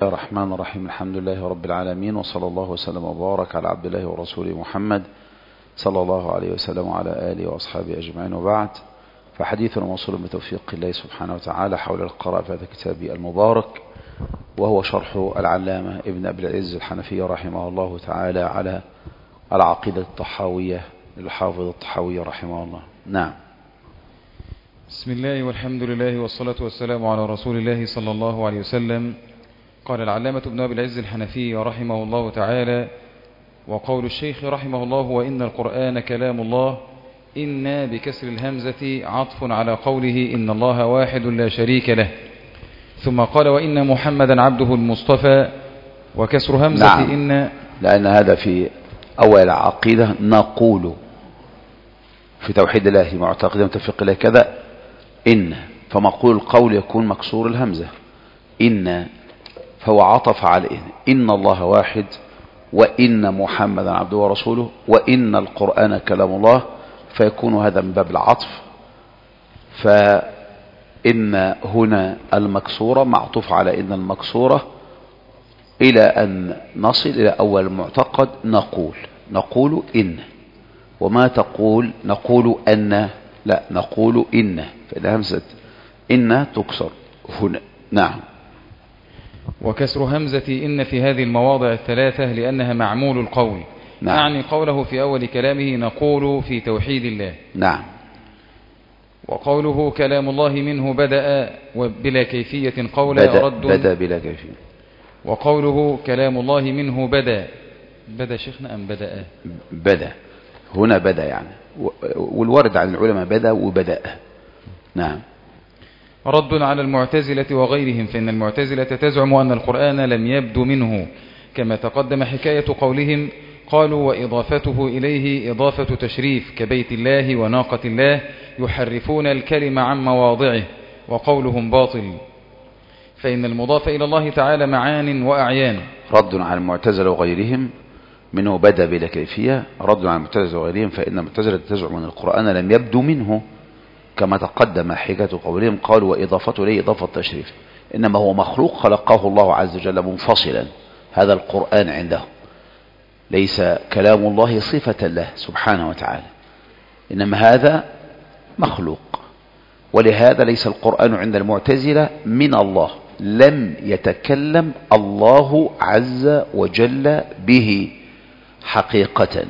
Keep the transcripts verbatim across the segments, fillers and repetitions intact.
الرحمن الرحيم. الحمد لله رب العالمين، وصلى الله وسلم وبارك على عبد الله ورسوله محمد صلى الله عليه وسلم وعلى آله وأصحابه أجمعين، وبعد. فحديثنا موصول بتوفيق الله سبحانه وتعالى حول القراءة في هذا الكتاب المبارك، وهو شرح العلامة ابن أبي العز الحنفي رحمه الله تعالى على العقيدة الطحاوية للحافظ الطحاوي رحمه الله. نعم. بسم الله والحمد لله والصلاة والسلام على رسول الله صلى الله عليه وسلم. قال العلامة ابن أبي العز الحنفي رحمه الله تعالى: وقول الشيخ رحمه الله: وإن القرآن كلام الله، إن بكسر الهمزة عطف على قوله إن الله واحد لا شريك له. ثم قال: وإن محمدا عبده المصطفى، وكسر همزة نعم. إن لأن هذا في أول عقيدة نقول في توحيد الله معتقدا متفق إليه كذا إن، فمقول القول يكون مكسور الهمزة إن، فهو عطف على إن إن الله واحد، وإن محمدا عبده ورسوله، وإن القرآن كلام الله، فيكون هذا من باب العطف. فإن هنا المكسورة معطوف على إن المكسورة إلى أن نصل إلى أول المعتقد نقول نقول إن. وما تقول نقول أن، لا، نقول إن، فإن همزة إن تكسر هنا. نعم. وكسر همزة إن في هذه المواضع الثلاثة لأنها معمول القول. نعم. يعني قوله في أول كلامه نقول في توحيد الله. نعم. وقوله كلام الله منه بدأ وبلا كيفية قولا بدأ, رد بدأ بلا كيفية. وقوله كلام الله منه بدأ بدأ شيخنا أم بدأ؟ بدأ هنا بدأ يعني، والورد عن العلماء بدأ وبدأ. نعم. رد على المعتزلة وغيرهم، فإن المعتزلة تزعم أن القرآن لم يبدو منه، كما تقدم حكاية قولهم. قالوا: وإضافته إليه إضافة تشريف كبيت الله وناقة الله، يحرفون الكلم عن مواضعه، وقولهم باطل. فإن المضاف إلى الله تعالى معان وأعيان. رد على المعتزلة وغيرهم منه بدأ بلا كيفية. رد على المعتزلة وغيرهم، فإن المعتزلة تزعم أن القرآن لم يبدو منه، كما تقدم حكاية قولهم. قالوا: وإضافته إليه إضافة تشريف، إنما هو مخلوق خلقه الله عز وجل منفصلا. هذا القرآن عنده ليس كلام الله صفة له سبحانه وتعالى، إنما هذا مخلوق. ولهذا ليس القرآن عند المعتزلة من الله، لم يتكلم الله عز وجل به حقيقة.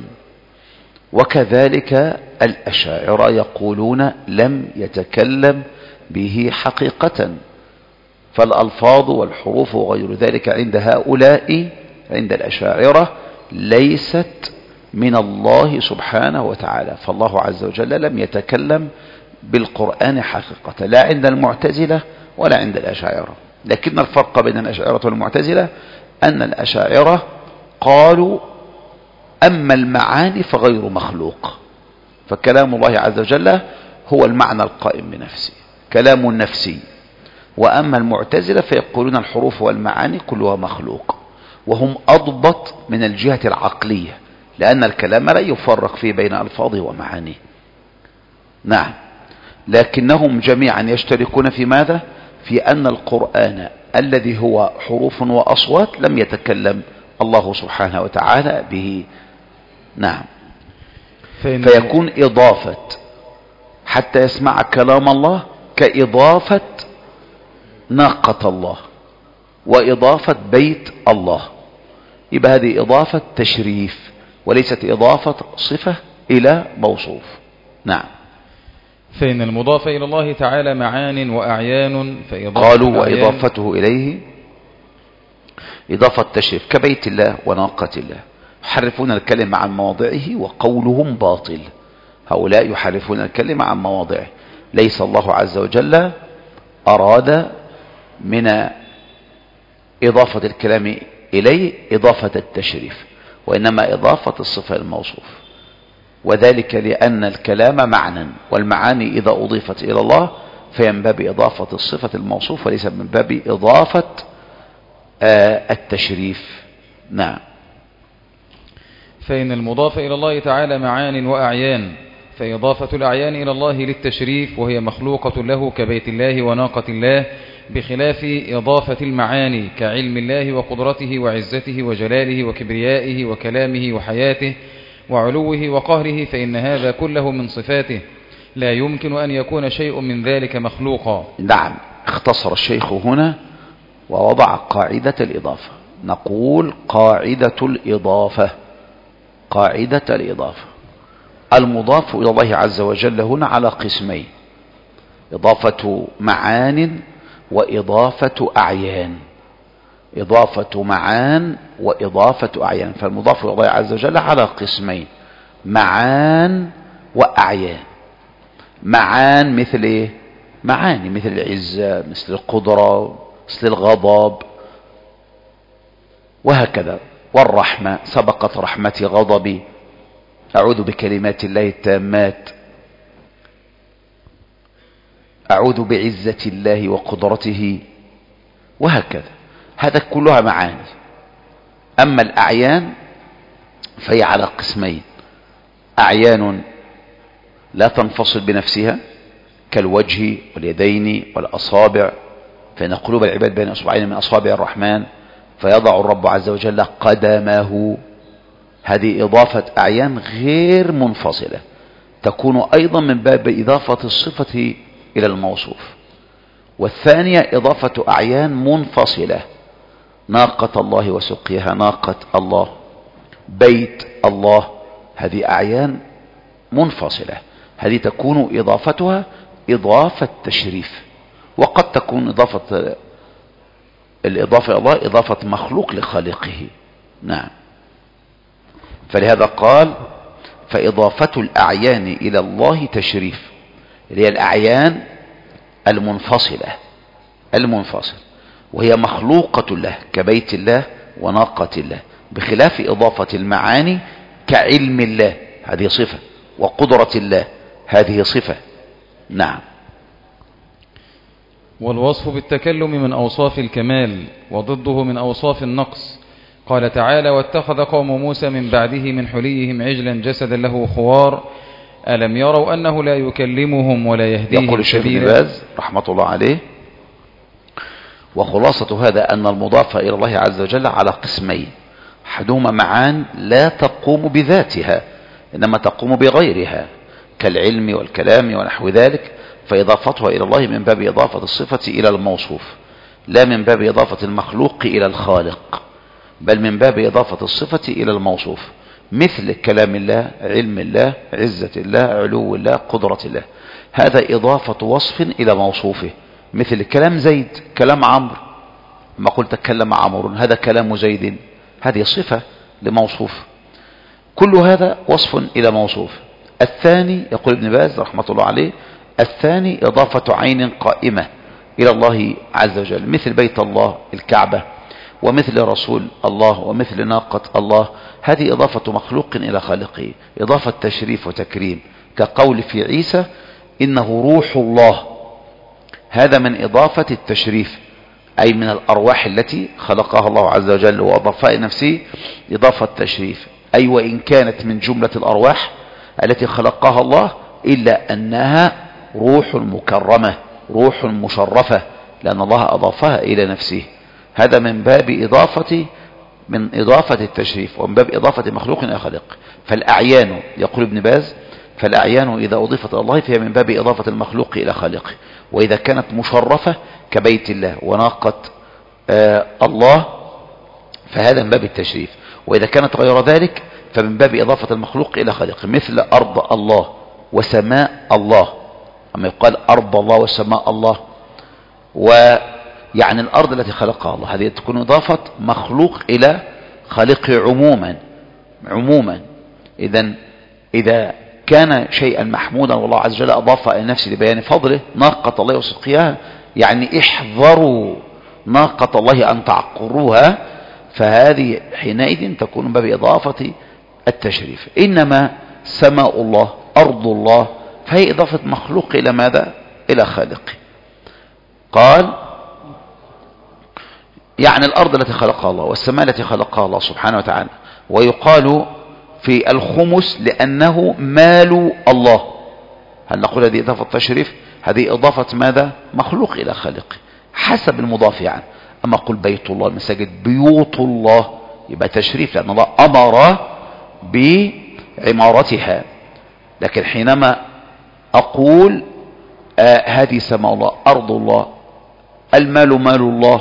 وكذلك الأشاعرة يقولون لم يتكلم به حقيقة. فالألفاظ والحروف وغير ذلك عند هؤلاء، عند الأشاعرة، ليست من الله سبحانه وتعالى. فالله عز وجل لم يتكلم بالقرآن حقيقة، لا عند المعتزلة ولا عند الأشاعرة. لكن الفرق بين الأشاعرة والمعتزلة أن الأشاعرة قالوا: أما المعاني فغير مخلوق، فكلام الله عز وجل هو المعنى القائم بنفسه، كلام نفسي. وأما المعتزلة فيقولون الحروف والمعاني كلها مخلوق، وهم أضبط من الجهة العقلية، لأن الكلام لا يفرق فيه بين ألفاظه ومعانيه. نعم. لكنهم جميعا يشتركون في ماذا؟ في أن القرآن الذي هو حروف وأصوات لم يتكلم الله سبحانه وتعالى به. نعم. فيكون إضافة حتى يسمع كلام الله كإضافة ناقة الله وإضافة بيت الله، يبقى هذه إضافة تشريف وليست إضافة صفة إلى موصوف. نعم. فإن المضاف إلى الله تعالى معان وأعيان، فإضافة قالوا: وإضافته إليه إضافة تشريف كبيت الله وناقة الله، يحرفون الكلمة عن مواضعه، وقولهم باطل. هؤلاء يحرفون الكلمة عن مواضعه. ليس الله عز وجل أراد من إضافة الكلام إليه إضافة التشريف، وإنما إضافة الصفة الموصوف. وذلك لأن الكلام معنى، والمعاني إذا أضيفت إلى الله فهي من باب إضافة الصفة الموصوف وليس من باب إضافة آه التشريف. نعم. فإن المضاف إلى الله تعالى معان وأعيان، فإضافة الأعيان إلى الله للتشريف، وهي مخلوقة له كبيت الله وناقة الله، بخلاف إضافة المعاني كعلم الله وقدرته وعزته وجلاله وكبريائه وكلامه وحياته وعلوه وقهره، فإن هذا كله من صفاته، لا يمكن أن يكون شيء من ذلك مخلوقا. نعم، اختصر الشيخ هنا ووضع قاعدة الإضافة. نقول قاعدة الإضافة قاعدة الإضافة المضاف إلى الله عز وجل هنا على قسمين: إضافة معان وإضافة أعيان. إضافة معان وإضافة أعيان. فالمضاف إلى الله عز وجل على قسمين: معان وأعيان. معان مثل إيه؟ معاني مثل العزة، مثل القدرة، مثل الغضب، وهكذا. والرحمة، سبقت رحمتي غضبي، أعوذ بكلمات الله التامات، أعوذ بعزة الله وقدرته، وهكذا. هذا كلها معاني. أما الأعيان فهي على قسمين: أعيان لا تنفصل بنفسها كالوجه واليدين والأصابع، فإن قلوب العباد بين أصبعين من أصابع الرحمن، فيضع الرب عز وجل قدمه. هذه إضافة أعيان غير منفصلة، تكون أيضا من باب إضافة الصفة إلى الموصوف. والثانية إضافة أعيان منفصلة: ناقة الله وسقيها، ناقة الله، بيت الله. هذه أعيان منفصلة، هذه تكون إضافتها إضافة تشريف. وقد تكون إضافة الإضافة إلى الله إضافة مخلوق لخالقه. نعم. فلهذا قال: فإضافة الأعيان إلى الله تشريف، اللي هي الأعيان المنفصلة المنفصل، وهي مخلوقة له كبيت الله وناقة الله، بخلاف إضافة المعاني كعلم الله، هذه صفة، وقدرة الله، هذه صفة. نعم. والوصف بالتكلم من أوصاف الكمال، وضده من أوصاف النقص. قال تعالى: واتخذ قوم موسى من بعده من حليهم عجلا جسدا له خوار ألم يروا أنه لا يكلمهم ولا يهديهم. يقول الشيخ ابن باز رحمة الله عليه: وخلاصة هذا أن المضاف إلى الله عز وجل على قسمين: أحدهما معان لا تقوم بذاتها إنما تقوم بغيرها كالعلم والكلام ونحو ذلك، فإضافتها إلى الله من باب إضافة الصفة إلى الموصوف، لا من باب إضافة المخلوق إلى الخالق، بل من باب إضافة الصفة إلى الموصوف، مثل كلام الله، علم الله، عزة الله، علو الله، قدرة الله. هذا إضافة وصف إلى موصوفه، مثل كلام زيد، كلام عمرو، ما قلت تكلم عمرو، هذا كلام زيد، هذه صفة لموصوف. كل هذا وصف إلى موصوف. الثاني، يقول ابن باز رحمة الله عليه: الثاني إضافة عين قائمة إلى الله عز وجل، مثل بيت الله، الكعبة، ومثل رسول الله، ومثل ناقة الله. هذه إضافة مخلوق إلى خالقه، إضافة تشريف وتكريم، كقول في عيسى: إنه روح الله. هذا من إضافة التشريف، أي من الأرواح التي خلقها الله عز وجل وأضافها إلى نفسه إضافة تشريف، أي وإن كانت من جملة الأرواح التي خلقها الله إلا أنها روح مكرمة، روح مشرفة، لأن الله أضافها إلى نفسه. هذا من باب إضافة من إضافة التشريف، ومن باب إضافة مخلوق إلى خالق. فالأعيان، يقول ابن باز: فالأعيان إذا أضيفت إلى الله فهي من باب إضافة المخلوق إلى خالقه، وإذا كانت مشرفة كبيت الله وناقة آه الله فهذا من باب التشريف، وإذا كانت غير ذلك فمن باب إضافة المخلوق إلى خالقه، مثل أرض الله وسماء الله، أما يقال أرض الله وسماء الله، ويعني الأرض التي خلقها الله، هذه تكون إضافة مخلوق إلى خالقه عموما عموما. إذن إذا كان شيئا محمودا والله عز وجل أضاف إلى نفسه لبيان فضله، ناقة الله وسقياها، يعني احذروا ناقة الله أن تعقروها، فهذه حينئذ تكون من باب إضافة التشريف. إنما سماء الله، أرض الله، فهي إضافة مخلوق إلى ماذا؟ إلى خالقه. قال: يعني الأرض التي خلقها الله والسماء التي خلقها الله سبحانه وتعالى. ويقال في الخمس لأنه مال الله. هل نقول هذه إضافة تشريف؟ هذه إضافة ماذا؟ مخلوق إلى خالقه. حسب المضاف يعني. أما أقول بيت الله المساجد بيوت الله يبقى تشريف لأن الله أمر بعمارتها. لكن حينما أقول آه هذه سماء الله أرض الله المال مال الله،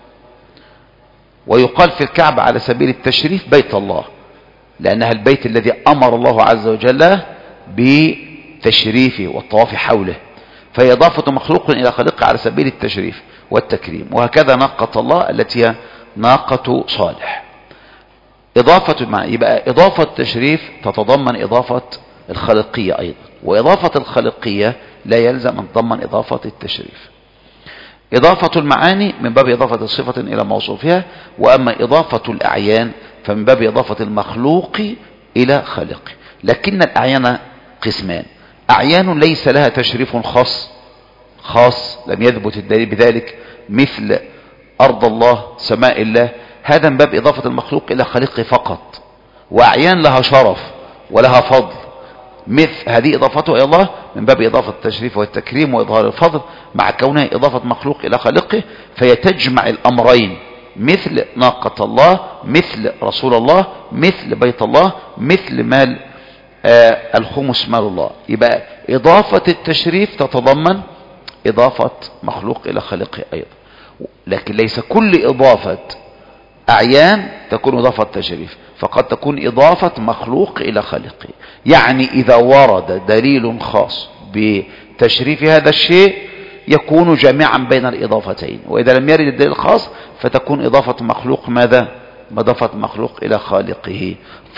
ويقال في الكعبة على سبيل التشريف بيت الله لأنها البيت الذي أمر الله عز وجل بتشريفه والطواف حوله، فهي إضافة مخلوق إلى خالقه على سبيل التشريف والتكريم. وهكذا ناقة الله التي هي ناقة صالح. إضافة مع يبقى إضافة التشريف تتضمن إضافة الخلقية أيضا، وإضافة الخلقية لا يلزم أن تضمن إضافة التشريف. إضافة المعاني من باب إضافة صفة إلى موصوفها، وأما إضافة الأعيان فمن باب إضافة المخلوق إلى خالقه. لكن الأعيان قسمان: أعيان ليس لها تشريف خاص خاص لم يثبت الدليل بذلك، مثل أرض الله سماء الله، هذا من باب إضافة المخلوق إلى خالقه فقط. وأعيان لها شرف ولها فضل، مثل هذه إضافته إلى الله من باب إضافة التشريف والتكريم وإظهار الفضل مع كونها إضافة مخلوق إلى خالقه، فهي تجمع الأمرين، مثل ناقة الله، مثل رسول الله، مثل بيت الله، مثل مال آه الخمس مال الله. يبقى إضافة التشريف تتضمن إضافة مخلوق إلى خالقه أيضا. لكن ليس كل إضافة أعيان تكون إضافة تشريف، فقد تكون إضافة مخلوق إلى خالقه. يعني إذا ورد دليل خاص بتشريف هذا الشيء يكون جامعا بين الإضافتين، وإذا لم يرد الدليل الخاص فتكون إضافة مخلوق ماذا؟ إضافة مخلوق إلى خالقه.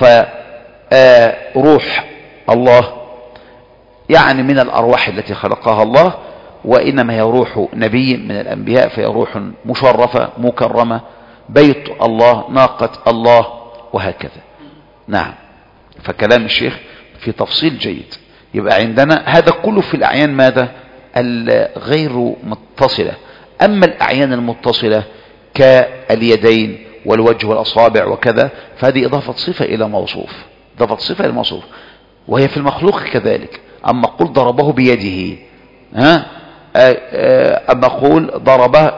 فروح الله يعني من الأرواح التي خلقها الله، وإنما هي روح نبي من الأنبياء فهي روح مشرفة مكرمة. بيت الله، ناقة الله، وهكذا. نعم، فكلام الشيخ في تفصيل جيد. يبقى عندنا هذا كله في الأعيان ماذا؟ الغير متصلة. أما الأعيان المتصلة كاليدين والوجه والأصابع وكذا فهذه إضافة صفة إلى موصوف، إضافة صفة إلى موصوف، وهي في المخلوق كذلك. أما قل ضربه بيده، ها أما قول ضربه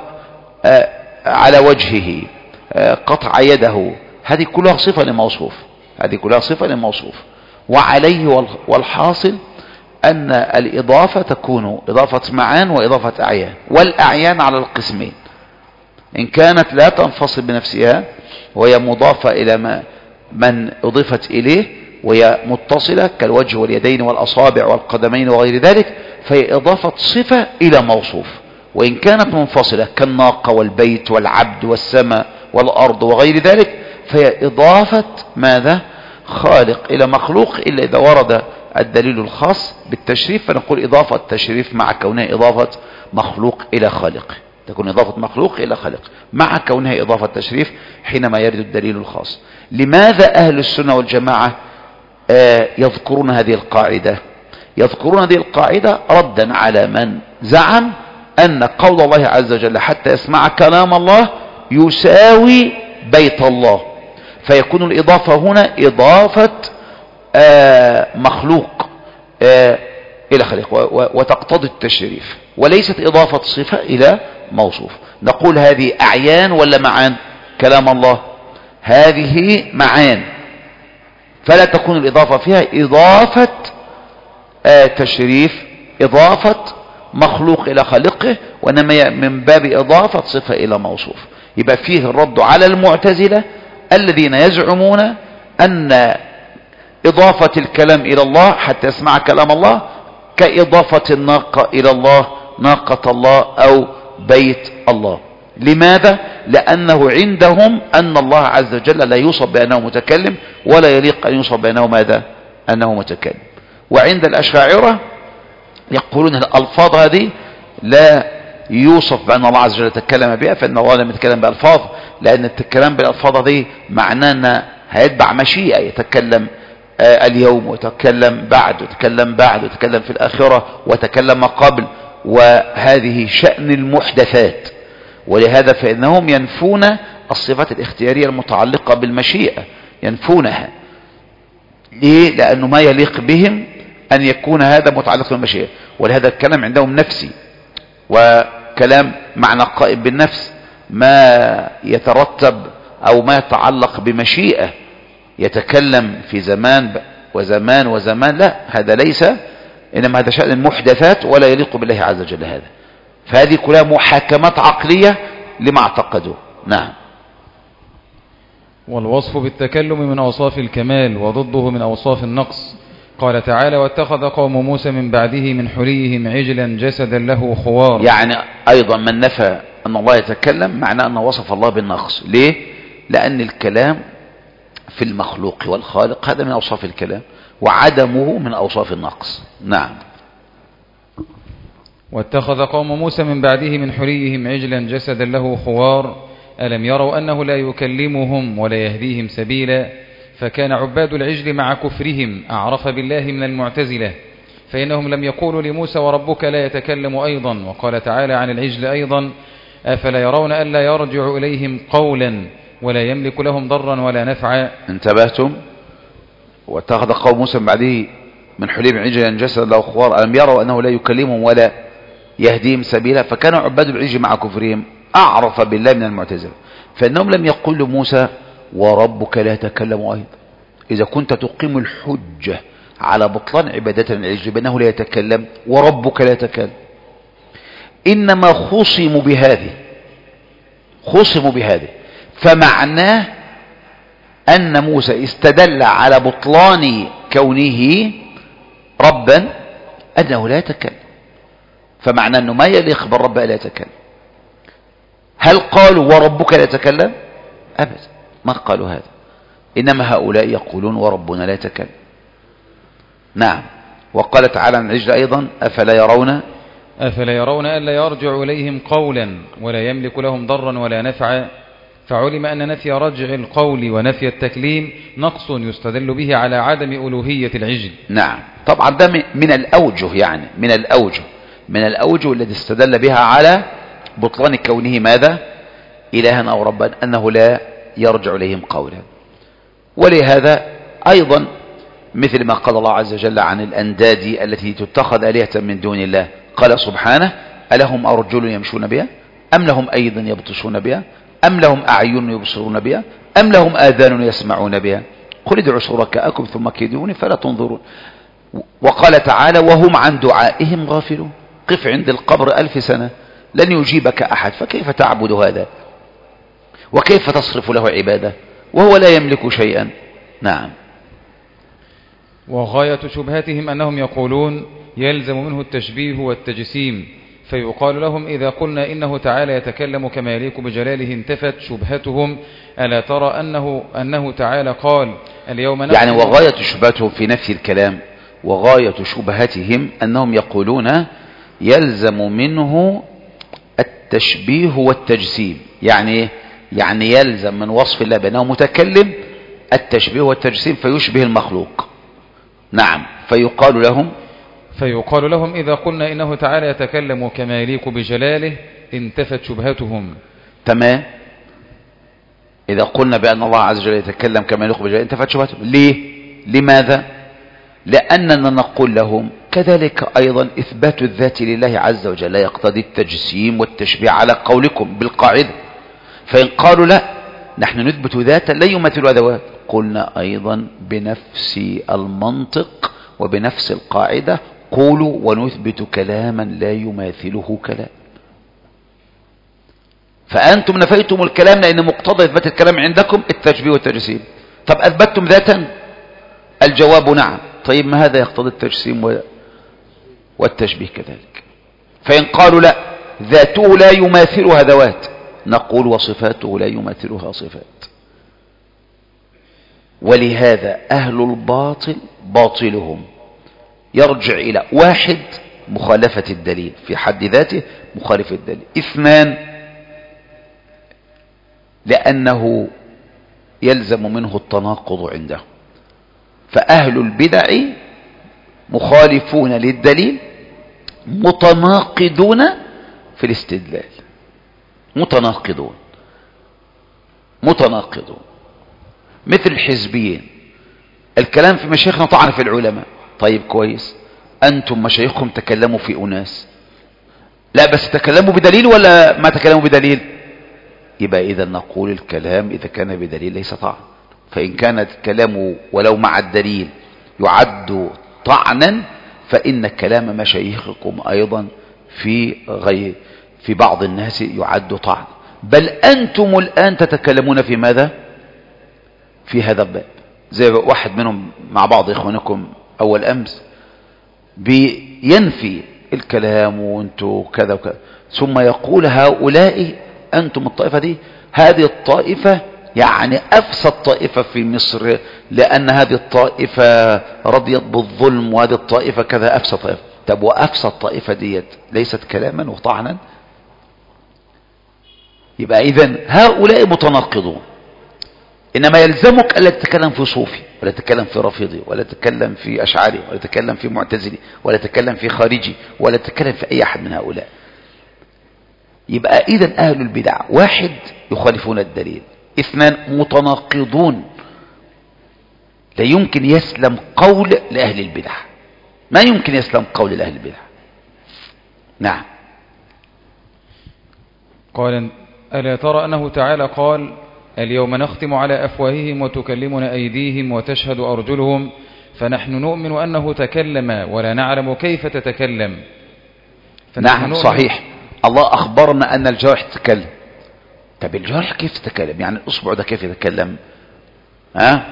على وجهه، قطع يده، هذه كلها صفة لموصوف، هذه كلها صفة لموصوف. وعليه والحاصل أن الإضافة تكون إضافة معان وإضافة أعيان، والأعيان على القسمين: إن كانت لا تنفصل بنفسها وهي مضافة إلى ما من أضيفت إليه وهي متصلة كالوجه واليدين والأصابع والقدمين وغير ذلك فهي إضافة صفة إلى موصوف. وإن كانت منفصلة كالناقة والبيت والعبد والسماء والأرض وغير ذلك فهي إضافة ماذا؟ خالق إلى مخلوق، إلا إذا ورد الدليل الخاص بالتشريف فنقول إضافة تشريف مع كونها إضافة مخلوق إلى خالق، تكون إضافة مخلوق إلى خالق مع كونها إضافة تشريف حينما يرد الدليل الخاص. لماذا أهل السنة والجماعة آه يذكرون هذه القاعدة؟ يذكرون هذه القاعدة ردا على من زعم أن قول الله عز وجل حتى يسمع كلام الله يساوي بيت الله، فيكون الإضافة هنا إضافة آه مخلوق آه إلى خلق وتقتضي التشريف، وليست إضافة صفة إلى موصوف. نقول هذه أعيان ولا معان؟ كلام الله هذه معان، فلا تكون الإضافة فيها إضافة آه تشريف، إضافة مخلوق إلى خالقه، وإنما من باب إضافة صفة إلى موصوف. يبقى فيه الرد على المعتزلة الذين يزعمون أن إضافة الكلام إلى الله حتى يسمع كلام الله كإضافة الناقة إلى الله، ناقة الله أو بيت الله. لماذا؟ لأنه عندهم أن الله عز وجل لا يوصف بأنه متكلم ولا يليق أن يوصف بأنه ماذا؟ أنه متكلم. وعند الأشاعرة يقولون الألفاظ هذه لا يوصف بأن الله عز وجل تكلم بها، فإن الله لم يتكلم بألفاظ، لأن الكلام بالألفاظ هذه معناه أن هيتبع مشيئة، يتكلم آه اليوم وتكلم بعد وتكلم بعد وتكلم في الآخرة وتكلم قبل، وهذه شأن المحدثات. ولهذا فإنهم ينفون الصفات الاختيارية المتعلقة بالمشيئة، ينفونها. ليه؟ لأنه ما يليق بهم أن يكون هذا متعلق بالمشيئة، ولهذا الكلام عندهم نفسي. كلام معنى قائم بالنفس، ما يترتب أو ما يتعلق بمشيئة يتكلم في زمان وزمان وزمان، لا هذا ليس، إنما هذا شأن المحدثات ولا يليق بالله عز وجل هذا. فهذه كلها محاكمات عقلية لما اعتقدوه. نعم. والوصف بالتكلم من أوصاف الكمال وضده من أوصاف النقص. قال تعالى: واتخذ قوم موسى من بعده من حليهم عجلا جسدا له خوار. يعني أيضا من نفى أن الله يتكلم معناه أنه وصف الله بالنقص. ليه؟ لأن الكلام في المخلوق والخالق هذا من أوصاف الكلام، وعدمه من أوصاف النقص. نعم. واتخذ قوم موسى من بعده من حليهم عجلا جسدا له خوار ألم يروا أنه لا يكلمهم ولا يهديهم سبيلا. فكان عباد العجل مع كفرهم أعرف بالله من المعتزلة، فإنهم لم يقولوا لموسى وربك لا يتكلم أيضا. وقال تعالى عن العجل أيضا: أفلا يرون ألا يرجع إليهم قولا ولا يملك لهم ضرا ولا نفعا. انتبهتم؟ واتخذ قوم موسى من بعده من حليهم عجلا جسدا له خوار ألم يروا أنه لا يكلمهم ولا يهديهم سبيلا. فكانوا عباد العجل مع كفرهم أعرف بالله من المعتزلة، فإنهم لم يقولوا موسى وربك لا يتكلم أيضا. إذا كنت تقيم الحجة على بطلان عبادة العجل بأنه لا يتكلم وربك لا يتكلم، إنما خصموا بهذه خصموا بهذه فمعناه أن موسى استدل على بطلان كونه ربا أنه لا يتكلم، فمعنى أنه ما يليق بالرب لا يتكلم. هل قالوا وربك لا يتكلم؟ أبدا، ما قالوا هذا، إنما هؤلاء يقولون وربنا لا يتكلم. نعم. وقال تعالى عن العجل أيضا: أفلا يرون أفلا يرون ألا يرجع إليهم قولا ولا يملك لهم ضرا ولا نفعا. فعلم أن نفي رجع القول ونفي التكليم نقص يستدل به على عدم ألوهية العجل. نعم. طبعا ده من الأوجه، يعني من الأوجه من الأوجه الذي استدل بها على بطلان كونه ماذا؟ إلها أو ربا، أنه لا يرجع إليهم قولا. ولهذا أيضا مثل ما قال الله عز وجل عن الأنداد التي تتخذ آلهة من دون الله، قال سبحانه: ألهم أرجل يمشون بها أم لهم أيضا يبطشون بها أم لهم أعين يبصرون بها أم لهم آذان يسمعون بها قل ادعوا شركاءكم ثم كيدوني فلا تنظرون. وقال تعالى: وهم عن دعائهم غافلون. قف عند القبر ألف سنة لن يجيبك أحد، فكيف تعبد هذا وكيف تصرف له عبادة وهو لا يملك شيئا؟ نعم. وغاية شبهاتهم أنهم يقولون يلزم منه التشبيه والتجسيم، فيقال لهم إذا قلنا إنه تعالى يتكلم كما يليق بجلاله انتفت شبهتهم. ألا ترى أنه, أنه تعالى قال: اليوم نحن. يعني وغاية شبهتهم في نفي الكلام، وغاية شبهتهم أنهم يقولون يلزم منه التشبيه والتجسيم. يعني يعني يلزم من وصف الله بأنه متكلم التشبيه والتجسيم فيشبه المخلوق. نعم. فيقال لهم فيقال لهم إذا قلنا إنه تعالى يتكلم كما يليق بجلاله انتفت شبهتهم. تمام. إذا قلنا بأن الله عز وجل يتكلم كما يليق بجلاله انتفت شبهتهم. ليه؟ لماذا؟ لأننا نقول لهم كذلك أيضا إثبات الذات لله عز وجل لا يقتضي التجسيم والتشبيه على قولكم بالقاعدة. فإن قالوا لا نحن نثبت ذاتا لا يمثل ذوات، قلنا أيضا بنفس المنطق وبنفس القاعدة قولوا ونثبت كلاما لا يماثله كلام. فأنتم نفيتم الكلام لأن مقتضى إثبات الكلام عندكم التشبيه والتجسيم. طب أثبتتم ذاتا؟ الجواب نعم. طيب ما هذا يقتضي التجسيم والتشبيه كذلك. فإن قالوا لا ذاته لا يماثلها ذوات، نقول وصفاته لا يماثلها صفات. ولهذا أهل الباطل باطلهم يرجع إلى واحد مخالفة الدليل في حد ذاته، مخالفة الدليل. اثنان لأنه يلزم منه التناقض عنده. فأهل البدع مخالفون للدليل متناقضون في الاستدلال، متناقضون متناقضون مثل الحزبيين. الكلام في مشايخنا طعن في العلماء. طيب كويس، أنتم مشايخكم تكلموا في أناس، لا بس تكلموا بدليل ولا ما تكلموا بدليل؟ يبقى إذا نقول الكلام إذا كان بدليل ليس طعن. فإن كان الكلام ولو مع الدليل يعد طعنا فإن كلام مشايخكم أيضا في غير في بعض الناس يعد طعن. بل أنتم الآن تتكلمون في ماذا؟ في هذا الباب. زي واحد منهم مع بعض إخوانكم أول أمس بينفي الكلام وانتوا كذا وكذا، ثم يقول هؤلاء أنتم الطائفة دي، هذه الطائفة يعني أفسد طائفة في مصر، لأن هذه الطائفة رضيت بالظلم وهذه الطائفة كذا أفسد طائفة. طب وأفسد طائفة ديت ليست كلاما وطعنا؟ يبقى إذن هؤلاء متناقضون. إنما يلزمك ألا تتكلم في صوفي ولا تتكلم في رافضي ولا تتكلم في أشعري ولا تتكلم في معتزلي ولا تتكلم في خارجي ولا تتكلم في أي أحد من هؤلاء. يبقى إذن أهل البدع واحد يخالفون الدليل، اثنان متناقضون. لا يمكن يسلم قول لأهل البدع، ما يمكن يسلم قول لأهل البدع. نعم. قال ألا ترى أنه تعالى قال اليوم نختم على أفواههم وتكلمنا أيديهم وتشهد أرجلهم فنحن نؤمن أنه تكلم ولا نعلم كيف تتكلم. نعم صحيح، الله أخبرنا أن الجوارح تتكلم. طب الجوارح كيف تتكلم؟ يعني الأصبع ده كيف يتكلم؟ ها؟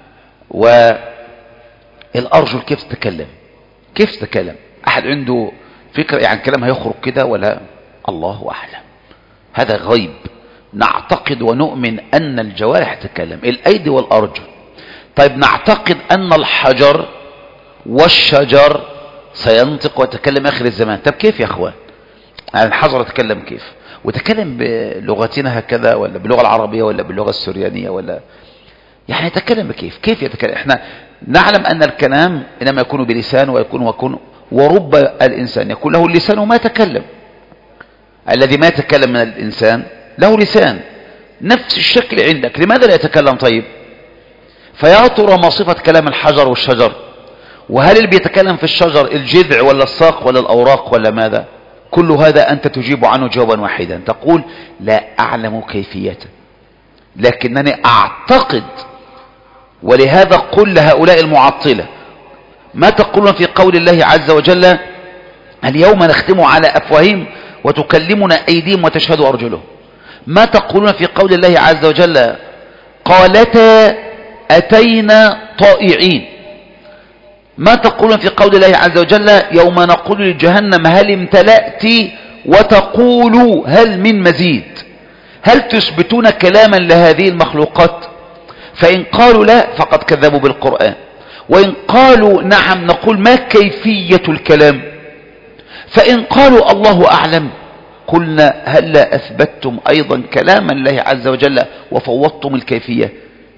والأرجل كيف تتكلم؟ كيف تتكلم؟ أحد عنده فكرة يعني كلام هيخرج كده ولا؟ الله أعلم، هذا غيب. نعتقد ونؤمن أن الجوارح تتكلم، الأيدي والأرجل. طيب نعتقد أن الحجر والشجر سينطق ويتكلم آخر الزمان. طب كيف يا أخوان؟ يعني الحجر يتكلم كيف؟ وتكلم بلغتنا هكذا ولا باللغة العربية ولا باللغة السريانية ولا يعني يتكلم كيف؟ كيف يتكلم؟ احنا نعلم أن الكلام إنما يكون بلسان ويكون ويكون ورب الإنسان يكون له اللسان وما يتكلم. الذي ما يتكلم من الإنسان له لسان نفس الشكل عندك، لماذا لا يتكلم؟ طيب فيا ترى ما صفة كلام الحجر والشجر؟ وهل اللي بيتكلم في الشجر الجذع ولا الساق ولا الأوراق ولا ماذا؟ كل هذا أنت تجيب عنه جوابا واحدا، تقول لا أعلم كيفيته لكنني أعتقد. ولهذا قل لهؤلاء المعطلة ما تقولون في قول الله عز وجل اليوم نختم على أفواههم وتكلمنا أيديهم وتشهد أرجلهم؟ ما تقولون في قول الله عز وجل قالتا أتينا طائعين؟ ما تقولون في قول الله عز وجل يوم نقول لجهنم هل امتلأت وتقول هل من مزيد؟ هل تثبتون كلاما لهذه المخلوقات؟ فإن قالوا لا فقد كذبوا بالقرآن، وإن قالوا نعم نقول ما كيفية الكلام؟ فإن قالوا الله أعلم قلنا هل لا أثبتتم أيضا كلاما الله عز وجل وفوضتم الكيفية؟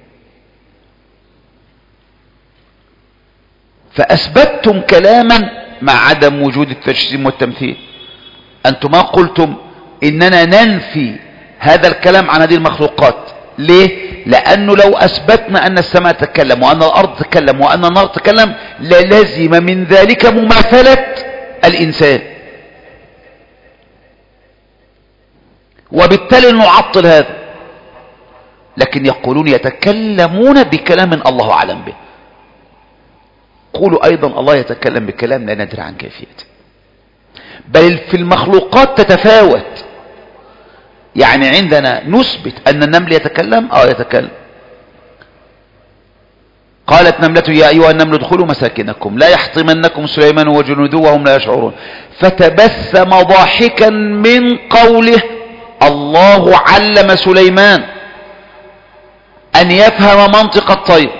فأثبتتم كلاما مع عدم وجود التجسيم والتمثيل. أنتم ما قلتم إننا ننفي هذا الكلام عن هذه المخلوقات. ليه؟ لأنه لو أثبتنا أن السماء تتكلم وأن الأرض تتكلم وأن النار تتكلم للزم من ذلك مماثلة الإنسان، وبالتالي نعطل هذا. لكن يقولون يتكلمون بكلام الله أعلم به. قولوا أيضا الله يتكلم بكلام لا ندري عن كيفيته. بل في المخلوقات تتفاوت. يعني عندنا نثبت أن النمل يتكلم أو يتكلم. قالت نملة يا أيها النمل ادخلوا مساكنكم لا يحطمنكم سليمان وجنوده وهم لا يشعرون فتبسم ضاحكا من قوله الله علم سليمان أن يفهم منطق الطير.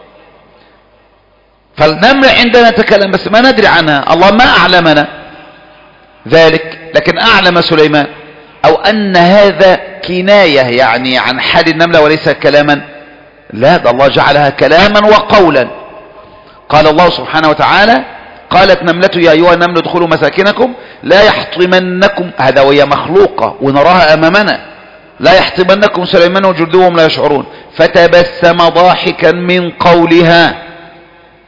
فالنمل عندنا تكلم بس ما ندري عنها، الله ما أعلمنا ذلك، لكن أعلم سليمان. أو أن هذا كناية يعني عن حال النملة وليس كلاما، لا ده الله جعلها كلاما وقولا. قال الله سبحانه وتعالى قالت نملة يا أيها النمل ادخلوا مساكنكم لا يحطمنكم، هذا وهي مخلوقة ونراها أمامنا، لا يحطمنكم سليمان وجنوده وهم لا يشعرون فتبسم ضاحكا من قولها.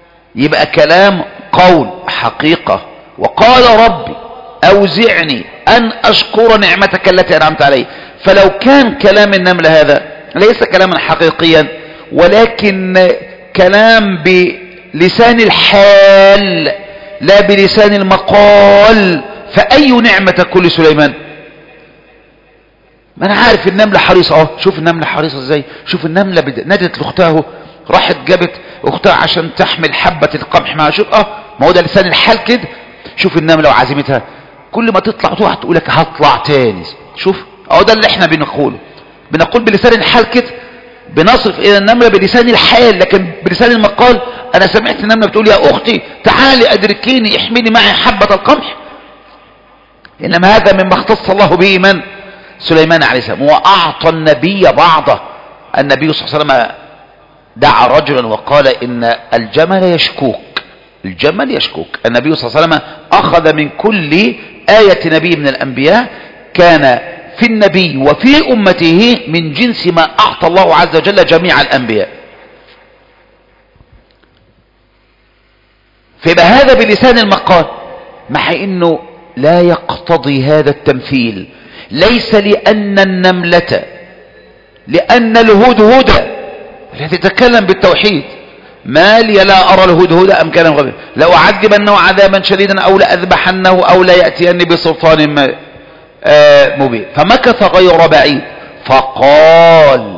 يبقى كلام قول حقيقة. وقال ربي أوزعني أن أشكر نعمتك التي أنعمت علي. فلو كان كلام النملة هذا ليس كلاما حقيقيا ولكن كلام بلسان الحال لا بلسان المقال، فأي نعمة تكون لسليمان؟ ما أنا عارف النملة حريصة. اه شوف النملة حريصة ازاي. شوف النملة بد... نادت لأختها، راحت جابت أختها عشان تحمل حبة القمح معها. شوف اه ما هو ده لسان الحال كده. شوف النملة وعزيمتها، كل ما تطلع تروح تقول لك هطلع تاني. شوف اه ده اللي احنا بنقوله، بنقول بلسان الحال كده، بنصرف الى النملة بلسان الحال، لكن بلسان المقال انا سمعت النملة بتقول يا اختي تعالي ادركيني احملي معي حبة القمح. انما هذا مما اختص الله به من؟ سليمان عليه السلام. واعطى النبي بعضه. النبي صلى الله عليه وسلم دعا رجلا وقال ان الجمل يشكوك، الجمل يشكوك. النبي صلى الله عليه وسلم اخذ من كل آية نبي من الانبياء كان في النبي وفي امته من جنس ما اعطى الله عز وجل جميع الانبياء. فيبقى هذا بلسان المقال، مع انه لا يقتضي هذا التمثيل. ليس لان النملة، لان الهدهد الذي تتكلم بالتوحيد ما لي لا ارى الهدهد ام كان غبي لو اعذبنه عذابا شديدا او لاذبحنه او لا ياتيني بسلطان مبين. فمكث غير بعيد فقال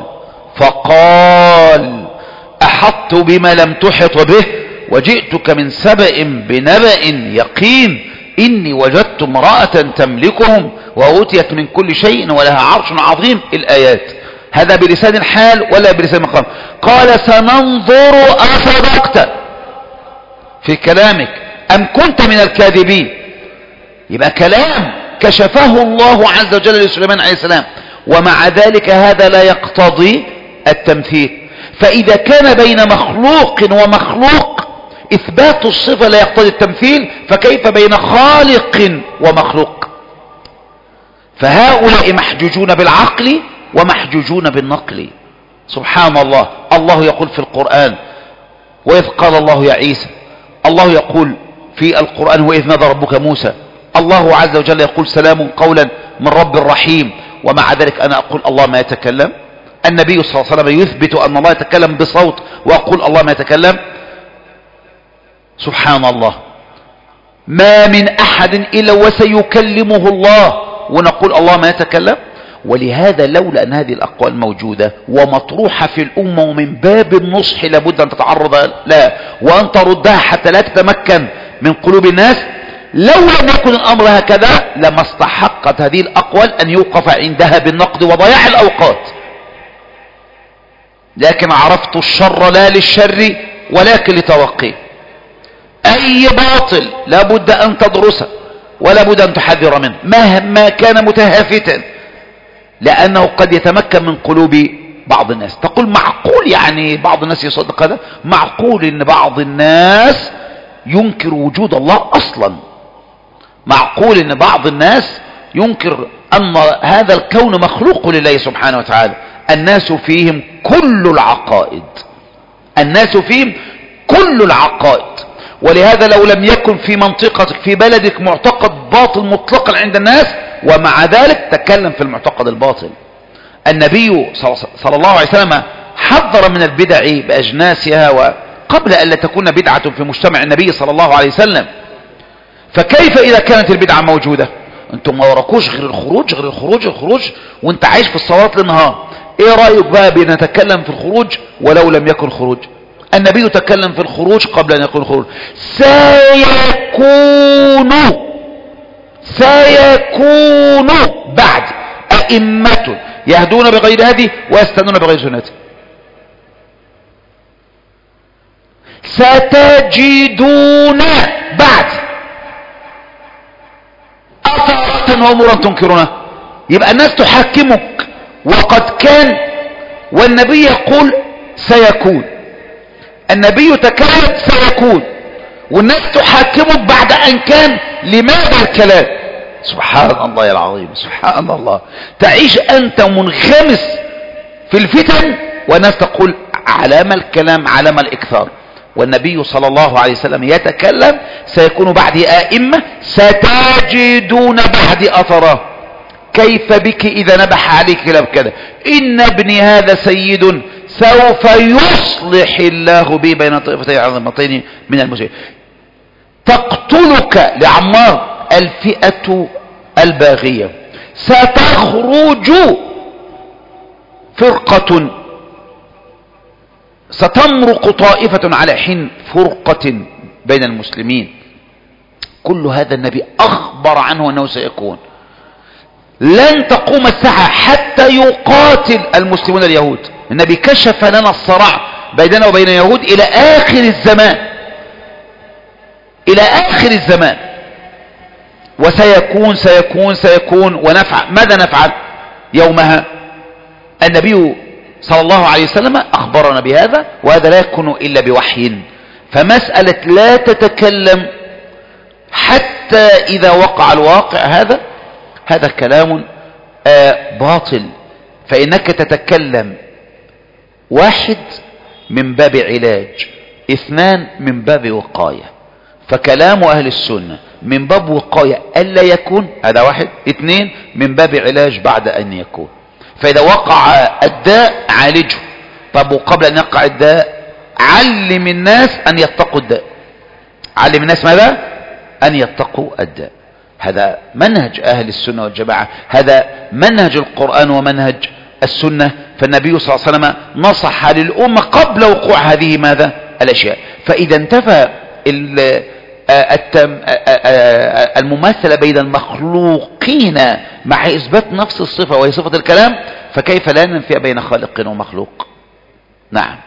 فقال احطت بما لم تحط به وجئتك من سبأ بنبأ يقين اني وجدت امرأة تملكهم واوتيت من كل شيء ولها عرش عظيم. الايات هذا بلسان الحال ولا بلسان المقام. قال سننظر اصدقت في كلامك ام كنت من الكاذبين. يبقى كلام كشفه الله عز وجل لسليمان عليه السلام، ومع ذلك هذا لا يقتضي التمثيل. فإذا كان بين مخلوق ومخلوق إثبات الصفة لا يقتضي التمثيل، فكيف بين خالق ومخلوق؟ فهؤلاء محجوجون بالعقل ومحجوجون بالنقل. سبحان الله. الله يقول في القرآن وإذ قال الله يا عيسى، الله يقول في القرآن وإذ نادى ربك موسى، الله عز وجل يقول سلام قولا من رب رحيم. ومع ذلك أنا أقول الله ما يتكلم. النبي صلى الله عليه وسلم يثبت أن الله يتكلم بصوت وأقول الله ما يتكلم. سبحان الله. ما من أحد إلا وسيكلمه الله ونقول الله ما يتكلم. ولهذا لولا أن هذه الأقوال موجودة ومطروحة في الأمة ومن باب النصح لابد أن تتعرض لها وأن تردها حتى لا تتمكن من قلوب الناس، لو لم يكن الأمر هكذا لما استحقت هذه الأقوال أن يوقف عندها بالنقد وضياع الأوقات. لكن عرفت الشر لا للشر ولكن لتوقيه. أي باطل لابد أن تدرسه ولابد أن تحذر منه مهما كان متهافتا، لأنه قد يتمكن من قلوب بعض الناس. تقول معقول يعني بعض الناس يصدق هذا؟ معقول أن بعض الناس ينكر وجود الله أصلا. معقول أن بعض الناس ينكر أن هذا الكون مخلوق لله سبحانه وتعالى. الناس فيهم كل العقائد، الناس فيهم كل العقائد. ولهذا لو لم يكن في منطقتك في بلدك معتقد باطل مطلقا عند الناس، ومع ذلك تكلم في المعتقد الباطل. النبي صلى الله عليه وسلم حذر من البدع بأجناسها وقبل أن لا تكون بدعة في مجتمع النبي صلى الله عليه وسلم. فكيف إذا كانت البدعة موجودة؟ انتم ما وراكوش غير الخروج غير الخروج الخروج وانت عايش في الصلاة للنهار. ايه رأيك بقى بنتكلم في الخروج ولو لم يكن خروج؟ النبي تكلم في الخروج قبل أن يكون خروج. سيكون سيكون بعد أئمة يهدون بغير هدي ويستنون بغير سنته. ستجدون بعد أثرة وأمورا تنكرونها. يبقى الناس تحاكمك وقد كان، والنبي يقول سيكون. النبي تكلم سيكون والناس تحاكمك بعد أن كان. لماذا الكلام؟ سبحان الله العظيم. سبحان الله. تعيش أنت منغمس في الفتن والناس تقول علامة الكلام علامة الإكثار. والنبي صلى الله عليه وسلم يتكلم سيكون بعد أئمة ستجدون بعد أثره. كيف بك إذا نبح عليك كلام كذا؟ إن ابني هذا سيد سوف يصلح الله به بين طائفتين عظيمتين من المسلمين. تقتلك لعمار الفئة الباغية، ستخرج فرقة، ستمرق طائفة على حين فرقة بين المسلمين. كل هذا النبي أخبر عنه أنه سيكون. لن تقوم الساعة حتى يقاتل المسلمون اليهود. النبي كشف لنا الصراع بيننا وبين اليهود إلى آخر الزمان، إلى آخر الزمان. وسيكون سيكون سيكون ونفعل. ماذا نفعل يومها؟ النبي صلى الله عليه وسلم أخبرنا بهذا، وهذا لا يكون إلا بوحي. فمسألة لا تتكلم حتى إذا وقع الواقع، هذا هذا كلام آه باطل. فإنك تتكلم واحد من باب علاج، اثنان من باب وقاية. فكلام أهل السنة من باب وقاية ألا يكون، هذا واحد. اثنين من باب علاج بعد أن يكون. فإذا وقع الداء عالجه. طب وقبل أن يقع الداء علم الناس أن يتقوا الداء. علم الناس ماذا؟ أن يتقوا الداء. هذا منهج أهل السنة والجماعة، هذا منهج القرآن ومنهج السنة. فالنبي صلى الله عليه وسلم نصح للأمة قبل وقوع هذه ماذا؟ الأشياء. فإذا انتفى المماثلة بين المخلوقين مع إثبات نفس الصفة وهي صفة الكلام، فكيف لا ننفي بين خالق ومخلوق؟ نعم.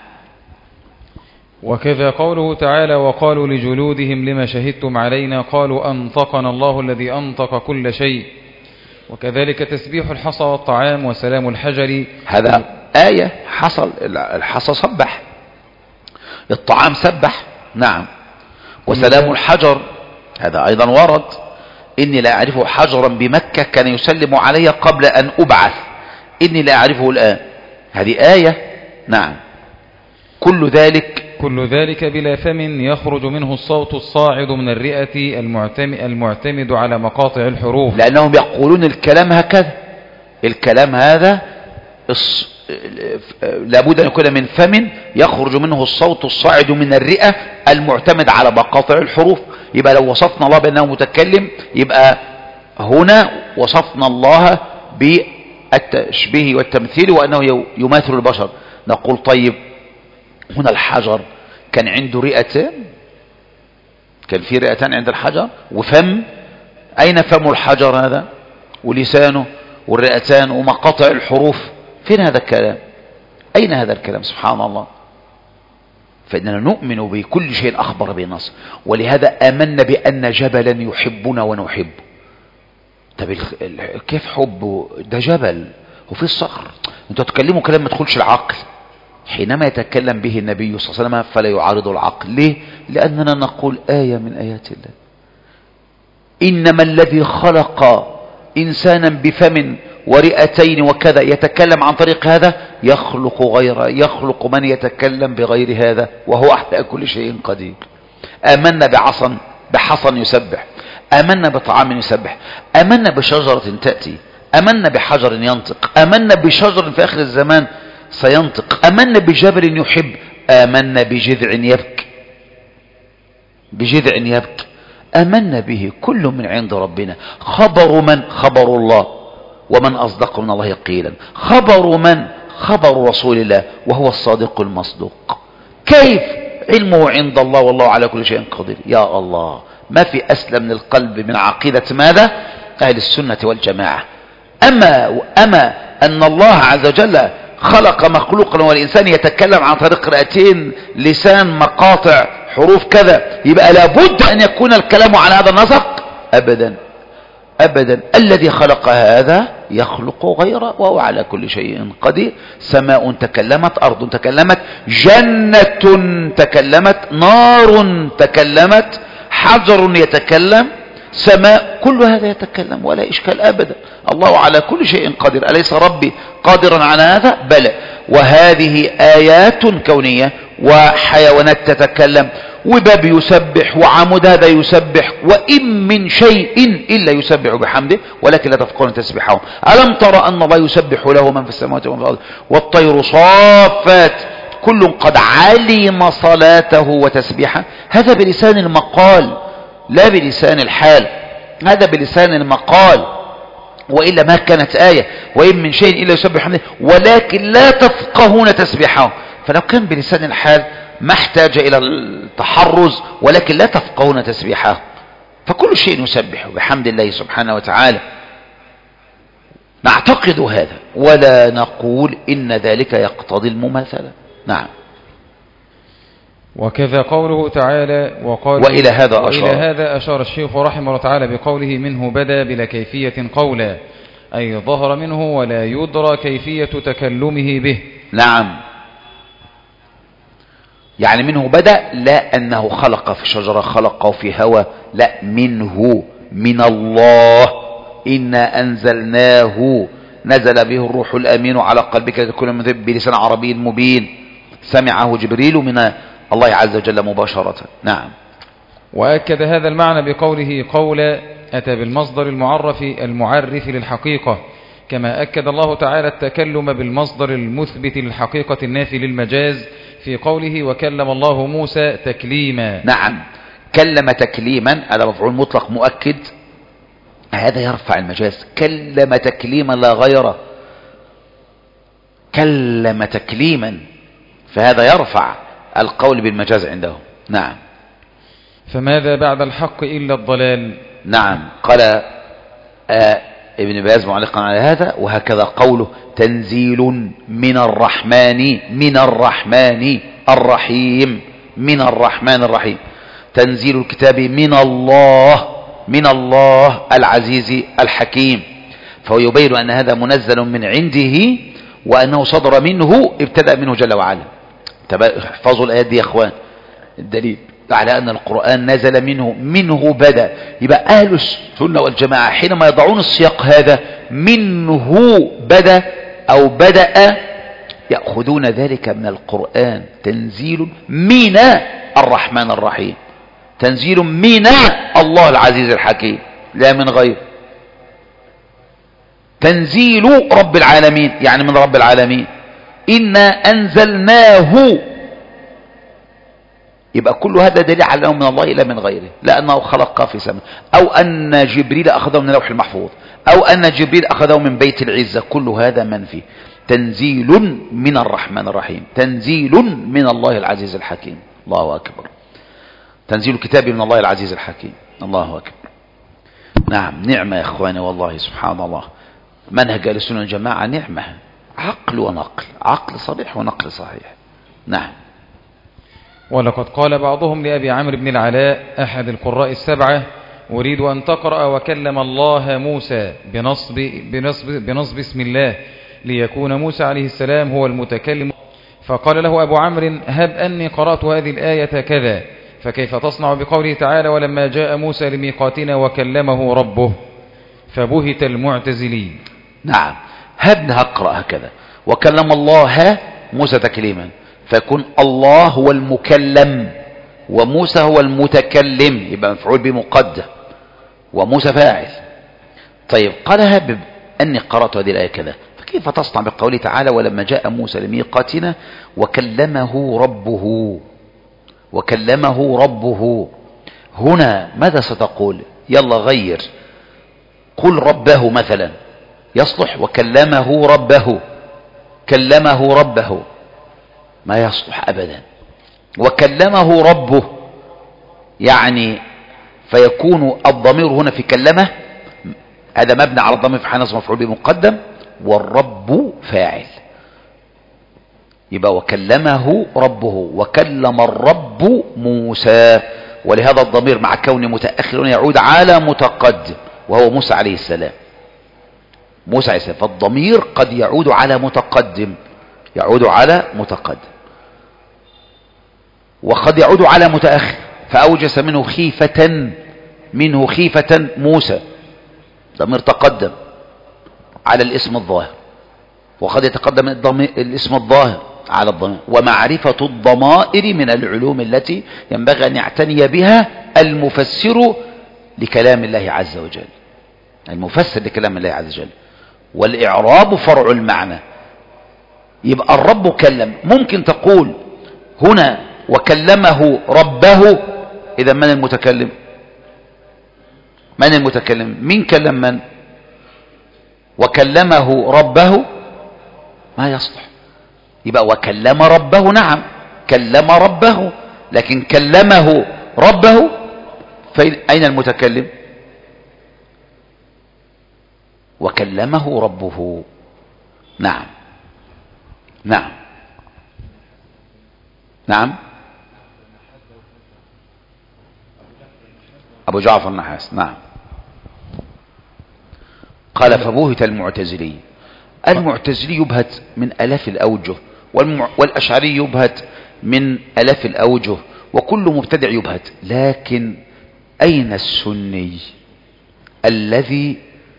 وكذا قوله تعالى: وقالوا لجلودهم لما شهدتم علينا قالوا أنطقنا الله الذي أنطق كل شيء. وكذلك تسبيح الحصى والطعام وسلام الحجر. هذا آية. حصل الحصى سبح، الطعام سبح. نعم. وسلام الحجر هذا أيضا ورد: إني لا أعرفه حجرا بمكة كان يسلم علي قبل أن أبعث، إني لا أعرفه الآن. هذه آية. نعم. كل ذلك كل ذلك بلا فم يخرج منه الصوت الصاعد من الرئة المعتمد, المعتمد على مقاطع الحروف. لأنهم يقولون الكلام هكذا، الكلام هذا لابد أن يكون من فم يخرج منه الصوت الصاعد من الرئة المعتمد على مقاطع الحروف. يبقى لو وصفنا الله بأنه متكلم، يبقى هنا وصفنا الله بالتشبيه والتمثيل وأنه يماثل البشر. نقول طيب، هنا الحجر كان عنده رئتين، كان في رئتان عند الحجر وفم. أين فم الحجر هذا؟ ولسانه والرئتان ومقاطع الحروف. فين هذا الكلام؟ أين هذا الكلام؟ سبحان الله. فإننا نؤمن بكل شيء أخبر بنص، ولهذا آمنا بأن جبلا يحبنا ونحبه. طب كيف حبه؟ ده جبل وفي الصخر. انتوا تتكلموا كلام ما تدخلش العقل. حينما يتكلم به النبي صلى الله عليه وسلم فلا يعارض العقل. ليه؟ لأننا نقول آية من آيات الله: إنما الذي خلق إنسانا بفم ورئتين وكذا يتكلم عن طريق هذا يخلق غيره، يخلق من يتكلم بغير هذا وهو على كل شيء قدير. آمنا بعصا بحصن يسبح، آمنا بطعام يسبح، آمنا بشجرة تأتي، آمنا بحجر ينطق، آمنا بشجر في آخر الزمان سينطق، آمنا بجبل يحب، آمنا بجذع يبكي، بجذع يبكي، آمنا به كل من عند ربنا. خبر من؟ خبر الله، ومن أصدق من الله قيلا. خبر من؟ خبر رسول الله وهو الصادق المصدوق. كيف؟ علمه عند الله والله على كل شيء قدير. يا الله، ما في أسلم من القلب من عقيدة ماذا؟ أهل السنة والجماعة. أما, أما أن الله عز وجل خلق مخلوقا والإنسان يتكلم عن طريق رئتين، لسان، مقاطع حروف كذا، يبقى لابد أن يكون الكلام على هذا النسق؟ أبدا أبدا. الذي خلق هذا يخلق غيره وهو على كل شيء قدير. سماء تكلمت، أرض تكلمت، جنة تكلمت، نار تكلمت، حجر يتكلم، سماء، كل هذا يتكلم ولا إشكال أبدا. الله على كل شيء قدير. أليس ربي قادرا على هذا؟ بلى. وهذه آيات كونية وحيوانات تتكلم، وباب يسبح، وعمود هذا يسبح، وإن من شيء إلا يسبح بحمده ولكن لا تفقهون تسبحهم. ألم ترى أن الله يسبح له من في السماوات ومن في الأرض والطير صافات كل قد علم صلاته وتسبيحه. هذا بلسان المقال لا بلسان الحال، هذا بلسان المقال، وإلا ما كانت آية وإن من شيء إلا يسبح بحمده ولكن لا تفقهون تسبيحهم. فلو كان بلسان الحال ما احتاج إلى التحرز، ولكن لا تفقهون تسبيحه. فكل شيء يسبح بحمد الله سبحانه وتعالى. نعتقد هذا ولا نقول إن ذلك يقتضي المماثلة. نعم. وكذا قوله تعالى وقال وإلى هذا أشار وإلى هذا أشار الشيخ رحمه الله تعالى بقوله منه بدا بلا كيفية قولا، أي ظهر منه ولا يدرى كيفية تكلمه به. نعم، يعني منه بدأ لا أنه خلق في شجرة، خلقه في هوى، لا، منه من الله. إنا أنزلناه نزل به الروح الأمين على قلبك لتكون من ذنب بلسان عربي مبين سمعه جبريل من الله عز وجل مباشرة. نعم. وأكد هذا المعنى بقوله قولا أتى بالمصدر المعرف المعرف للحقيقة، كما أكد الله تعالى التكلم بالمصدر المثبت للحقيقة النافي للمجاز في قوله وكلم الله موسى تكليما. نعم، كلم تكليما هذا مفعول مطلق مؤكد، هذا يرفع المجاز. كلم تكليما لا غيره، كلم تكليما، فهذا يرفع القول بالمجاز عنده. نعم. فماذا بعد الحق إلا الضلال؟ نعم. قال آه ابن باز معلقا على هذا وهكذا قوله تنزيل من الرحمن من الرحمن الرحيم من الرحمن الرحيم، تنزيل الكتاب من الله من الله العزيز الحكيم. فهو يبين أن هذا منزل من عنده وأنه صدر منه ابتدأ منه جل وعلا. احفظوا الآيات دي يا أخوان، الدليل على أن القرآن نزل منه منه بدأ. يبقى أهل السنة والجماعة حينما يضعون السياق هذا منه بدأ أو بدأ يأخذون ذلك من القرآن، تنزيل من الرحمن الرحيم، تنزيل من الله العزيز الحكيم لا من غير. تنزيل رب العالمين يعني من رب العالمين. إنا أنزلناه، يبقى كل هذا دليل على أنه من الله لا من غيره، لا أنه خلق في سماء، أو أن جبريل أخذه من اللوح المحفوظ، أو أن جبريل أخذه من بيت العزة، كل هذا منفي. تنزيل من الرحمن الرحيم، تنزيل من الله العزيز الحكيم. الله أكبر. تنزيل الكتاب من الله العزيز الحكيم. الله أكبر. نعم، نعمة يا إخواني والله سبحان الله. منهج أهل السنة والجماعة نعمة، عقل ونقل، عقل صريح ونقل صحيح. نعم. ولقد قال بعضهم لأبي عمرو بن العلاء أحد القراء السبعة أريد أن تقرأ وكلم الله موسى بنصب, بنصب, بنصب اسم الله ليكون موسى عليه السلام هو المتكلم. فقال له أبو عمرو هب أني قرأت هذه الآية كذا، فكيف تصنع بقوله تعالى ولما جاء موسى لميقاتنا وكلمه ربه؟ فبهت المعتزلين. نعم، هب هقرأ هكذا وكلم الله موسى تكليما، فيكون الله هو المكلم وموسى هو المتكلم، يبقى مفعول بمقدم وموسى فاعل. طيب قال هب أني قرأت هذه الآية كذا، فكيف تصنع بقوله تعالى ولما جاء موسى لميقاتنا وكلمه ربه؟ وكلمه ربه هنا ماذا ستقول؟ يلا غير، قل ربه مثلا، يصلح وكلمه ربه، كلمه ربه ما يصلح أبدا. وكلمه ربه يعني فيكون الضمير هنا في كلمه هذا مبني على الضمير في حال نصب مفعول به مقدم، والرب فاعل، يبقى وكلمه ربه وكلم الرب موسى. ولهذا الضمير مع كونه متأخر يعود على متقدم وهو موسى عليه السلام. موسى عليه السلام، فالضمير قد يعود على متقدم، يعود على متقدم وقد يعود على متأخر، فأوجس منه خيفة منه خيفة موسى، ضمير تقدم على الاسم الظاهر، وقد يتقدم الاسم الظاهر على الضمائر. ومعرفة الضمائر من العلوم التي ينبغي أن يعتني بها المفسر لكلام الله عز وجل، المفسر لكلام الله عز وجل. والإعراب فرع المعنى. يبقى الرب كلم، ممكن تقول هنا وكلمه ربه، إذا من المتكلم؟ من المتكلم؟ مين كلم من؟ وكلمه ربه ما يصلح. يبقى وكلم ربه، نعم كلم ربه، لكن كلمه ربه أين المتكلم؟ وكلمه ربه. نعم نعم نعم أبو جعفر النحاس. نعم. قال فبوهت المعتزلي. المعتزلي يبهت من ألاف الأوجه، والأشعري يبهت من ألاف الأوجه، وكل مبتدع يبهت. لكن أين السني الذي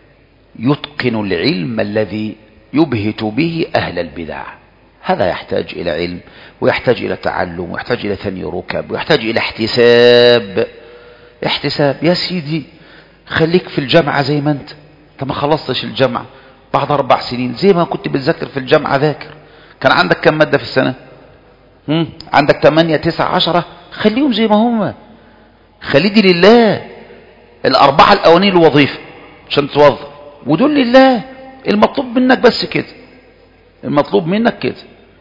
يتقن العلم الذي يبهت به أهل البدع؟ هذا يحتاج إلى علم، ويحتاج إلى تعلم، ويحتاج إلى ثني ركب، ويحتاج إلى احتساب. احتساب يا سيدي، خليك في الجامعة زي ما انت. انت ما خلصتش الجامعة بعد أربع سنين زي ما كنت بتذاكر في الجامعة ذاكر. كان عندك كم مادة في السنة؟ هم؟ عندك تمانية تسعة عشرة، خليهم زي ما هم. خلي دي لله. الأربعة الأولانيين الوظيفة عشان توظف، ودول لله. المطلوب منك بس كده، المطلوب منك كده.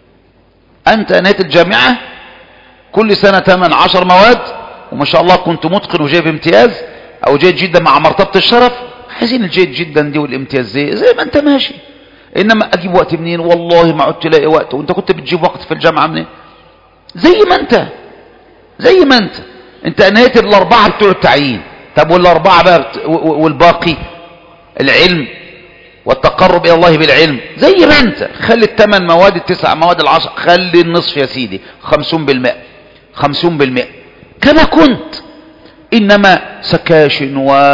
أنت نهاية الجامعة كل سنة ثمانية عشر مواد، وما شاء الله كنت متقن وجايب امتياز أو جيد جدا مع مرتبة الشرف، عايزين الجيد جدا دي والامتياز زي, زي ما أنت ماشي. إنما أجيب وقت منين؟ والله ما عدت تلاقي وقت. وأنت كنت بتجيب وقت في الجامعة منين؟ زي ما أنت زي ما أنت أنت نهاية الأربعة بتوع التعيين. طب والأربعة بقى بت... والباقي العلم والتقرب إلى الله بالعلم زي ما أنت. خلي الثمان مواد التسع مواد العشر، خلي النصف يا سيدي خمسون بالمئة خمسون بالمئة كما كنت. إنما سكاشن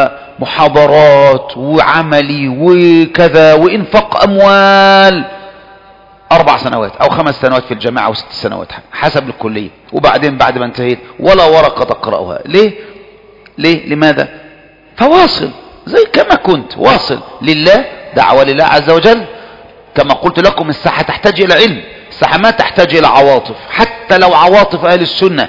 ومحاضرات وعملي وكذا وإنفاق أموال، أربع سنوات أو خمس سنوات في الجامعة وست سنوات حسب الكلية، وبعدين بعد ما انتهيت ولا ورقة تقرأها. ليه؟ ليه؟ لماذا؟ فواصل زي كما كنت، واصل لله، دعوة لله عز وجل. كما قلت لكم الساحة تحتاج إلى علم، الساحة ما تحتاج إلى عواطف. حتى لو عواطف أهل السنة،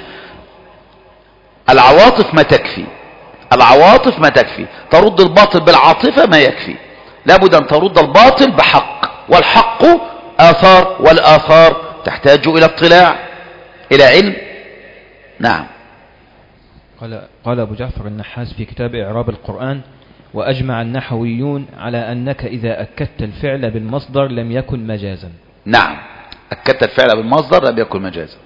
العواطف ما تكفي، العواطف ما تكفي. ترد الباطل بالعاطفة ما يكفي، لابد أن ترد الباطل بحق، والحق آثار، والآثار تحتاج إلى اطلاع، إلى علم. نعم. قال, قال أبو جعفر النحاس في كتاب إعراب القرآن: وأجمع النحويون على أنك إذا أكدت الفعل بالمصدر لم يكن مجازا. نعم، أكدت الفعل بالمصدر لم يكن مجازا.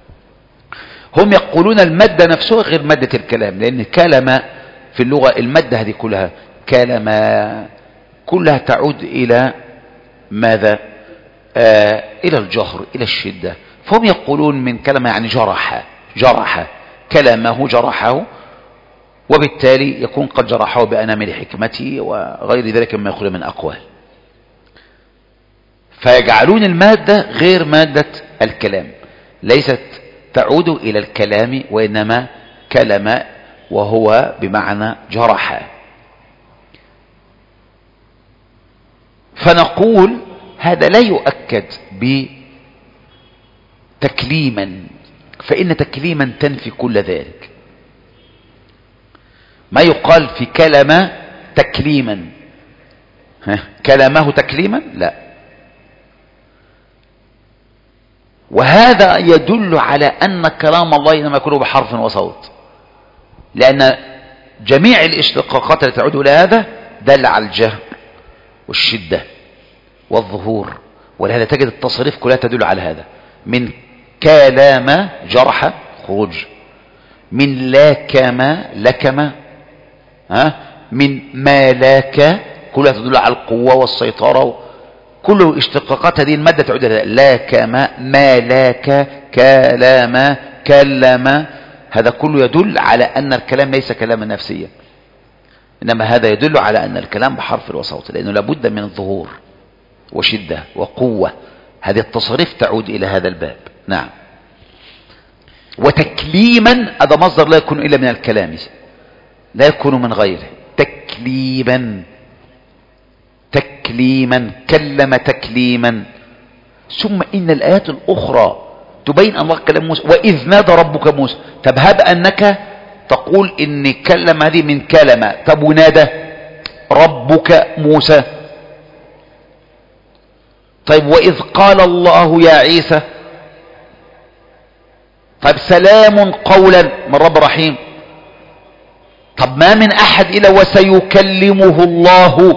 هم يقولون المادة نفسها غير مادة الكلام، لأن كلمة في اللغة المادة هذه كلها كلمة كلها تعود إلى ماذا؟ آه إلى الجهر، إلى الشدة. فهم يقولون من كلمة يعني جرح، جرح كلمه جرحه، وبالتالي يكون قد جرحه بأنامل حكمته وغير ذلك مما يقول من أقوال. فيجعلون المادة غير مادة الكلام، ليست تعود إلى الكلام، وإنما كلمة وهو بمعنى جرح. فنقول هذا لا يؤكد بتكليما، فإن تكليما تنفي كل ذلك. ما يقال في كلمة تكليما، كلمه تكليما، لا. وهذا يدل على أن كلام الله إنما يكون بحرف وصوت، لأن جميع الاشتقاقات التي تعود إلى هذا دل على الجهر والشدة والظهور، ولهذا تجد التصريف كلها تدل على هذا. من كلام جرح خروج، من لاكم لكم، ها، من مالاك كلها تدل على القوة والسيطرة. كل اشتقاقات هذه المادة تعود إلى لاكم، مالاك، كلام، كلم. هذا كله يدل على أن الكلام ليس كلاما نفسيا، إنما هذا يدل على أن الكلام بحرف وصوت، لأنه لابد من الظهور وشدة وقوة. هذه التصريف تعود إلى هذا الباب. نعم. وتكليما هذا مصدر لا يكون إلا من الكلام، لا يكون من غيره. تكليما تكليما كلم تكليما. ثم إن الآيات الأخرى تبين الله كلام موسى، وإذ نادى ربك موسى. طب هب أنك تقول إن كلم هذه من كلمة، طب ونادى ربك موسى. طيب وإذ قال الله يا عيسى، طيب سلام قولا من رب رحيم. طب ما من أحد إلا وسيكلمه الله.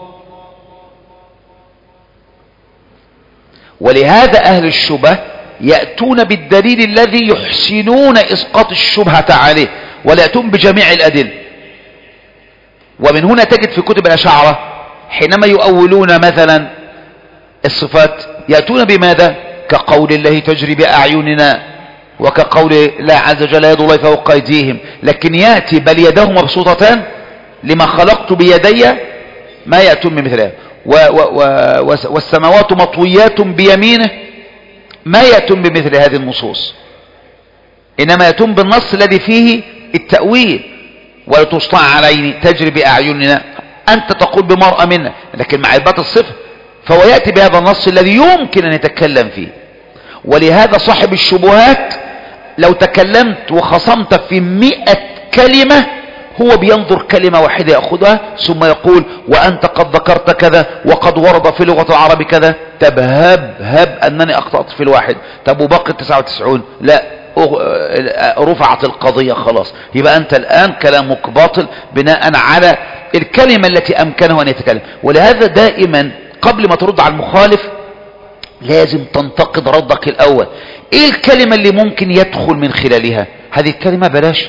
ولهذا أهل الشبه يأتون بالدليل الذي يحسنون إسقاط الشبهة عليه، ولا يأتون بجميع الأدلة. ومن هنا تجد في كتب الأشاعرة حينما يؤولون مثلا الصفات يأتون بماذا؟ كقول الله تجري بأعيننا، وكقول الله عز وجل يد الله فوق أيديهم. لكن يأتي بل يداه مبسوطتان لما خلقت بيدي، ما يأتون بمثلها. والسماوات مطويات بيمينه، ما يأتون بمثل هذه النصوص، إنما يأتون بالنص الذي فيه التأويل. ولا تسطع عليني تجري بأعيننا، أنت تقول بمرأة منا، لكن مع إثبات الصفة فهو يأتي بهذا النص الذي يمكن أن يتكلم فيه. ولهذا صاحب الشبهات لو تكلمت وخصمت في مئة كلمة هو بينظر كلمة واحدة يأخذها ثم يقول وأنت قد ذكرت كذا وقد ورد في لغة العرب كذا. طب هب هب أنني أخطأت في الواحد، طب وباقي تسعة وتسعون لا، رفعت القضية خلاص. يبقى أنت الآن كلامك باطل بناء على الكلمة التي أمكنه أن يتكلم. ولهذا دائما قبل ما ترد على المخالف لازم تنتقد ردك الأول. إيه الكلمة اللي ممكن يدخل من خلالها؟ هذه الكلمة بلاش.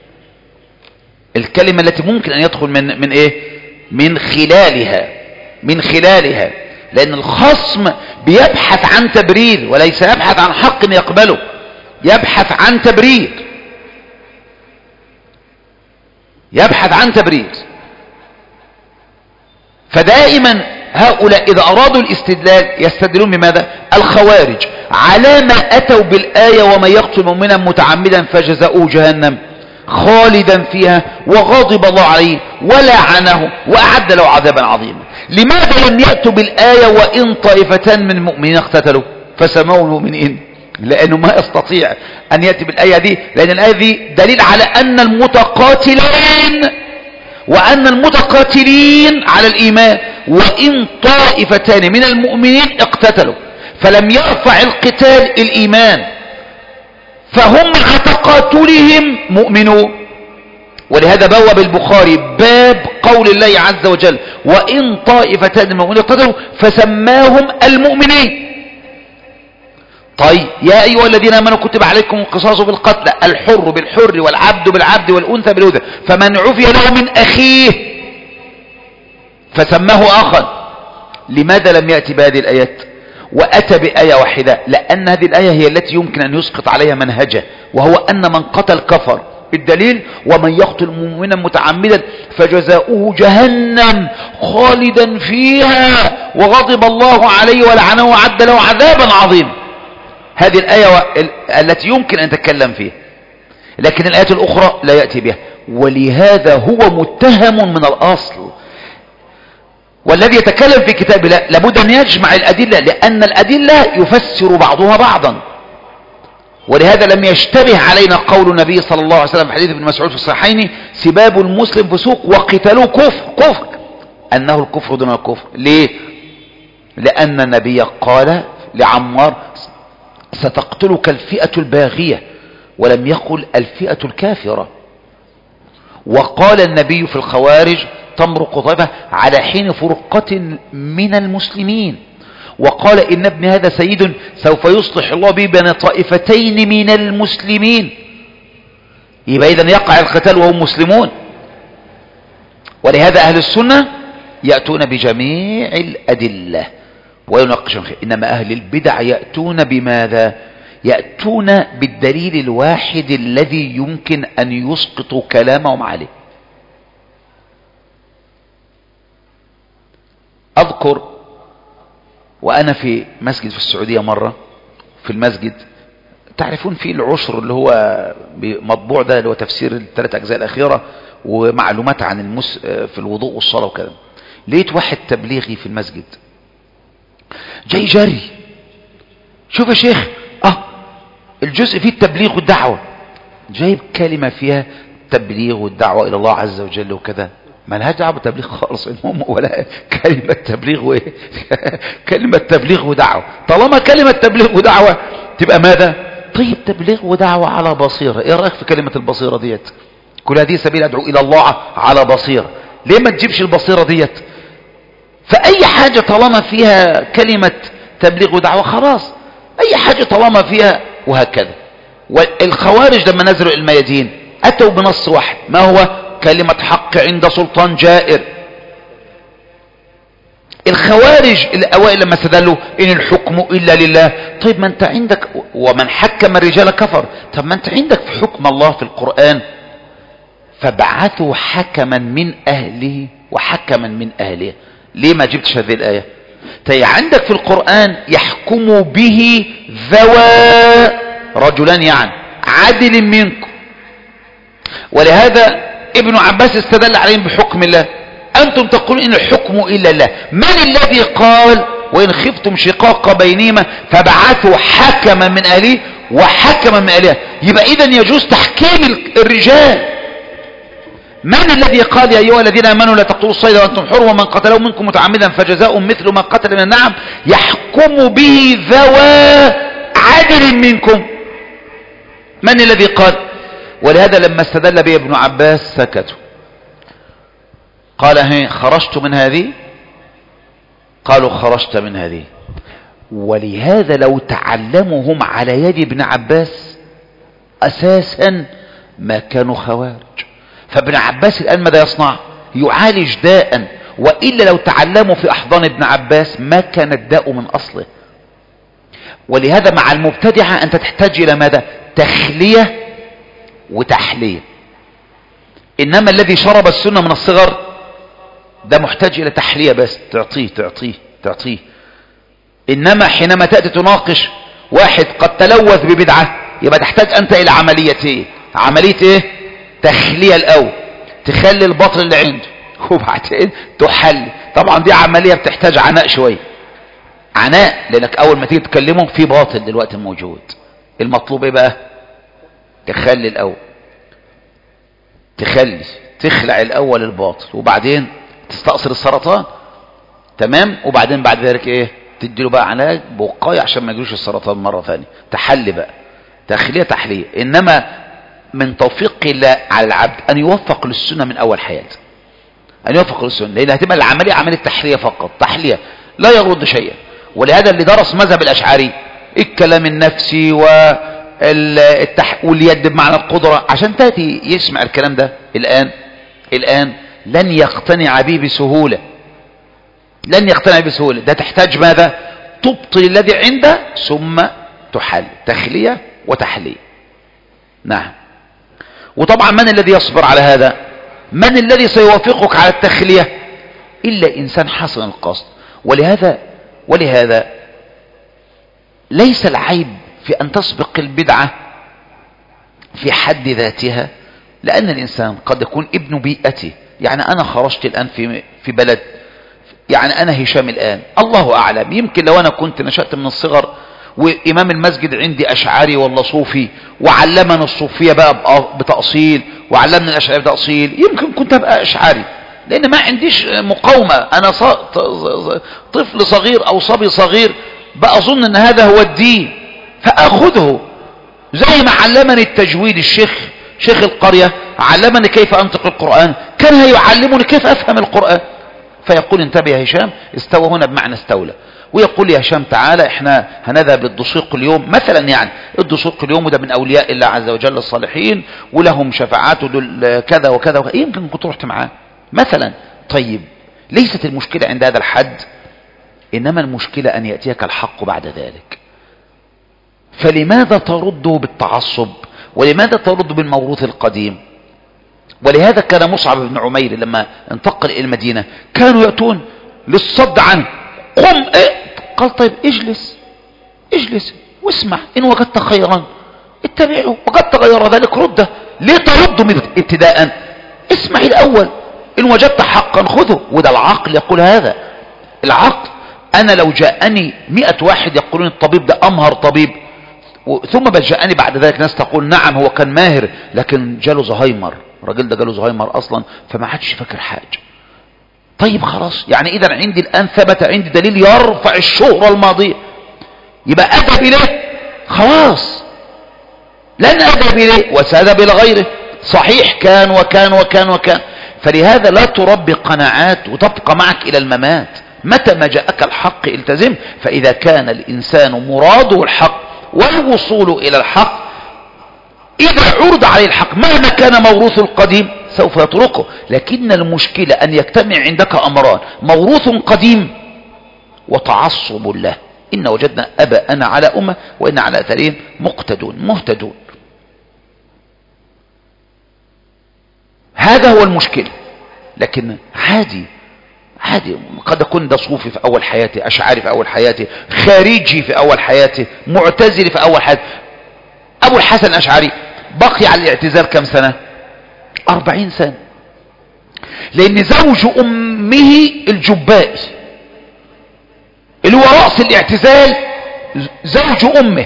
الكلمة التي ممكن أن يدخل من من إيه؟ من خلالها من خلالها لأن الخصم بيبحث عن تبرير وليس يبحث عن حق يقبله، يبحث عن تبرير يبحث عن تبرير. فدائما هؤلاء إذا أرادوا الاستدلال يستدلون بماذا؟ الخوارج على ما أتوا بالآية ومن يقتل مؤمنا متعمدا فجزاؤه جهنم خالدا فيها وغضب الله عليه ولعنه وأعد له عذابا عظيما. لماذا لم يأتوا بالآية وإن طائفتان من المؤمنين اقتتلوا فسموا المؤمنين؟ لأنه ما يستطيع أن يأتي بالآية دي، لأن الآية دي دليل على أن المتقاتلين وأن المتقاتلين على الإيمان وإن طائفتان من المؤمنين اقتتلوا، فلم يرفع القتال الإيمان، فهم مع تقاتلهم مؤمنون. ولهذا بوب البخاري باب قول الله عز وجل وإن طائفتان من المؤمنين اقتتلوا فسماهم المؤمنين. طيب يا أيها الذين آمنوا كتب عليكم القصاص بالقتل الحر بالحر والعبد بالعبد والأنثى بالأنثى فمن عفي له من أخيه فسماه أخا. لماذا لم يأتي بهذه الآيات وأتى بآية واحدة؟ لأن هذه الآية هي التي يمكن أن يسقط عليها منهجه، وهو أن من قتل كفر. الدليل ومن يقتل مؤمنا متعمدا فجزاؤه جهنم خالدا فيها وغضب الله عليه ولعنه وعد له عذابا عظيما. هذه الآية التي يمكن أن نتكلم فيها، لكن الآيات الأخرى لا يأتي بها. ولهذا هو متهم من الأصل. والذي يتكلم في كتاب الله لابد أن يجمع الأدلة، لأن الأدلة يفسر بعضها بعضا. ولهذا لم يشتبه علينا قول النبي صلى الله عليه وسلم في حديث ابن مسعود في الصحيحين سباب المسلم فسوق وقتاله كفر كفر أنه الكفر دون الكفر. ليه؟ لأن النبي قال لعمار ستقتلك الفئة الباغية، ولم يقل الفئة الكافرة. وقال النبي في الخوارج تمرق طيبة على حين فرقة من المسلمين، وقال إن ابن هذا سيد سوف يصلح الله به بين طائفتين من المسلمين. يبقى إذن يقع القتال وهم مسلمون. ولهذا أهل السنة يأتون بجميع الأدلة ويناقشون خير. إنما أهل البدع يأتون بماذا؟ يأتون بالدليل الواحد الذي يمكن أن يسقطوا كلامهم عليه. أذكر وأنا في مسجد في السعودية مرة، في المسجد تعرفون فيه العشر اللي هو مطبوع ده، اللي هو تفسير الثلاث أجزاء الأخيرة ومعلومات عن المس في الوضوء والصلاة وكذا. لقيت واحد تبليغي في المسجد جاي جري، شوف يا شيخ اه الجزء فيه التبليغ والدعوة، جايب كلمة فيها تبليغ والدعوة إلى الله عز وجل وكذا، ما لها دعوة بالتبليغ خالص، المهم ولا كلمة تبليغ وايه كلمة تبليغ ودعوة. طالما كلمة تبليغ ودعوة تبقى ماذا؟ طيب تبليغ ودعوة على بصيرة. ايه رأيك في كلمة البصيرة ديت؟ كل هذه سبيل ادعو الى الله على بصيرة. ليه ما تجيبش البصيرة ديت؟ فاي حاجة طالما فيها كلمة تبليغ ودعوة خلاص، اي حاجة طالما فيها، وهكذا. والخوارج لما نزلوا الميادين اتوا بنص واحد، ما هو؟ كلمة حق عند سلطان جائر. الخوارج الاوائل لما استدلوا ان الحكم الا لله، طيب ما انت عندك ومن حكم الرجال كفر، طب ما انت عندك في حكم الله في القرآن فبعثوا حكما من اهله وحكما من اهله. ليه ما جبتش هذه الآية؟ طيب عندك في القرآن يحكم به ذوى رجلان يعني عدل منكم، ولهذا ابن عباس استدل عليهم بحكم الله. أنتم تقولون إن الحكم إلا الله، من الذي قال وإن خفتم شقاق بينهما فبعثوا حكما من أهله وحكما من أهلها؟ يبقى إذن يجوز تحكيم الرجال. من الذي قال يا أيها الذين آمنوا لا تقتلوا الصيد وأنتم حر ومن قتله منكم متعمدا فجزاء مثل ما قتل من النعم يحكم به ذوى عدل منكم؟ من الذي قال؟ ولهذا لما استدل به ابن عباس سكتوا. قال هي خرجت من هذه؟ قالوا خرجت من هذه. ولهذا لو تعلمهم على يد ابن عباس أساسا ما كانوا خوارج. فابن عباس الآن ماذا يصنع؟ يعالج داء، وإلا لو تعلموا في أحضان ابن عباس ما كان الداء من أصله. ولهذا مع المبتدعة أنت تحتاج إلى ماذا؟ تخلية وتحلية. إنما الذي شرب السنة من الصغر ده محتاج إلى تحلية بس، تعطيه تعطيه تعطيه. إنما حينما تأتي تناقش واحد قد تلوث ببدعة يبقى تحتاج أنت إلى عمليتين. عملية إيه؟ تخلية الأول، تخلي الباطل اللي عنده، وبعدين تحلي. طبعا دي عملية بتحتاج عناء شوية، عناء، لأنك أول ما تيجي تكلمهم في باطل دلوقتي موجود. المطلوب إيه بقى؟ تخلي الأول، تخلي تخلع الأول الباطل، وبعدين تستأصل السرطان، تمام؟ وبعدين بعد ذلك إيه؟ تديله بقى علاج بوقاية عشان ما يجيش السرطان مرة ثانية. تحلي بقى، تخلية تحلية. إنما من توفيق الله على العبد أن يوفق للسنة من أول حياته، أن يوفق للسنة، لأن هتبقى العملية عملية تحلية فقط، تحلية لا يرد شيئا. ولهذا اللي درس مذهب الأشعري الكلام النفسي والتح... واليد بمعنى القدرة، عشان تأتي يسمع الكلام ده الآن الآن لن يقتنع به بسهولة، لن يقتنع بسهولة. ده تحتاج ماذا؟ تبطل الذي عنده ثم تحل، تخلية وتحلية. نعم. وطبعا من الذي يصبر على هذا؟ من الذي سيوافقك على التخلية؟ إلا إنسان حسن القصد. ولهذا ولهذا ليس العيب في أن تسبق البدعة في حد ذاتها، لأن الإنسان قد يكون ابن بيئته. يعني أنا خرجت الآن في في بلد، يعني أنا هشام الآن الله أعلم، يمكن لو أنا كنت نشأت من الصغر وإمام المسجد عندي أشعري ولا صوفي وعلمنا الصوفية بقى بتأصيل وعلمنا الأشعري بتأصيل، يمكن كنت أبقى أشعري، لأن ما عنديش مقاومة. أنا طفل صغير أو صبي صغير بقى أظن أن هذا هو الدين فأخذه. زي ما علمني التجويد الشيخ شيخ القرية، علمني كيف أنطق القرآن، كان هيعلمني كيف أفهم القرآن. فيقول انتبه يا هشام، استوى هنا بمعنى استولى. ويقول يا هشام تعالى احنا هنذهب للدسوق اليوم مثلا، يعني الدسوق اليوم ده من اولياء الله عز وجل الصالحين ولهم شفاعات ودول كذا وكذا وكذا، يمكن كنت رحت معاه مثلا. طيب ليست المشكلة عند هذا الحد، انما المشكلة ان يأتيك الحق بعد ذلك. فلماذا ترده بالتعصب؟ ولماذا ترده بالموروث القديم؟ ولهذا كان مصعب بن عمير لما انتقل الى المدينة كانوا يأتون للصد عنه، قم فقال طيب اجلس اجلس واسمع، إن وجدت خيرا اتبعه، وقد تغير ذلك رده. ليه ترد من ابتداء؟ اسمع الأول، إن وجدت حقا خذه. وده العقل يقول هذا. العقل، أنا لو جاءني مئة واحد يقولون الطبيب ده أمهر طبيب، ثم جاءني بعد ذلك ناس تقول نعم هو كان ماهر لكن جاله زهايمر، الراجل ده جاله زهايمر أصلا فما عادش فاكر حاجة. طيب خلاص، يعني إذا عندي الآن ثبت عندي دليل يرفع الشهرة الماضية، يبقى أذهب إليه خلاص، لن أذهب إليه وسأذهب إلى غيره. صحيح كان وكان وكان وكان. فلهذا لا تربي قناعات وتبقى معك إلى الممات. متى ما جاءك الحق التزم. فإذا كان الإنسان مراده الحق والوصول إلى الحق، إذا عرض عليه الحق مهما كان موروث القديم سوف يتركه. لكن المشكلة أن يجتمع عندك أمران: موروث قديم وتعصب له. إن وجدنا أباءنا على أمة وإن على أثرهم مقتدون مهتدون. هذا هو المشكلة. لكن عادي عادي، قد أكون ده صوفي في أول حياتي، أشعري في أول حياتي، خارجي في أول حياتي، معتزلي في أول حياتي. أبو الحسن الأشعري بقي على الاعتزال كم سنة؟ أربعين سنة، لأن زوج أمه الجبائي اللي هو رأس الاعتزال زوج أمه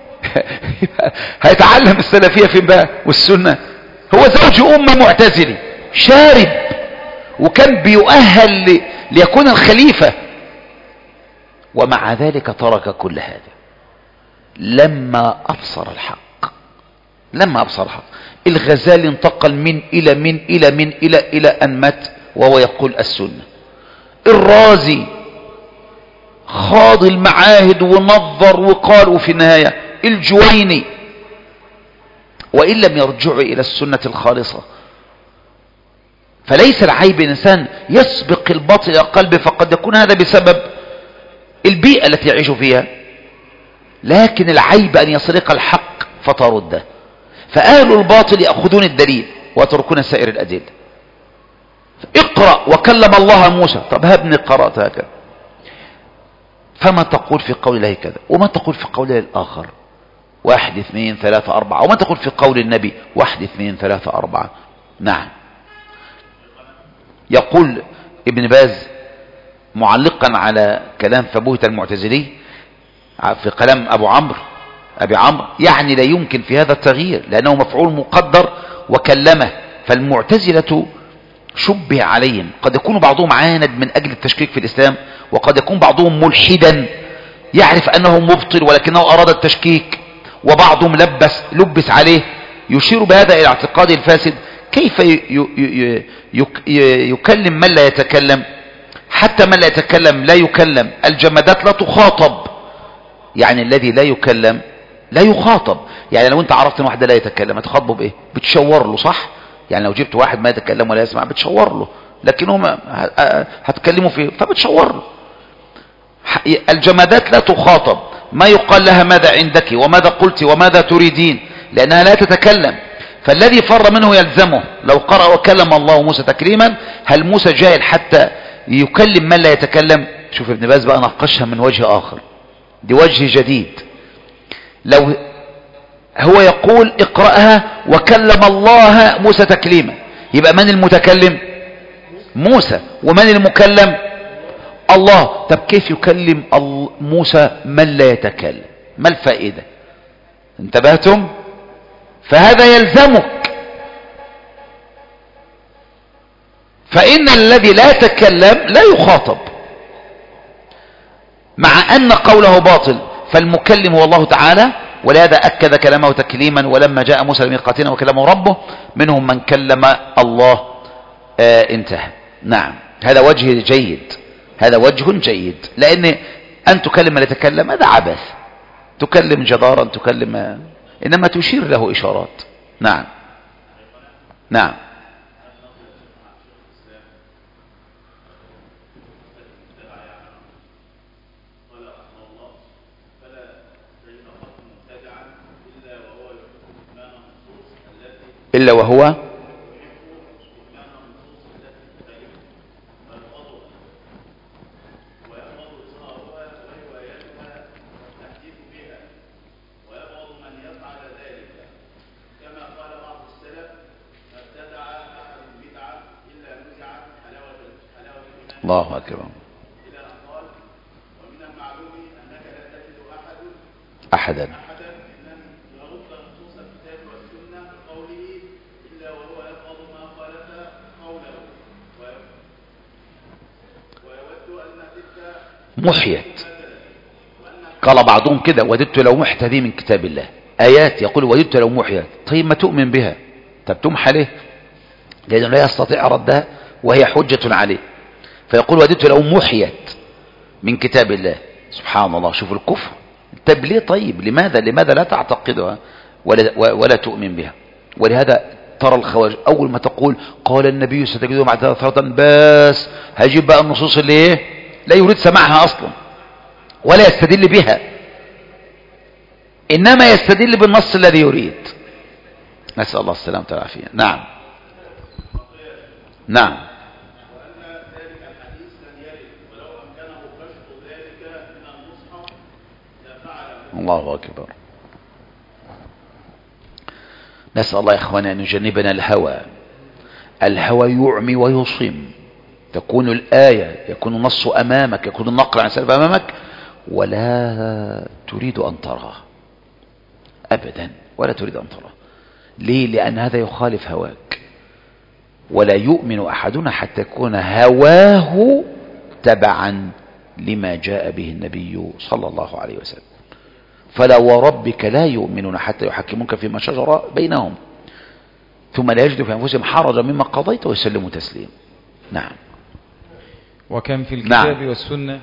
هيتعلم السلفية فين بقى والسنة؟ هو زوج أمه معتزلي شارب، وكان بيؤهل لي ليكون الخليفة، ومع ذلك ترك كل هذا لما أبصر الحق. لما أبصر الحق. الغزالي انتقل من إلى من إلى من إلى إلى أن مات وهو يقول السنة. الرازي خاض المعاهد ونظر وقال، وفي النهاية الجويني، وإن لم يرجعوا إلى السنة الخالصة. فليس العيب إنسان يسبق الباطل إلى قلبه، فقد يكون هذا بسبب البيئة التي يعيش فيها، لكن العيب أن يسرق الحق فترده. فأهل الباطل يأخذون الدليل ويتركون سائر الأدلة. اقرأ وكلم الله موسى، طب هبني قرأت هكذا، فما تقول في قول الله كذا، وما تقول في قول الآخر، واحد اثنين ثلاثة أربعة، وما تقول في قول النبي واحد اثنين ثلاثة أربعة. نعم. يقول ابن باز معلقا على كلام فبوهة المعتزلي في كلام أبو عمرو أبي عمرو، يعني لا يمكن في هذا التغيير لأنه مفعول مقدر وكلمه. فالمعتزلة شبه عليهم، قد يكون بعضهم عاند من أجل التشكيك في الإسلام، وقد يكون بعضهم ملحدا يعرف أنه مبطل ولكنه أراد التشكيك، وبعضهم لبس لبس عليه. يشير بهذا إلى اعتقاد الفاسد. كيف يكلم من لا يتكلم؟ حتى من لا يتكلم لا يكلم. الجمادات لا تخاطب، يعني الذي لا يكلم لا يخاطب. يعني لو انت عرفت ان واحد لا يتكلم هتخاطبه بايه؟ بتشور له، صح؟ يعني لو جبت واحد ما يتكلم ولا يسمع بتشور له، لكن هم هتكلموا فيه فبتشور له. الجمادات لا تخاطب، ما يقال لها ماذا عندك وماذا قلت وماذا تريدين، لأنها لا تتكلم. فالذي فر منه يلزمه. لو قرأ وكلم الله موسى تكريما، هل موسى جاهل حتى يكلم من لا يتكلم؟ شوف ابن باز بقى ناقشها من وجه آخر، دي وجه جديد. لو هو يقول اقرأها وكلم الله موسى تكليما، يبقى من المتكلم؟ موسى. ومن المكلم؟ الله. طب كيف يكلم موسى من لا يتكلم؟ ما الفائدة؟ انتبهتم؟ فهذا يلزمك. فإن الذي لا يتكلم لا يخاطب، مع أن قوله باطل. فالمكلم هو الله تعالى، ولهذا أكد كلامه تكليما. ولما جاء موسى لميقاتنا وكلمه ربه منهم من كلم الله. آه انتهى. نعم، هذا وجه جيد، هذا وجه جيد. لأن أن تكلم من يتكلم هذا عبث، تكلم جدارا، تكلم، إنما تشير له إشارات. نعم نعم. إلا وهو الله أكبر. أحدا محيت. قال بعضهم كده وددت لو محت هذه من كتاب الله، آيات يقول وددت لو محيت. طيب ما تؤمن بها، طب تمحى ليه؟ لأنه لا يستطيع ردها وهي حجة عليه، فيقول وددت لو محيت من كتاب الله. سبحان الله، شوف الكفر. طب ليه؟ طيب لماذا لماذا لا تعتقدها ولا, ولا تؤمن بها؟ ولهذا ترى الخوارج أول ما تقول قال النبي ستجدهم معذرة بس هيجيب بقى النصوص اللي ايه لا يريد سماعها أصلا ولا يستدل بها، إنما يستدل بالنص الذي يريد. نسأل الله السلامة والعافية. نعم نعم. الله أكبر. نسأل الله يا إخواني أن يجنبنا الهوى. الهوى يعمي ويصم. تكون الآية، يكون النص أمامك، يكون النقل عن سلف أمامك، ولا تريد أن تراه أبدا، ولا تريد أن تراه. ليه؟ لأن هذا يخالف هواك. ولا يؤمن أحدنا حتى يكون هواه تبعا لما جاء به النبي صلى الله عليه وسلم. فلا وربك لا يؤمنون حتى يحكموك فيما شجر بينهم ثم لا يجدوا في أنفسهم حرجا مما قضيت ويسلموا تسليما. نعم. وكم في الكتاب نعم. والسنة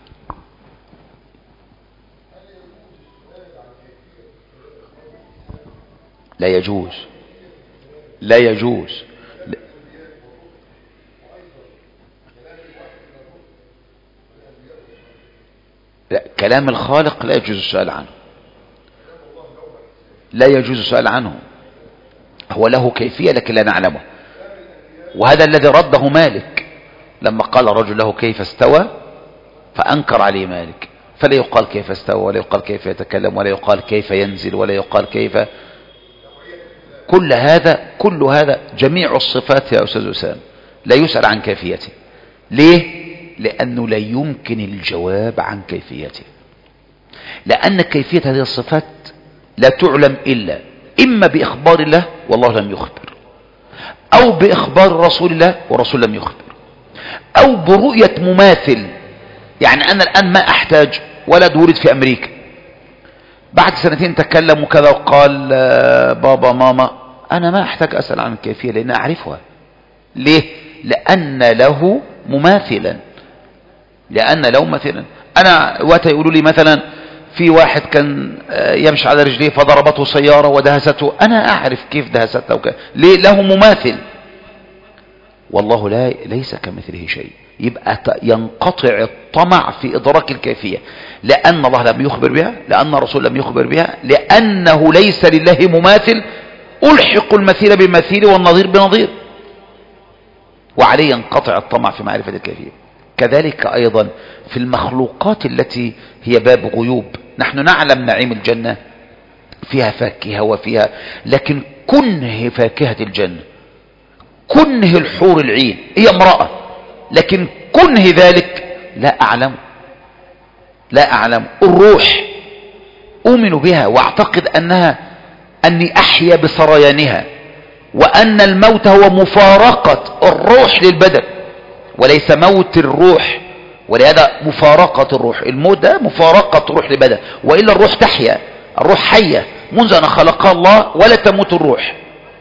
لا يجوز لا يجوز لا. لا. كلام الخالق لا يجوز السؤال عنه، لا يجوز السؤال عنه. هو له كيفية لكن لا نعلمه، وهذا الذي رده مالك لما قال الرجل له كيف استوى فأنكر عليه مالك. فلا يقال كيف استوى ولا يقال كيف يتكلم ولا يقال كيف ينزل ولا يقال كيف، كل هذا كل هذا جميع الصفات يا أستاذ أسامة لا يسأل عن كيفيته. ليه؟ لأنه لا يمكن الجواب عن كيفيته، لأن كيفية هذه الصفات لا تعلم إلا إما بإخبار الله والله لم يخبر، أو بإخبار رسول الله ورسول لم يخبر، أو برؤية مماثل. يعني أنا الآن ما أحتاج ولد ولد في أمريكا بعد سنتين تكلم وكذا وقال بابا ماما، أنا ما أحتاج أسأل عن الكيفية لأن أعرفها. ليه؟ لأن له مماثلا، لأن له مثلا. أنا وقت يقولوا لي مثلا في واحد كان يمشي على رجليه فضربته سيارة ودهسته، أنا أعرف كيف دهستها وكذا. ليه؟ له مماثل. والله لا ليس كمثله شيء. يبقى ينقطع الطمع في إدراك الكيفية، لأن الله لم يخبر بها، لأن الرسول لم يخبر بها، لأنه ليس لله مماثل. ألحق المثيل بمثيل والنظير بنظير، وعليه ينقطع الطمع في معرفة الكيفية. كذلك أيضا في المخلوقات التي هي باب غيوب. نحن نعلم نعيم الجنة فيها فاكهة وفيها، لكن كنه فاكهة الجنة، كنه الحور العين هي امرأة، لكن كنه ذلك لا أعلم لا أعلم. الروح أؤمن بها وأعتقد أنها أني أحيا بسريانها، وأن الموت هو مفارقة الروح للبدن وليس موت الروح، ولهذا مفارقة الروح. الموت ده مفارقة الروح للبدن، وإلا الروح تحيا، الروح حية منذ أن خلقها الله ولا تموت الروح.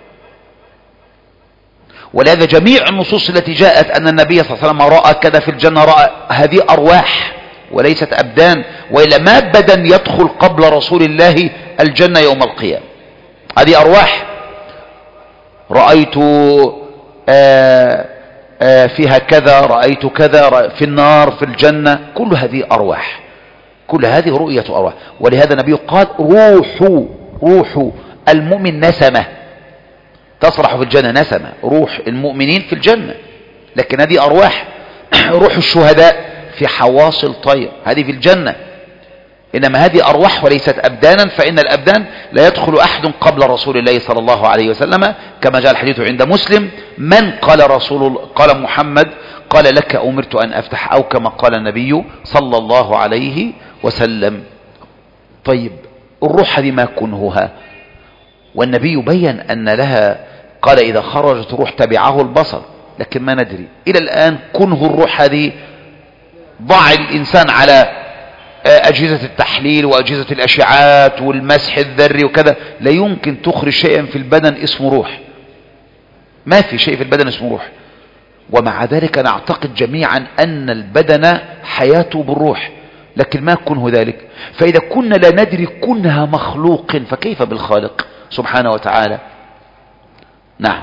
ولهذا جميع النصوص التي جاءت أن النبي صلى الله عليه وسلم رأى كذا في الجنة، رأى، هذه أرواح وليست أبدان، وإلا ما بدن يدخل قبل رسول الله الجنة يوم القيامة. هذه أرواح. رأيت آآ آآ فيها كذا، رأيت كذا في النار في الجنة، كل هذه أرواح، كل هذه رؤية أرواح. ولهذا النبي قال روح روح المؤمن نسمة تصرح في الجنة، نسمة روح المؤمنين في الجنة، لكن هذه أرواح. روح الشهداء في حواصل طير، هذه في الجنة. إنما هذه أرواح وليست أبدانا، فإن الأبدان لا يدخل أحد قبل رسول الله صلى الله عليه وسلم، كما جاء الحديث عند مسلم: من قال رسول قال محمد قال لك أمرت أن أفتح، أو كما قال النبي صلى الله عليه وسلم. طيب الروح هذه ما كنهها؟ والنبي بين أن لها، قال إذا خرجت روح تبعه البصر، لكن ما ندري إلى الآن كنه الروح هذه. ضع الإنسان على أجهزة التحليل وأجهزة الأشعات والمسح الذري وكذا، لا يمكن تخرج شيئا في البدن اسمه روح، ما في شيء في البدن اسمه روح. ومع ذلك نعتقد جميعا أن البدن حياته بالروح، لكن ما كنه ذلك. فإذا كنا لا ندري كنها مخلوق، فكيف بالخالق سبحانه وتعالى؟ نعم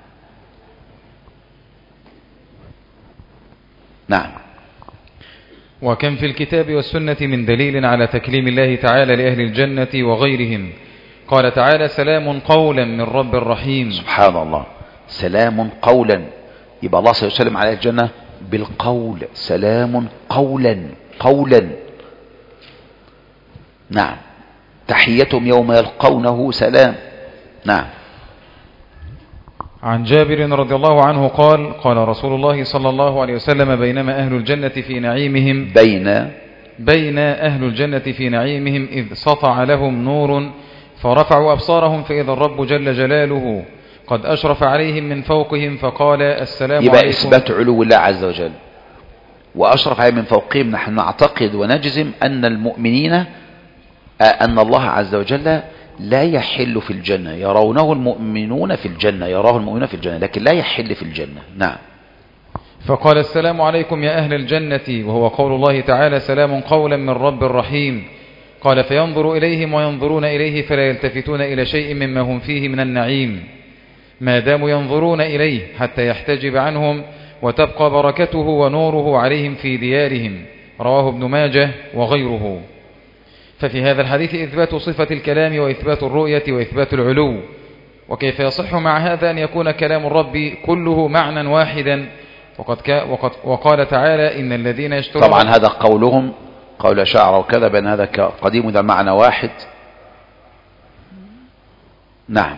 نعم. وكم في الكتاب والسنة من دليل على تكليم الله تعالى لأهل الجنة وغيرهم. قال تعالى: سلام قولا من رب رحيم. سبحان الله، سلام قولا، يبقى الله سيسلم على الجنة بالقول، سلام قولا قولا. نعم، تحيتهم يوم يلقونه سلام. نعم. عن جابر رضي الله عنه قال: قال رسول الله صلى الله عليه وسلم: بينما أهل الجنة في نعيمهم بين بين أهل الجنة في نعيمهم إذ سطع لهم نور فرفعوا أبصارهم فإذا الرب جل جلاله قد أشرف عليهم من فوقهم فقال: السلام يبقى عليكم. إثبات علو الله عز وجل، وأشرف عليهم من فوقهم. نحن نعتقد ونجزم أن المؤمنين أن الله عز وجل لا يحل في الجنة، يرونه المؤمنون في الجنة، يراه المؤمنون في الجنة، لكن لا يحل في الجنة. نعم. فقال: السلام عليكم يا أهل الجنة، وهو قول الله تعالى: سلام قولا من رب رحيم. قال: فينظر إليهم وينظرون إليه فلا يلتفتون إلى شيء مما هم فيه من النعيم ما داموا ينظرون إليه حتى يحتجب عنهم وتبقى بركته ونوره عليهم في ديارهم. رواه ابن ماجه وغيره. ففي هذا الحديث إثبات صفة الكلام وإثبات الرؤية وإثبات العلو. وكيف يصح مع هذا أن يكون كلام الرب كله معنى واحدا؟ وقد, كا وقد وقال تعالى: إن الذين يشترون. طبعا هذا قولهم، قول شاعر وكذا، بأن هذا قديم ذا معنى واحد. نعم.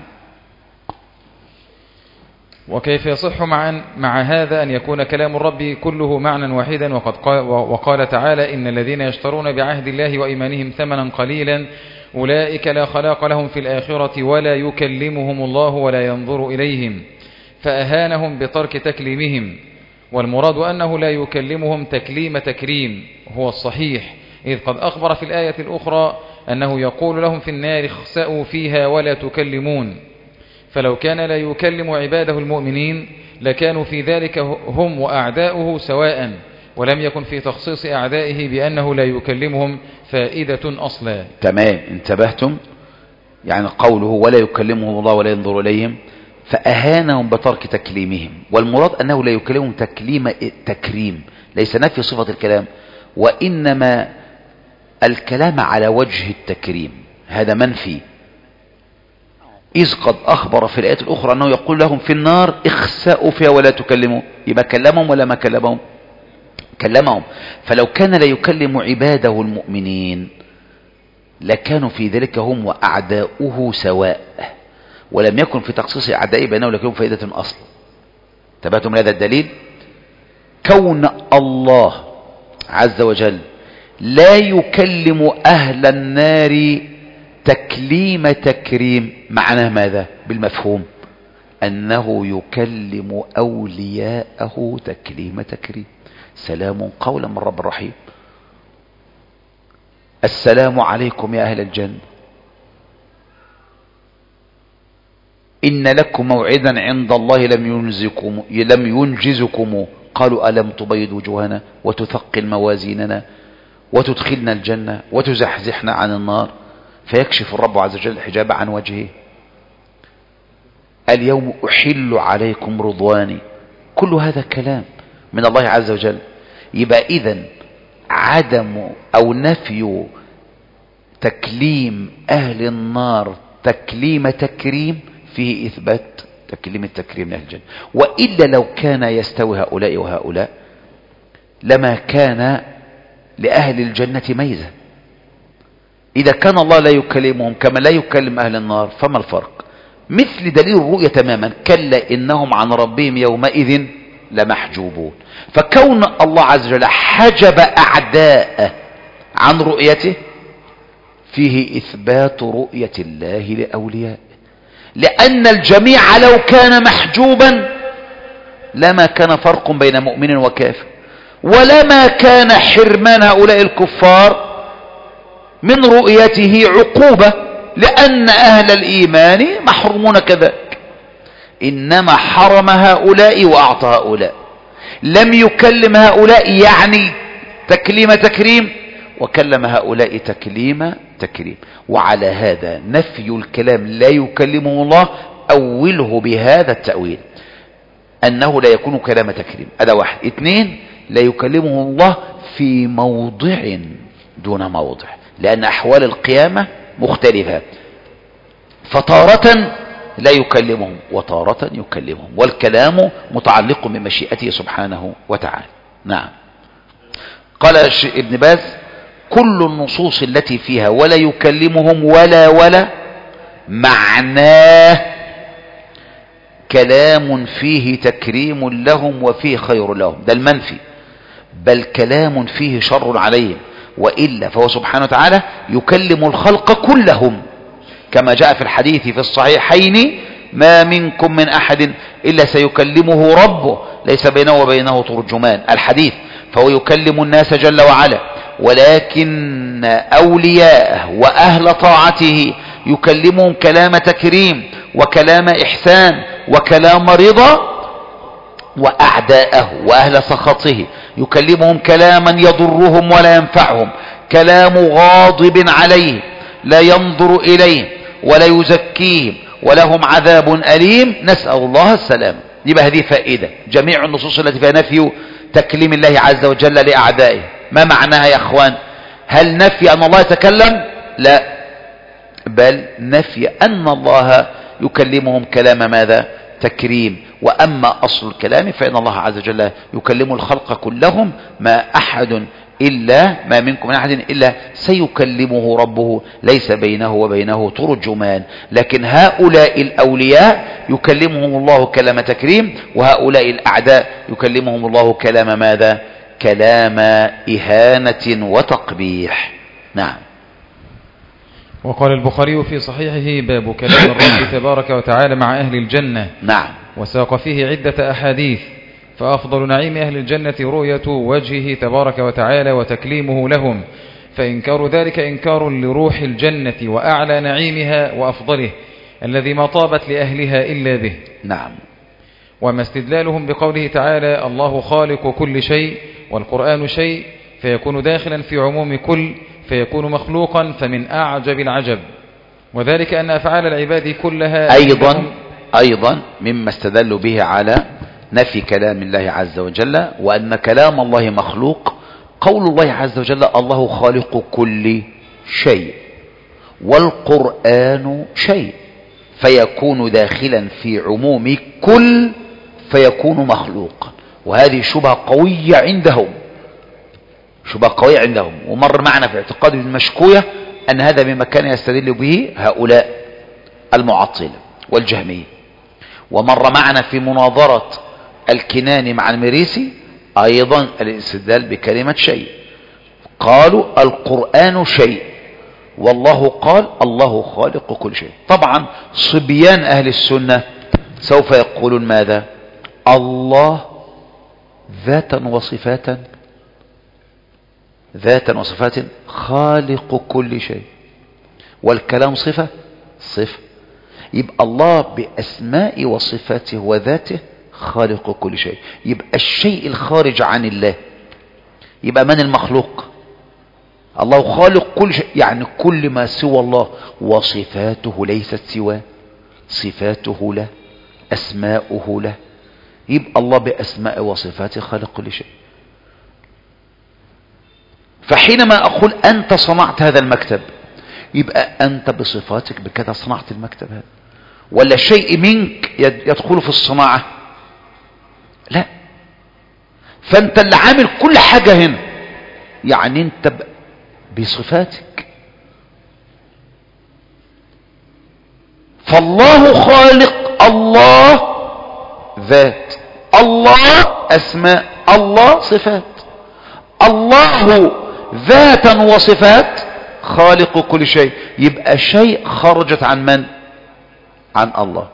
وكيف يصح مع, مع هذا أن يكون كلام الرب كله معنى واحدا؟ وقد قال, وقال تعالى: إن الذين يشترون بعهد الله وإيمانهم ثمنا قليلا أولئك لا خلاق لهم في الآخرة ولا يكلمهم الله ولا ينظر إليهم، فأهانهم بترك تكليمهم. والمراد أنه لا يكلمهم تكليم تكريم هو الصحيح، إذ قد أخبر في الآية الأخرى أنه يقول لهم في النار: اخسأوا فيها ولا تكلمون. فلو كان لا يكلم عباده المؤمنين لكانوا في ذلك هم وأعداؤه سواء، ولم يكن في تخصيص أعدائه بأنه لا يكلمهم فائدة أصلا. تمام، انتبهتم؟ يعني قوله ولا يكلمهم الله ولا ينظر إليهم فأهانهم بترك تكليمهم، والمراد أنه لا يكلمهم تكليم تكريم، ليس نفي صفة الكلام، وإنما الكلام على وجه التكريم، هذا منفي. إذ قد أخبر في الآيات الأخرى أنه يقول لهم في النار: اخسأوا فيها ولا تكلموا. يبقى كلمهم ولا ما كلمهم؟ كلمهم. فلو كان لا يكلم عباده المؤمنين لكانوا في ذلك هم وأعداؤه سواء، ولم يكن في تخصيص أعدائه بأنه لكم فائدة أصلا. تبعتم هذا الدليل؟ كون الله عز وجل لا يكلم أهل النار تكليم تكريم، معناه ماذا؟ بالمفهوم أنه يكلم أولياءه تكليم تكريم. سلام قولا من رب رحيم. السلام عليكم يا أهل الجنة، إن لكم موعدا عند الله لم ينجزكم لم ينجزكم قالوا: ألم تبيض وجوهنا وتثقل موازيننا وتدخلنا الجنة وتزحزحنا عن النار؟ فيكشف الرب عز وجل الحجاب عن وجهه: اليوم أحل عليكم رضواني. كل هذا كلام من الله عز وجل. يبقى إذن عدم أو نفي تكليم أهل النار تكليم تكريم فيه إثبات تكليم التكريم لأهل الجنة. وإلا لو كان يستوي هؤلاء وهؤلاء لما كان لأهل الجنة ميزة، إذا كان الله لا يكلمهم كما لا يكلم أهل النار فما الفرق؟ مثل دليل الرؤية تماما، كلا إنهم عن ربهم يومئذ لمحجوبون. فكون الله عز وجل حجب أعداءه عن رؤيته فيه إثبات رؤية الله لأوليائه، لأن الجميع لو كان محجوبا لما كان فرق بين مؤمن وكافر، ولما كان حرمان هؤلاء الكفار من رؤيته عقوبة، لأن أهل الإيمان محرومون كذلك، إنما حرم هؤلاء وأعطى هؤلاء، لم يكلم هؤلاء يعني تكليم تكريم، وكلم هؤلاء تكليم تكريم. وعلى هذا نفي الكلام لا يكلمه الله أوله بهذا التأويل، أنه لا يكون كلام تكريم، هذا واحد. اثنين، لا يكلمه الله في موضع دون موضع، لأن أحوال القيامة مختلفة، فتارة لا يكلمهم وتارة يكلمهم، والكلام متعلق بمشيئته سبحانه وتعالى. نعم. قال ابن باز: كل النصوص التي فيها ولا يكلمهم ولا ولا معناه كلام فيه تكريم لهم وفيه خير لهم، ده المنفي، بل كلام فيه شر عليهم، وإلا فهو سبحانه وتعالى يكلم الخلق كلهم، كما جاء في الحديث في الصحيحين: ما منكم من أحد إلا سيكلمه ربه ليس بينه وبينه ترجمان، الحديث. فهو يكلم الناس جل وعلا، ولكن أولياءه وأهل طاعته يكلمهم كلام تكريم وكلام إحسان وكلام رضا، وأعداءه وأهل سخطه يكلمهم كلاما يضرهم ولا ينفعهم، كلام غاضب عليهم لا ينظر إليهم ولا يزكيهم ولهم عذاب أليم، نسأل الله السلام. يبقى هذه فائدة جميع النصوص التي فيها نفي تكليم الله عز وجل لأعدائه. ما معناها يا أخوان؟ هل نفي أن الله يتكلم؟ لا، بل نفي أن الله يكلمهم كلام ماذا؟ تكريم. وأما أصل الكلام فإن الله عز وجل يكلم الخلق كلهم، ما أحد إلا ما منكم من أحد إلا سيكلمه ربه ليس بينه وبينه ترجمان. لكن هؤلاء الأولياء يكلمهم الله كلام تكريم، وهؤلاء الأعداء يكلمهم الله كلام ماذا؟ كلام إهانة وتقبيح. نعم. وقال البخاري في صحيحه: باب كلام الرب تبارك وتعالى مع أهل الجنة. نعم. وساق فيه عدة أحاديث، فأفضل نعيم أهل الجنة رؤية وجهه تبارك وتعالى وتكليمه لهم، فإنكار ذلك إنكار لروح الجنة وأعلى نعيمها وأفضله الذي ما طابت لأهلها إلا به. نعم. وما استدلالهم بقوله تعالى: الله خالق كل شيء والقرآن شيء، فيكون داخلا في عموم كل، فيكون مخلوقا، فمن أعجب العجب. وذلك أن أفعال العباد كلها أيضا أيضا مما استدلوا به على نفي كلام الله عز وجل وأن كلام الله مخلوق قول الله عز وجل: الله خالق كل شيء والقرآن شيء، فيكون داخلا في عموم كل، فيكون مخلوقا. وهذه شبهة قوية عندهم، شبهة قوية عندهم، ومر معنا في اعتقاد المشكوية أن هذا مما كان يستدل به هؤلاء المعطلة والجهمية. ومر معنا في مناظرة الكناني مع المريسي أيضا الاستدلال بكلمة شيء، قالوا القرآن شيء والله قال الله خالق كل شيء. طبعا صبيان أهل السنة سوف يقولون ماذا؟ الله ذاتا وصفاتا، ذاتا وصفات، خالق كل شيء، والكلام صفة صفة، يبقى الله بأسماء وصفاته وذاته خالق كل شيء. يبقى الشيء الخارج عن الله يبقى من المخلوق؟ الله خالق كل شيء، يعني كل ما سوى الله، وصفاته ليست سواه، صفاته له، أسماؤه له، يبقى الله بأسماء وصفاته خالق كل شيء. فحينما أقول أنت صنعت هذا المكتب، يبقى أنت بصفاتك بكذا صنعت المكتب هذا، ولا شيء منك يدخل في الصناعة؟ لا، فأنت اللي عامل كل حاجة هنا، يعني أنت بصفاتك فالله خالق، الله ذات، الله أسماء، الله صفات. الله ذاتا وصفات خالق كل شيء، يبقى شيء خرجت عن من؟ عن الله.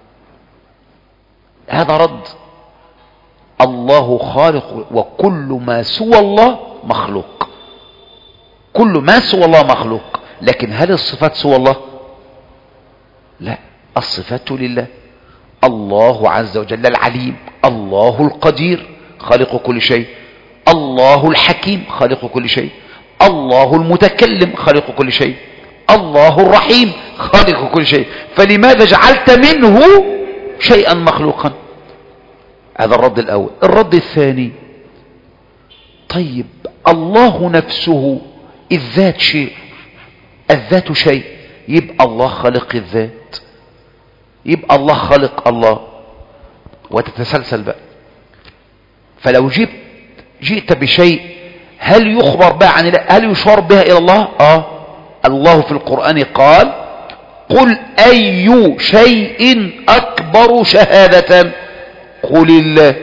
هذا رد. الله خالق، وكل ما سوى الله مخلوق. كل ما سوى الله مخلوق، لكن هل الصفات سوى الله؟ لا، الصفات لله. الله عز وجل العليم، الله القدير خالق كل شيء، الله الحكيم خالق كل شيء، الله المتكلم خالق كل شيء، الله الرحيم خالق كل شيء. فلماذا جعلت منه شيئا مخلوقا؟ هذا الرد الأول. الرد الثاني، طيب الله نفسه الذات شيء، الذات شيء، يبقى الله خالق الذات، يبقى الله خالق الله، وتتسلسل بقى. فلو جبت جئت بشيء هل يخبر بقى عن الله؟ هل يشار بها إلى الله؟ آه الله في القرآن قال: قل أي شيء أكبر شهادة؟ قل الله.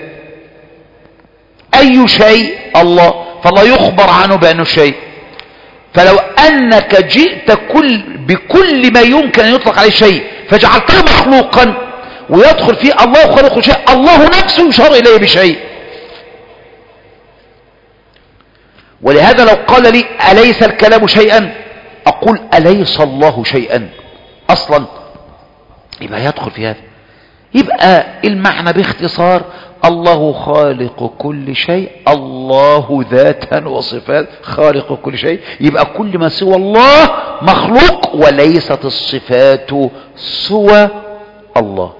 أي شيء؟ الله. فالله يخبر عنه بأنه شيء. فلو أنك جئت كل بكل ما يمكن أن يطلق عليه شيء فجعلته مخلوقا ويدخل فيه الله خلق شيء، الله نفسه يشار إليه بشيء. ولهذا لو قال لي أليس الكلام شيئا، أقول أليس الله شيئا أصلا، يبقى يدخل في هذا. يبقى المعنى باختصار: الله خالق كل شيء، الله ذاتا وصفات خالق كل شيء. يبقى كل ما سوى الله مخلوق، وليست الصفات سوى الله.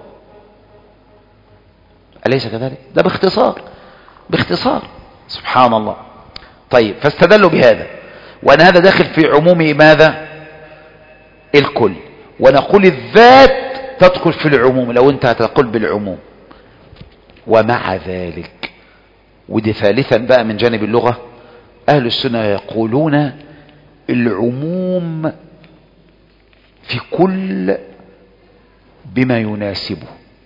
أليس كذلك؟ ده باختصار، باختصار. سبحان الله. طيب، فاستدلوا بهذا، وأن هذا داخل في عموم ماذا؟ الكل. ونقول الذات تدخل في العموم لو انت هتقول بالعموم. ومع ذلك، ودي ثالثا بقى من جانب اللغة، أهل السنة يقولون العموم في كل بما يناسبه.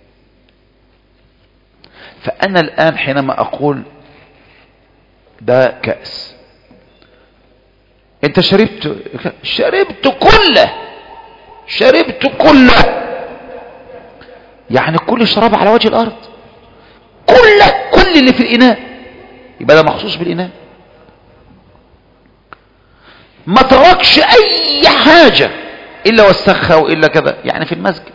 فأنا الآن حينما أقول ده كأس، انت شربت شربت كله شربت كله يعني كل شراب على وجه الأرض، كل كل اللي في الإناء، يبقى ده مخصوص بالإناء. ما تركش أي حاجة إلا وسخها وإلا كذا، يعني في المسجد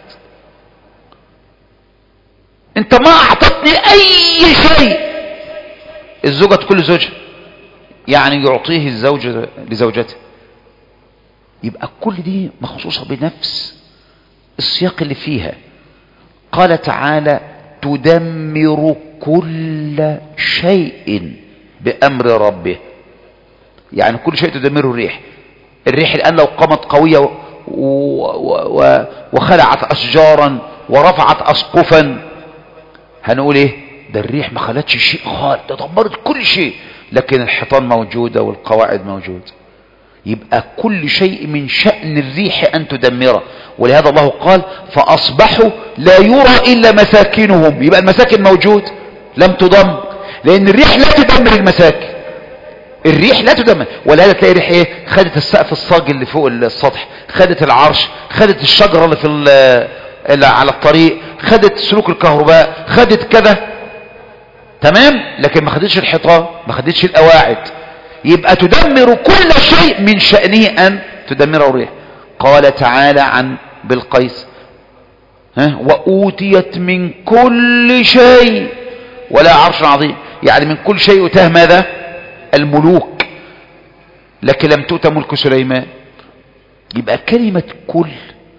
انت ما أعطتني أي شيء. الزوجة كل زوجة يعني يعطيه الزوج لزوجته، يبقى كل دي مخصوصة بنفس السياق اللي فيها. قال تعالى: تدمر كل شيء بأمر ربه، يعني كل شيء تدمره الريح. الريح الآن لو قامت قوية و... و... و... وخلعت أشجارا ورفعت أسقفا، هنقول ايه؟ ده الريح ما خلتش شيء خالص، ده دمرت كل شيء، لكن الحيطان موجودة والقواعد موجودة. يبقى كل شيء من شأن الريح أن تدمره. ولهذا الله قال: فأصبحوا لا يرى إلا مساكنهم. يبقى المساكن موجود لم تدمر، لأن الريح لا تدمر المساكن، الريح لا تدمر. ولهذا تلاقي الريح ايه؟ خدت السقف الصاج اللي فوق السطح، خدت العرش، خدت الشجرة اللي في اللي على الطريق، خدت سلوك الكهرباء، خدت كذا، تمام، لكن ما خدتش الحيطان، ما خدتش القواعد. يبقى تدمر كل شيء من شأنه أن تدمره الريح. قال تعالى عن بلقيس: ها وأوتيت من كل شيء ولا عرش عظيم، يعني من كل شيء أتاه ماذا؟ الملوك، لكن لم تؤت ملك سليمان. يبقى كلمة كل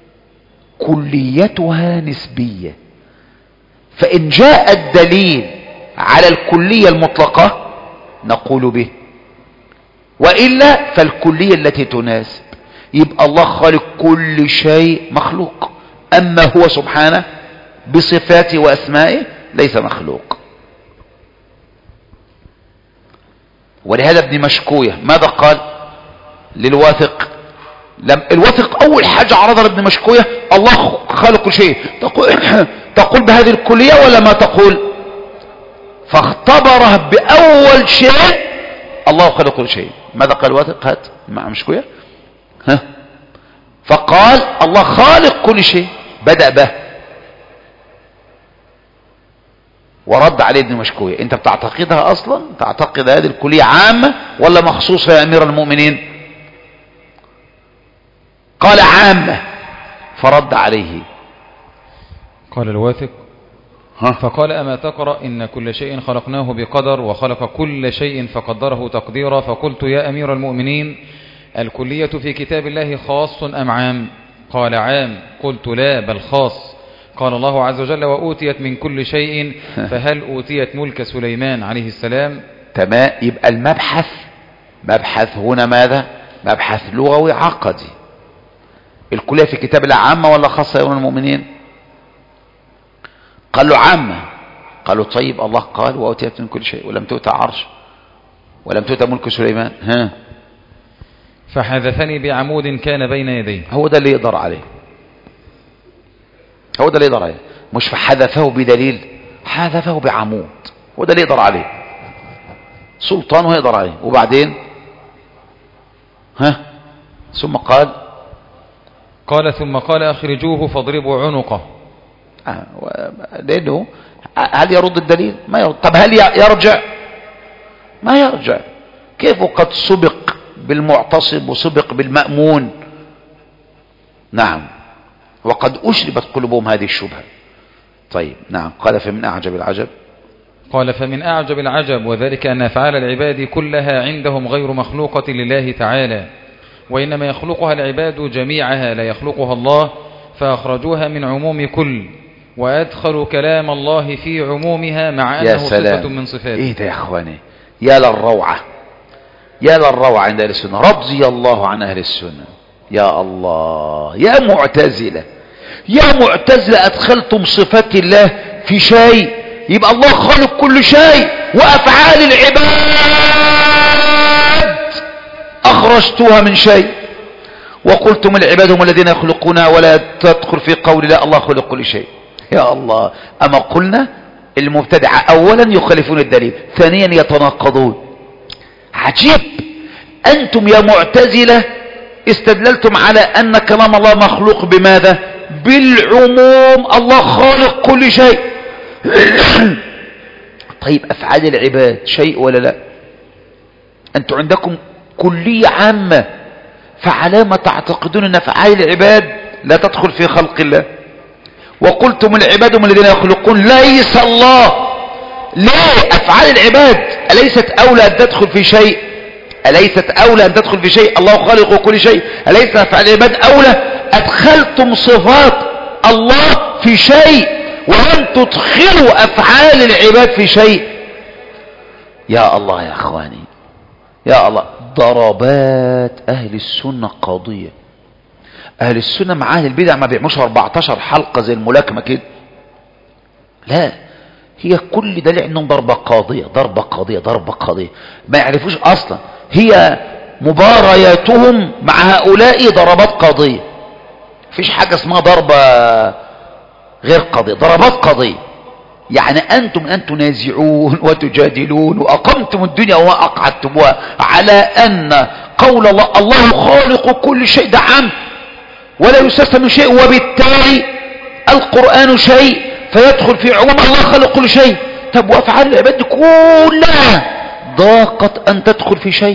كليتها نسبية، فإن جاء الدليل على الكلية المطلقة نقول به، وإلا فالكلية التي تناسب. يبقى الله خالق كل شيء مخلوق، أما هو سبحانه بصفاته وأسمائه ليس مخلوق. ولهذا ابن مشكوية ماذا قال للواثق لم الواثق أول حاجة عرضها لابن مشكوية الله خالق كل شيء، تقول, تقول بهذه الكلية ولا ما تقول؟ فاختبره بأول شيء الله خالق كل شيء. ماذا قال الواثق؟ هات مع مشكوية ها، فقال الله خالق كل شيء، بدأ به ورد عليه ابن مشكوية. انت بتعتقدها اصلا؟ تعتقد هذه الكلية عامة ولا مخصوصة يا امير المؤمنين؟ قال عامة، فرد عليه. قال الواثق ها؟ فقال أما تقرأ إن كل شيء خلقناه بقدر وخلق كل شيء فقدره تقديرا؟ فقلت يا أمير المؤمنين الكلية في كتاب الله خاص أم عام؟ قال عام. قلت لا بل خاص. قال الله عز وجل وأوتيت من كل شيء، فهل أوتيت ملك سليمان عليه السلام؟ تمام. يبقى المبحث مبحث هنا ماذا؟ مبحث لغوي عقدي. الكلية في كتاب الله عامة ولا خاصة يا المؤمنين؟ قالوا عامة. قالوا طيب الله قال وأوتيت من كل شيء ولم تؤت عرش ولم تؤت ملك سليمان. ها، فحذفني بعمود كان بين يديه. هو ده اللي يقدر عليه، هو ده اللي يقدر عليه، مش فحذفه بدليل، حذفه بعمود، هو ده اللي يقدر عليه، سلطانه يقدر عليه. وبعدين ها، ثم قال قال ثم قال أخرجوه فاضربوا عنقه. آه لأنه هل يرد الدليل؟ ما يرد. طب هل يرجع؟ ما يرجع. كيف قد سبق بالمعتصب وسبق بالمأمون؟ نعم، وقد أشربت قلوبهم هذه الشبهة. طيب نعم. قال فمن أعجب العجب قال فمن أعجب العجب وذلك أن أفعال العباد كلها عندهم غير مخلوقة لله تعالى، وإنما يخلقها العباد جميعها لا يخلقها الله، فأخرجوها من عموم كل وأدخلوا كلام الله في عمومها مع أنه صفة من صفاته. إيه ده يا أخواني؟ يا للروعة، يا للروعة عند أهل السنة، رضي الله عن أهل السنة. يا الله، يا معتزلة، يا معتزلة أدخلتم صفات الله في شيء، يبقى الله خالق كل شيء، وأفعال العباد أخرجتوها من شيء، وقلتم العباد هم الذين يخلقون، ولا تدخل في قول لا الله خلق كل شيء. يا الله، أما قلنا المبتدعة أولا يخالفون الدليل، ثانيا يتناقضون. عجيب، أنتم يا معتزلة استدللتم على أن كلام الله مخلوق بماذا؟ بالعموم، الله خالق كل شيء. طيب أفعال العباد شيء ولا لا؟ أنتم عندكم كلية عامة، فعلى ما تعتقدون أن أفعال العباد لا تدخل في خلق الله؟ وقلتم العباد هم الذين يخلقون، ليس الله. ليه أفعال العباد أليست أولى أن تدخل في شيء؟ أليست أولى أن تدخل في شيء؟ الله خالق كل شيء، أليس أفعال العباد أولى؟ أدخلتم صفات الله في شيء ولم تدخلوا أفعال العباد في شيء. يا الله يا أخواني، يا الله. ضربات أهل السنة قاضية. أهل السنة مع أهل البدع ما بيعملوش أربعتاشر حلقة زي الملاكمة كده، لا، هي كل ده عندهم ضربة قاضية، ضربة قاضية، ضربة قاضية، ما يعرفوش أصلا. هي مبارياتهم مع هؤلاء ضربات قاضية، مفيش حاجة اسمها ضربة غير قاضية، ضربات قاضية. يعني أنتم أن تنازعون وتجادلون وأقمتم الدنيا وما أقعدتموها على أن قول الله الله خالق كل شيء ده عام ولا يستثنى من شيء، وبالتالي القرآن شيء فيدخل في عموم الله خالق كل شيء. طب وأفعال العباد كلها ضاقت أن تدخل في شيء.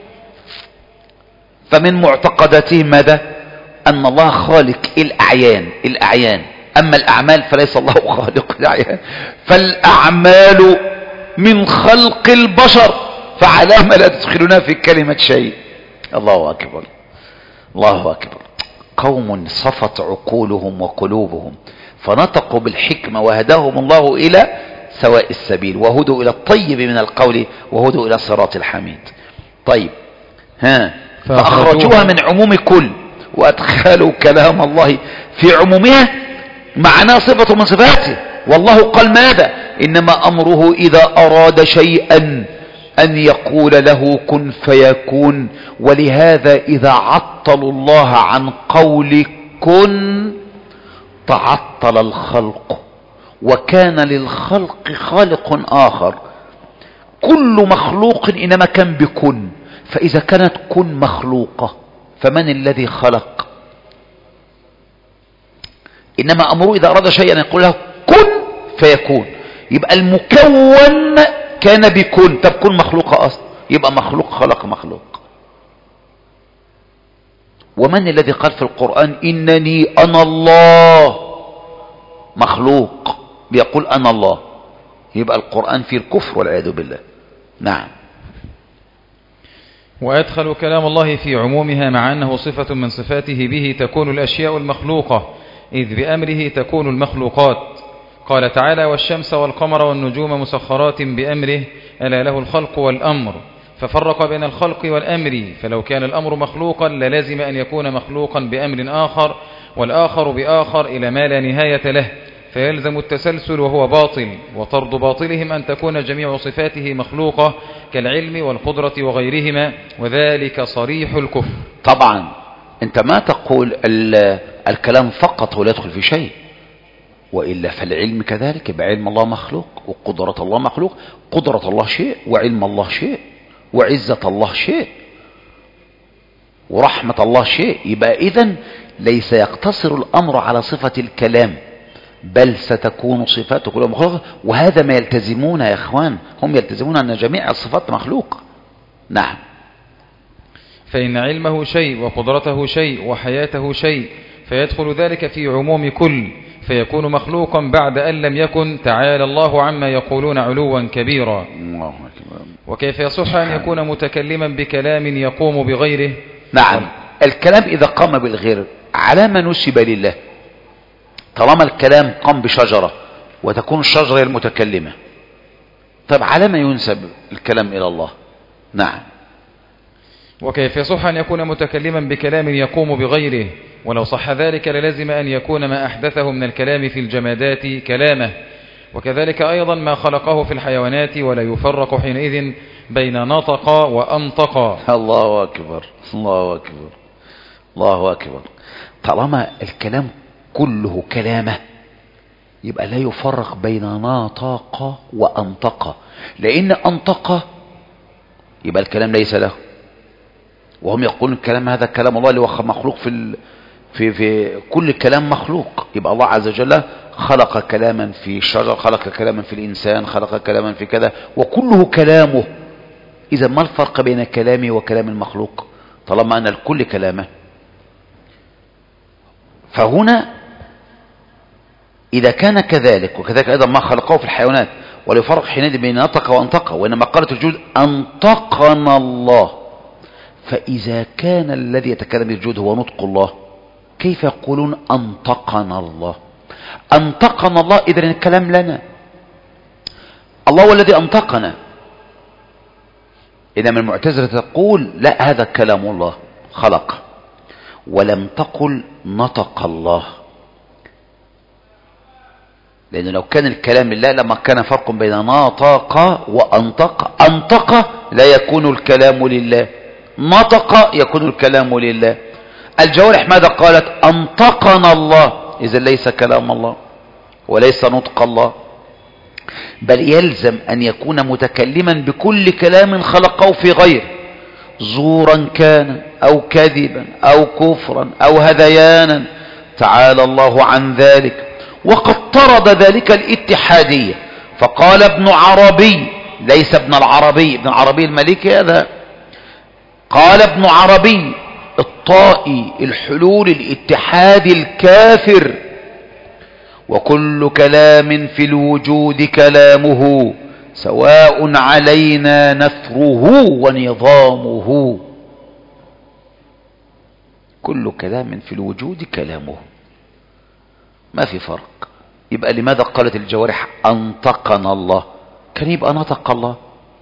فمن معتقداتهم ماذا؟ أن الله خالق الأعيان، الأعيان، أما الأعمال فليس الله خالق الأعيان، فالأعمال من خلق البشر، فعلى ما لا تدخلنا في كلمة شيء. الله أكبر، الله أكبر. قوم صفت عقولهم وقلوبهم فنطقوا بالحكمة وهداهم الله إلى سواء السبيل، وهدوا إلى الطيب من القول، وهدوا إلى صراط الحميد. طيب ها، فأخرجوها من عموم كل وأدخلوا كلام الله في عمومها معناه صفة من صفاته. والله قال ماذا؟ إنما أمره إذا أراد شيئا أن يقول له كن فيكون. ولهذا إذا عطلوا الله عن قول كن تعطل الخلق، وكان للخلق خالق آخر. كل مخلوق إنما كان بكن، فإذا كانت كن مخلوقة فمن الذي خلق؟ إنما أمره إذا أراد شيئا يقول له كن فيكون. يبقى المكون كان بكن. طب كن مخلوقة أصلا، يبقى مخلوق خلق مخلوق. ومن الذي قال في القرآن إنني أنا الله؟ مخلوق بيقول أنا الله. يبقى القرآن فيه الكفر والعياذ بالله. نعم. وأدخل كلام الله في عمومها مع أنه صفة من صفاته به تكون الأشياء المخلوقة، إذ بأمره تكون المخلوقات. قال تعالى والشمس والقمر والنجوم مسخرات بأمره ألا له الخلق والأمر، ففرق بين الخلق والأمر. فلو كان الأمر مخلوقا للازم أن يكون مخلوقا بأمر آخر، والآخر بآخر إلى ما لا نهاية له، فيلزم التسلسل وهو باطل. وطرد باطلهم أن تكون جميع صفاته مخلوقة كالعلم والقدرة وغيرهما، وذلك صريح الكفر. طبعا انت ما تقول الكلام فقط ولا يدخل في شيء، وإلا فالعلم كذلك. يبقى علم الله مخلوق، وقدرة الله مخلوق. قدرة الله شيء، وعلم الله شيء، وعزة الله شيء، ورحمة الله شيء. يبقى إذن ليس يقتصر الأمر على صفة الكلام، بل ستكون صفاته كلها مخلوقة. وهذا ما يلتزمون يا إخوان، هم يلتزمون أن جميع الصفات مخلوقة. نعم. فإن علمه شيء وقدرته شيء وحياته شيء، فيدخل ذلك في عموم كل، فيكون مخلوقا بعد أن لم يكن. تعالى الله عما يقولون علوا كبيرا. وكيف يصح أن يكون متكلما بكلام يقوم بغيره؟ نعم. الكلام إذا قام بالغير على ما نسب لله. طالما الكلام قام بشجرة وتكون الشجرة المتكلمة، طيب على ما ينسب الكلام إلى الله؟ نعم. وكيف يصح أن يكون متكلما بكلام يقوم بغيره؟ ولو صح ذلك للازم أن يكون ما أحدثه من الكلام في الجمادات كلامه، وكذلك أيضا ما خلقه في الحيوانات، ولا يفرق حينئذ بين نطق وأنطق. الله أكبر، الله أكبر، الله أكبر. طالما الكلام كله كلامه يبقى لا يفرق بين نطق وأنطق، لأن أنطق يبقى الكلام ليس له، وهم يقولون الكلام هذا كلام الله اللي هو مخلوق في ال... في في كل كلام مخلوق. يبقى الله عز وجل خلق كلاما في الشجر، خلق كلاما في الإنسان، خلق كلاما في كذا، وكله كلامه. إذا ما الفرق بين كلامي وكلام المخلوق طالما أن الكل كلامه؟ فهنا إذا كان كذلك، وكذلك أيضا ما خلقه في الحيوانات، ولا يفرق حينئذ بين نطق وأنطق، وإنما قالت الجود أنطقنا الله. فإذا كان الذي يتكلم بالجود هو نطق الله، كيف يقولون أنطقنا الله؟ أنطقنا الله إذن الكلام لنا، الله هو الذي أنطقنا. إنما المعتزلة تقول لا، هذا كلام الله خلق، ولم تقل نطق الله، لأنه لو كان الكلام لله لما كان فرق بين نطق وأنطق. أنطق لا يكون الكلام لله، نطق يكون الكلام لله. الجوارح ماذا قالت؟ أنطقنا الله، إذا ليس كلام الله وليس نطق الله، بل يلزم أن يكون متكلما بكل كلام خلقه في غيره، زورا كان أو كذبا أو كفرا أو هذيانا، تعالى الله عن ذلك. وقد طرد ذلك الاتحادية، فقال ابن عربي، ليس ابن العربي، ابن العربي المالكي هذا، قال ابن عربي الطائي الحلول الاتحاد الكافر، وكل كلام في الوجود كلامه سواء علينا نثره ونظامه. كل كلام في الوجود كلامه، ما في فرق. يبقى لماذا قالت الجوارح أنطقنا الله؟ كان يبقى نطق الله.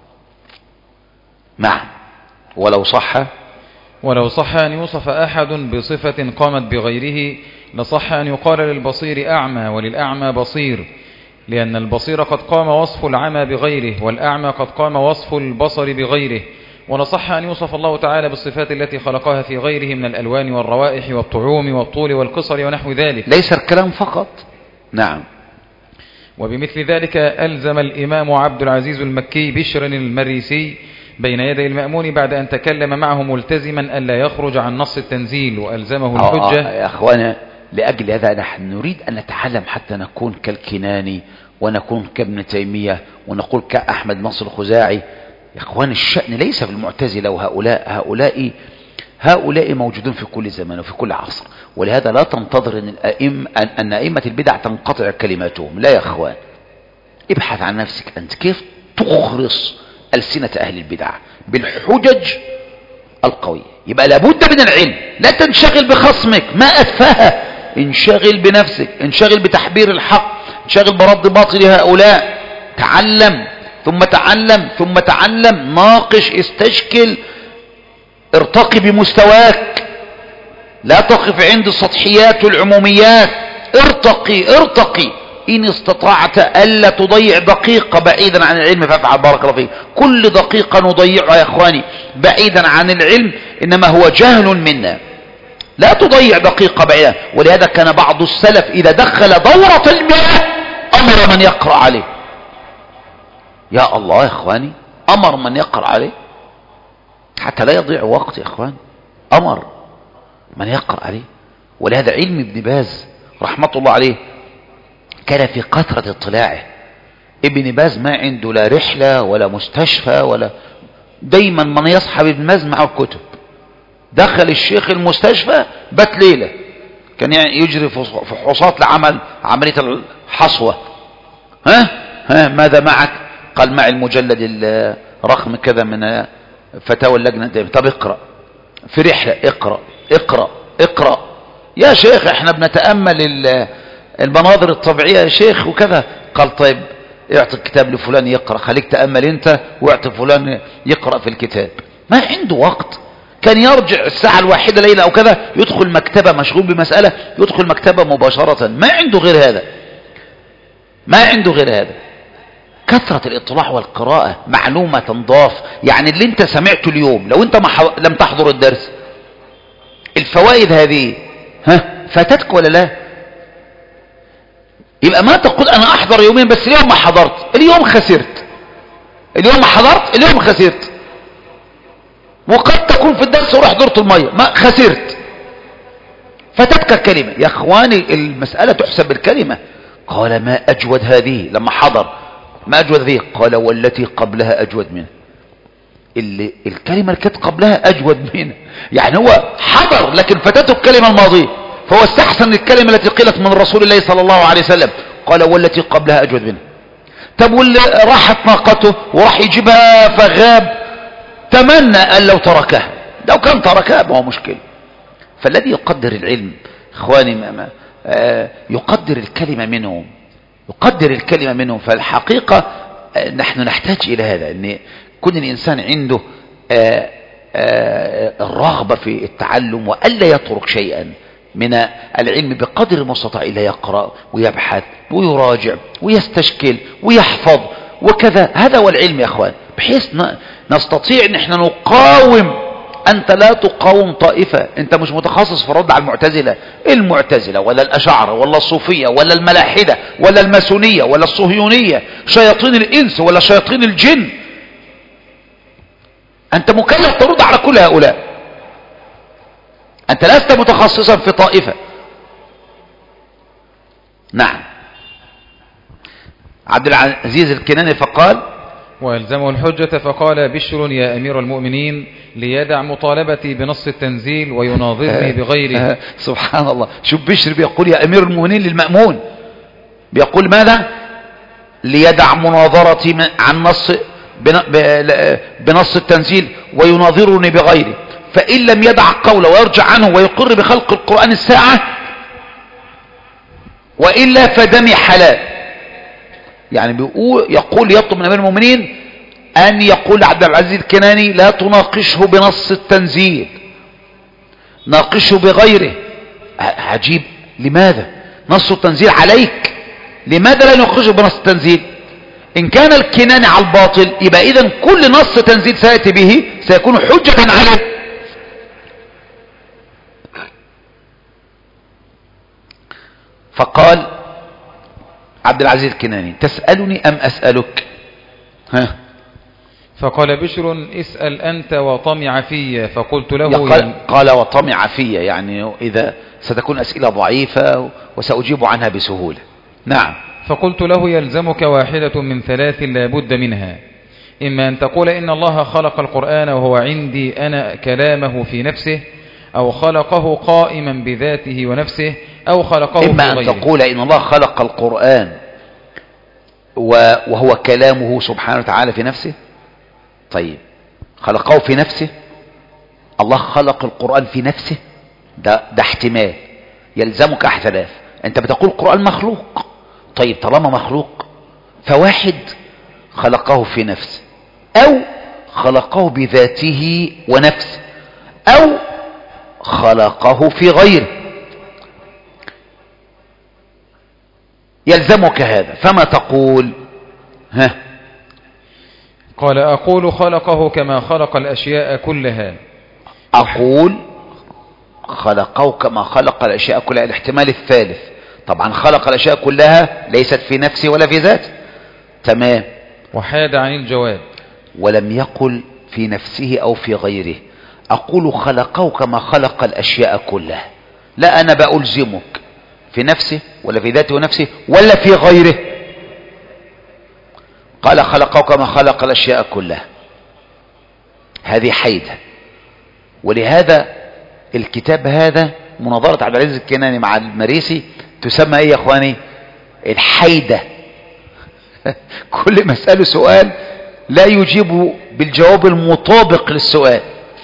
نعم. ولو صح ولو صح أن يوصف أحد بصفة قامت بغيره لصح أن يقال للبصير أعمى وللأعمى بصير، لأن البصير قد قام وصف العمى بغيره، والأعمى قد قام وصف البصر بغيره. ونصح أن يوصف الله تعالى بالصفات التي خلقها في غيره من الألوان والروائح والطعوم والطول والقصر ونحو ذلك. ليس الكلام فقط. نعم. وبمثل ذلك ألزم الإمام عبد العزيز المكي بشر المريسي بين يدي المأمون بعد أن تكلم معه ملتزما ألا يخرج عن نص التنزيل، وألزمه الحجة. آه يا أخوانا، لأجل هذا نحن نريد أن نتعلم حتى نكون كالكناني ونكون كابن تيمية ونقول كأحمد نصر الخزاعي. يا أخوان، الشأن ليس في المعتزلة وهؤلاء هؤلاء هؤلاء موجودون في كل زمان وفي كل عصر، ولهذا لا تنتظر أن الأئمة أن أئمة البدع تنقطع كلماتهم. لا يا أخوان، ابحث عن نفسك أنت كيف تخرص ألسنة أهل البدع بالحجج القوية. يبقى لابد من العلم، لا تنشغل بخصمك ما أتفاهه، انشغل بنفسك، انشغل بتحبير الحق، انشغل برد باطل هؤلاء. تعلم ثم تعلم ثم تعلم، ناقش، استشكل، ارتقي بمستواك، لا تقف عند السطحيات والعموميات. ارتقي ارتقي. إن استطعت ألا تضيع دقيقة بعيدا عن العلم فافعل، بارك الله فيك. كل دقيقة نضيعها يا أخواني بعيدا عن العلم إنما هو جهل منا. لا تضيع دقيقة بعيدا. ولهذا كان بعض السلف إذا دخل دورة المياه أمر من يقرأ عليه. يا الله يا أخواني، أمر من يقرأ عليه حتى لا يضيع وقت. يا أخوان، أمر من يقرأ عليه. ولهذا علم ابن باز رحمة الله عليه كان في كثرة اطلاعه. ابن باز ما عنده لا رحلة ولا مستشفى ولا، دايما من يصحب ابن باز معه الكتب. دخل الشيخ المستشفى بات ليلة، كان يعني يجري فحوصات لعمل عملية الحصوة. ها ها ماذا معك؟ قال معي المجلد الرقم كذا من فتاوى اللجنة. طب اقرأ. في رحلة، اقرأ اقرأ اقرأ يا شيخ، احنا بنتأمل المناظر الطبيعية يا شيخ وكذا. قال طيب اعطي الكتاب لفلان يقرأ، خليك تأمل انت واعطي فلان يقرأ في الكتاب. ما عنده وقت. كان يرجع الساعة الواحدة ليلة او كذا، يدخل مكتبة مشغول بمسألة، يدخل مكتبة مباشرة. ما عنده غير هذا، ما عنده غير هذا. كثرة الاطلاع والقراءة معلومة تنضاف. يعني اللي انت سمعته اليوم لو انت ما ح... لم تحضر الدرس، الفوائد هذه ها فاتتك ولا لا؟ يبقى ما تقول انا احضر يومين بس اليوم ما حضرت، اليوم خسرت. اليوم ما حضرت، اليوم خسرت. وقد تكون في الدرس وراح دورة المية، ما خسرت، فاتتك الكلمة. يا اخواني المسألة تحسب بالكلمة. قال ما اجود هذه لما حضر، ما أجود ذي. قال والتي قبلها أجود منها. اللي الكلمة اللي كانت قبلها أجود منها. يعني هو حضر لكن فاتته الكلمة الماضية، فهو استحسن الكلمة التي قيلت من رسول الله صلى الله عليه وسلم. قال والتي قبلها أجود منها. طب واللي راحت ناقته وراح يجيبها فغاب، تمنى أن لو تركها، لو كان تركها ما هو مشكلة. فالذي يقدر العلم إخواني ما ما آه يقدر الكلمة منهم، يقدر الكلمة منهم. فالحقيقة نحن نحتاج إلى هذا، أن كل الإنسان عنده آآ آآ الرغبة في التعلم، وألا يترك شيئا من العلم بقدر المستطاع، إلا يقرأ ويبحث ويراجع ويستشكل ويحفظ وكذا. هذا هو العلم يا أخوان، بحيث نستطيع أن احنا نقاوم. أنت لا تقاوم طائفة، أنت مش متخصص في الرد على المعتزلة المعتزلة ولا الأشاعرة ولا الصوفية ولا الملاحدة ولا الماسونية ولا الصهيونية، شياطين الإنس ولا شياطين الجن. أنت مكلف ترد على كل هؤلاء. أنت لست متخصصا في طائفة. نعم. عبد العزيز الكناني فقال وألزمه الحجة فقال بشر يا أمير المؤمنين ليدع مطالبتي بنص التنزيل ويناظرني بغيره. سبحان الله. شوف بشر بيقول يا أمير المؤمنين للمأمون، بيقول ماذا؟ ليدع مناظرتي عن نص بنص التنزيل ويناظرني بغيره، فإن لم يدع قوله ويرجع عنه ويقر بخلق القرآن الساعة وإلا فدمي حلال. يعني بيقول يقول يطلب من أمير المؤمنين أن يقول عبد العزيز الكناني لا تناقشه بنص التنزيل، ناقشه بغيره. عجيب، لماذا؟ نص التنزيل عليك، لماذا لا نخرجه بنص التنزيل؟ إن كان الكناني على الباطل يبقى إذن كل نص تنزيل سيأتي به سيكون حجة عليه. فقال عبد العزيز الكناني تسألني أم أسألك؟ ها فقال بشر اسأل أنت وطمع في، فقلت له قال, قال وطمع في، يعني إذا ستكون أسئلة ضعيفة وسأجيب عنها بسهولة. نعم. فقلت له يلزمك واحدة من ثلاث لا بد منها، إما أن تقول إن الله خلق القرآن وهو عندي أنا كلامه في نفسه، أو خلقه قائما بذاته ونفسه، أو خلقه إما في أن غيره. تقول إن الله خلق القرآن وهو كلامه سبحانه وتعالى في نفسه. طيب خلقه في نفسه، الله خلق القرآن في نفسه، ده, ده احتمال يلزمك أحد ثلاث. أنت بتقول القرآن مخلوق، طيب طالما مخلوق فواحد خلقه في نفسه، أو خلقه بذاته ونفسه، أو خلقه في غيره، يلزمك هذا. فما تقول؟ ها قال أقول خلقه كما خلق الأشياء كلها. أقول خلقه كما خلق الأشياء كلها، الاحتمال الثالث. طبعا خلق الأشياء كلها ليست في نفسه ولا في ذاته، تمام. وحاد عن الجواب. ولم يقل في نفسه أو في غيره. أقول خلقه كما خلق الأشياء كلها، لا أنا بألزمك في نفسه ولا في ذاته ونفسه ولا في غيره. قال خلقه كما خلق الأشياء كلها، هذه حيدة. ولهذا الكتاب هذا مناظرة عبد العزيز الكناني مع المريسي تسمى ايه يا اخواني؟ الحيدة. كل مسألة سؤال لا يجيب بالجواب المطابق للسؤال.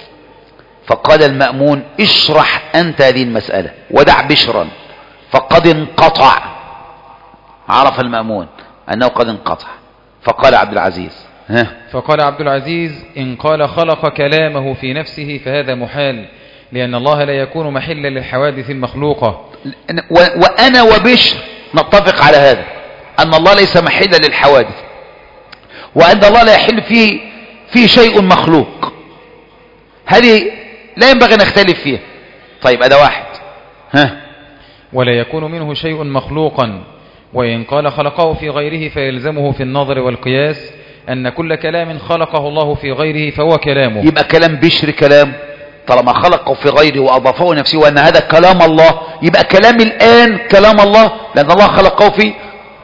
فقال المأمون اشرح أنت هذه المسألة ودع بشرا فقد انقطع. عرف المأمون أنه قد انقطع. فقال عبد العزيز ها فقال عبد العزيز إن قال خلق كلامه في نفسه فهذا محال، لأن الله لا يكون محلا للحوادث المخلوقة. وأنا وبشر نتفق على هذا، أن الله ليس محلا للحوادث، وأن الله لا يحل فيه فيه شيء مخلوق. هذه لا ينبغي نختلف فيها. طيب هذا واحد. ها ولا يكون منه شيء مخلوقا. وإن قال خلقه في غيره فيلزمه في النظر والقياس أن كل كلام خلقه الله في غيره فهو كلامه. يبقى كلام بشر كلام، طالما خلقه في غيره وأضافه نفسه وأن هذا كلام الله، يبقى كلام الآن كلام الله لأن الله خلقه فيه.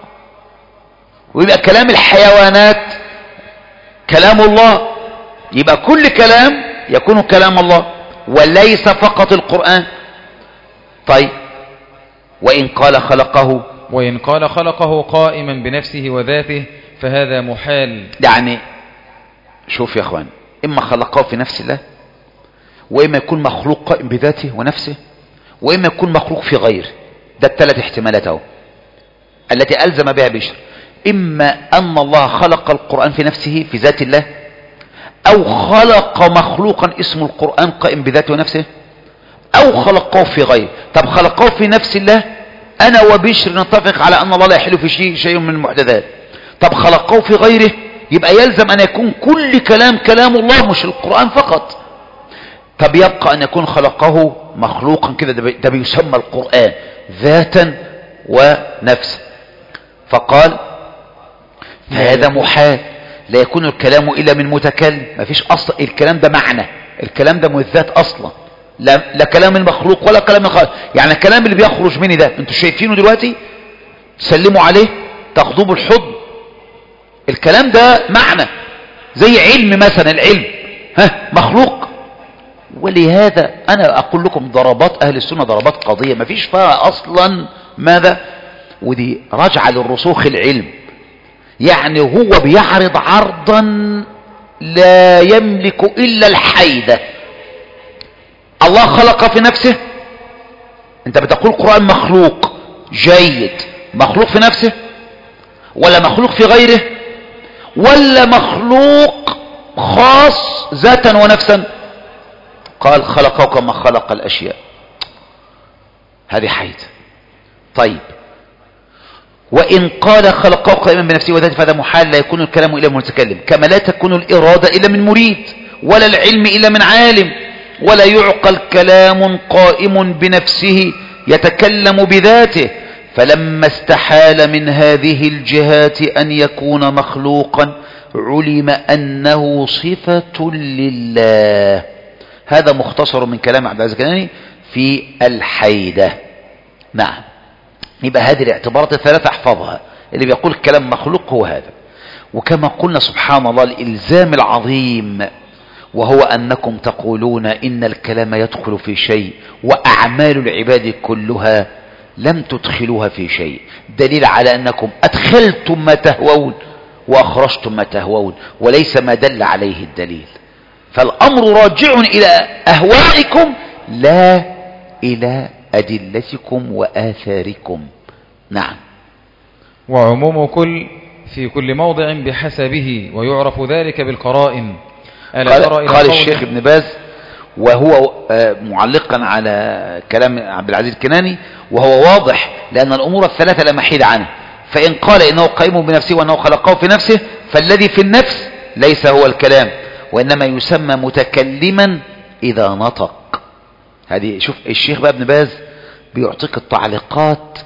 ويبقى كلام الحيوانات كلام الله، يبقى كل كلام يكون كلام الله وليس فقط القرآن. طيب وإن قال خلقه وإن قال خلقه قائما بنفسه وذاته فهذا محال. يعني شوف يا اخوان، اما خلقه في نفس الله، واما يكون مخلوق قائم بذاته ونفسه، واما يكون مخلوق في غيره. ده الثلاث احتمالات اهو التي ألزم بها بشر. اما ان الله خلق القرآن في نفسه في ذات الله، او خلق مخلوقا اسمه القرآن قائم بذاته ونفسه، او خلقه في غيره. طب خلقه في نفس الله انا وبشر نتفق على ان الله لا يحل في شيء شيء من المحدثات. طب خلقه في غيره يبقى يلزم ان يكون كل كلام كلام الله مش القرآن فقط. طب يبقى ان يكون خلقه مخلوقا كده، ده بيسمى القرآن ذاتا ونفسا. فقال فهذا محال، لا يكون الكلام الا من متكلم. ما فيش اصلا الكلام ده معنى، الكلام ده من الذات اصلا، لا, لا كلام المخلوق ولا كلام الخالق. يعني الكلام اللي بيخرج مني ده انتوا شايفينه دلوقتي، سلموا عليه تاخدوه بالحضن، الكلام ده معنى زي علم مثلا. العلم ها مخلوق. ولهذا انا اقول لكم ضربات اهل السنة ضربات قضية ما فيش فيها اصلا ماذا، ودي راجعة للرسوخ العلم. يعني هو بيعرض عرضا لا يملك الا الحيدة. الله خلق في نفسه، انت بتقول القرآن مخلوق، جيد، مخلوق في نفسه ولا مخلوق في غيره ولا مخلوق خاص ذاتا ونفسا؟ قال خلقه كما خلق الأشياء. هذه حيدة. طيب وإن قال خلقه قائما بنفسه وذاته فهذا محال، لا يكون الكلام إلا من متكلم، كما لا تكون الإرادة إلا من مريد، ولا العلم إلا من عالم، ولا يعقل كلام قائم بنفسه يتكلم بذاته. فلما استحال من هذه الجهات أن يكون مخلوقا علم أنه صفة لله. هذا مختصر من كلام عبد العزيز الكناني في الحيدة. نعم، يبقى هذه الاعتبارات الثلاثة احفظها. اللي بيقول الكلام مخلوق هو هذا. وكما قلنا سبحان الله الإلزام العظيم، وهو أنكم تقولون إن الكلام يدخل في شيء وأعمال العباد كلها لم تدخلوها في شيء، دليل على أنكم أدخلتم ما تهوون وأخرجتم ما تهوون، وليس ما دل عليه الدليل. فالأمر راجع إلى أهوائكم لا إلى أدلتكم وآثاركم. نعم. وعموم كل في كل موضع بحسبه، ويعرف ذلك بالقرائن. قال, قال الشيخ ابن باز وهو معلقا على كلام عبد العزيز الكناني، وهو واضح لأن الأمور الثلاثة لا محيد عنها. فإن قال إنه قائم بنفسه وأنه خلقه في نفسه، فالذي في النفس ليس هو الكلام، وإنما يسمى متكلما إذا نطق. هذه شوف الشيخ بقى ابن باز بيعطيك التعليقات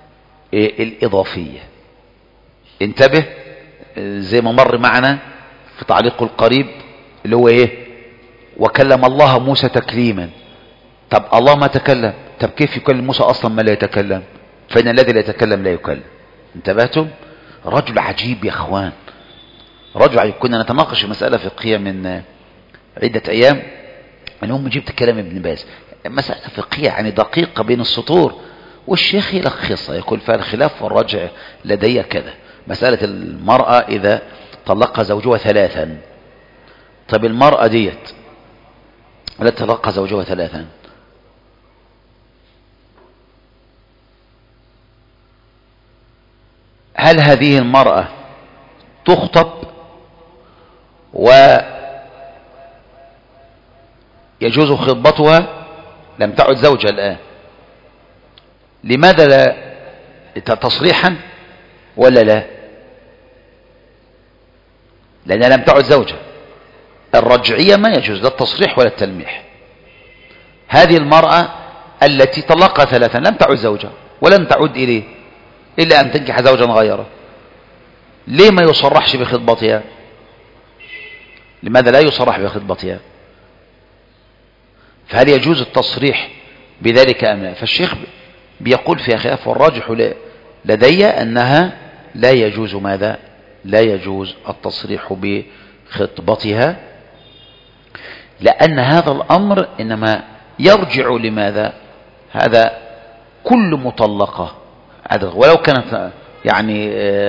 الإضافية. انتبه، زي ما مر معنا في تعليقه القريب اللي هو ايه، وكلم الله موسى تكليما. طب الله ما تكلم، طب كيف يكلم موسى اصلا ما لا يتكلم؟ فإن الذي لا يتكلم لا يكلم. انتبهتم؟ رجل عجيب يا اخوان، رجل عجيب. كنا نتناقش مسألة فقهية من عدة ايام، المهم جبت كلام ابن باز، مسألة فقهية يعني دقيقة بين السطور، والشيخ يلخصها يقول فيها الخلاف والرجع لدي كذا. مسألة المرأة إذا طلق زوجها ثلاثا، طب المرأة ديت لا طلق زوجها ثلاثا، هل هذه المرأة تخطب ويجوز خطبتها؟ لم تعد زوجة الآن، لماذا لا تصريحا ولا لا؟ لأنها لم تعد زوجة. الرجعية ما يجوز لا التصريح ولا التلميح. هذه المرأة التي طلقها ثلاثا لم تعد زوجة ولم تعد إليه إلا أن تنكح زوجا غيره، ليه ما يصرحش بخطبتها؟ لماذا لا يصرح بخطبتها؟ فهل يجوز التصريح بذلك أم لا؟ فالشيخ بيقول في خلاف، والراجح لدي أنها لا يجوز ماذا؟ لا يجوز التصريح بخطبتها، لأن هذا الأمر إنما يرجع لماذا؟ هذا كل مطلقة ولو كانت يعني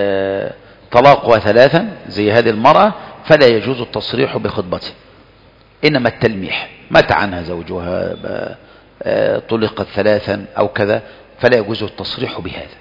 طلاقها ثلاثا زي هذه المرأة فلا يجوز التصريح بخطبتها، إنما التلميح. مات عنها زوجها، طلقت ثلاثا أو كذا، فلا يجوز التصريح بهذا.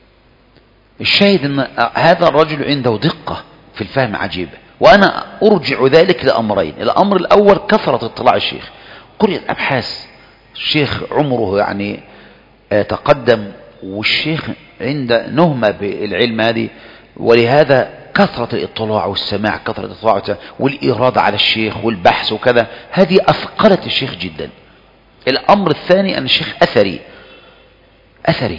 الشاهد أن هذا الرجل عنده دقة في الفهم عجيبة، وأنا أرجع ذلك لأمرين. الأمر الأول كثرة اطلاع الشيخ، قرأت أبحاث الشيخ عمره يعني تقدم، والشيخ عند نهمة بالعلم هذه، ولهذا كثرة الاطلاع والسماع، كثرة الاطلاع والإرادة على الشيخ والبحث وكذا، هذه أثقلت الشيخ جدا. الأمر الثاني أن الشيخ أثري أثري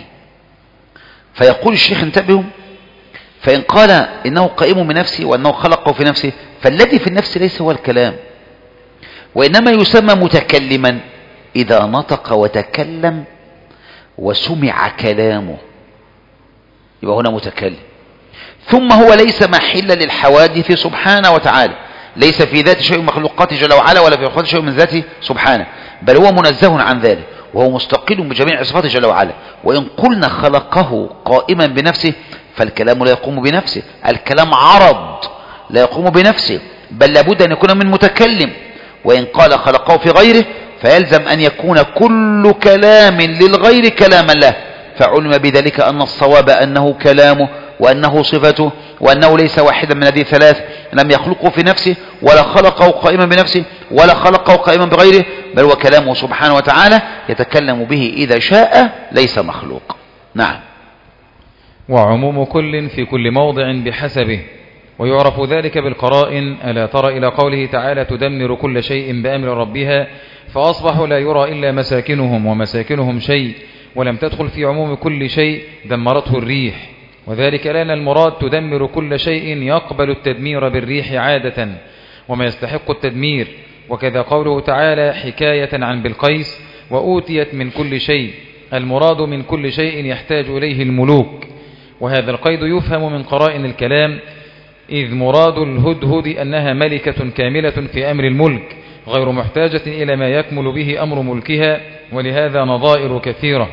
فيقول الشيخ انتبهوا، فإن قال إنه قائم بنفسه وأنه خلقه في نفسه، فالذي في النفس ليس هو الكلام، وإنما يسمى متكلما إذا نطق وتكلم وسمع كلامه، يبقى هنا متكلم. ثم هو ليس محلا للحوادث سبحانه وتعالى، ليس في ذات شيء من مخلوقاته جل وعلا ولا في مخلوقات شيء من ذاته سبحانه، بل هو منزه عن ذلك، وهو مستقل بجميع صفاته جل وعلا. وإن قلنا خلقه قائما بنفسه فالكلام لا يقوم بنفسه، الكلام عرض لا يقوم بنفسه، بل لابد أن يكون من متكلم. وإن قال خلقه في غيره فيلزم أن يكون كل كلام للغير كلاما له، فعلم بذلك أن الصواب أنه كلامه وأنه صفته، وأنه ليس واحدا من هذه الثلاث، لم يخلقه في نفسه ولا خلقه قائما بنفسه ولا خلقه قائما بغيره، بل هو كلامه سبحانه وتعالى يتكلم به إذا شاء، ليس مخلوق. نعم. وعموم كل في كل موضع بحسبه، ويعرف ذلك بالقرائن. ألا تر إلى قوله تعالى تدمر كل شيء بأمر ربها فأصبحوا لا يرى إلا مساكنهم ومساكنهم شيء ولم تدخل في عموم كل شيء دمرته الريح، وذلك لأن المراد تدمر كل شيء يقبل التدمير بالريح عادة وما يستحق التدمير. وكذا قوله تعالى حكاية عن بلقيس وأوتيت من كل شيء، المراد من كل شيء يحتاج إليه الملوك. وهذا القيد يفهم من قرائن الكلام، إذ مراد الهدهد أنها ملكة كاملة في أمر الملك غير محتاجة إلى ما يكمل به أمر ملكها، ولهذا نظائر كثيرة.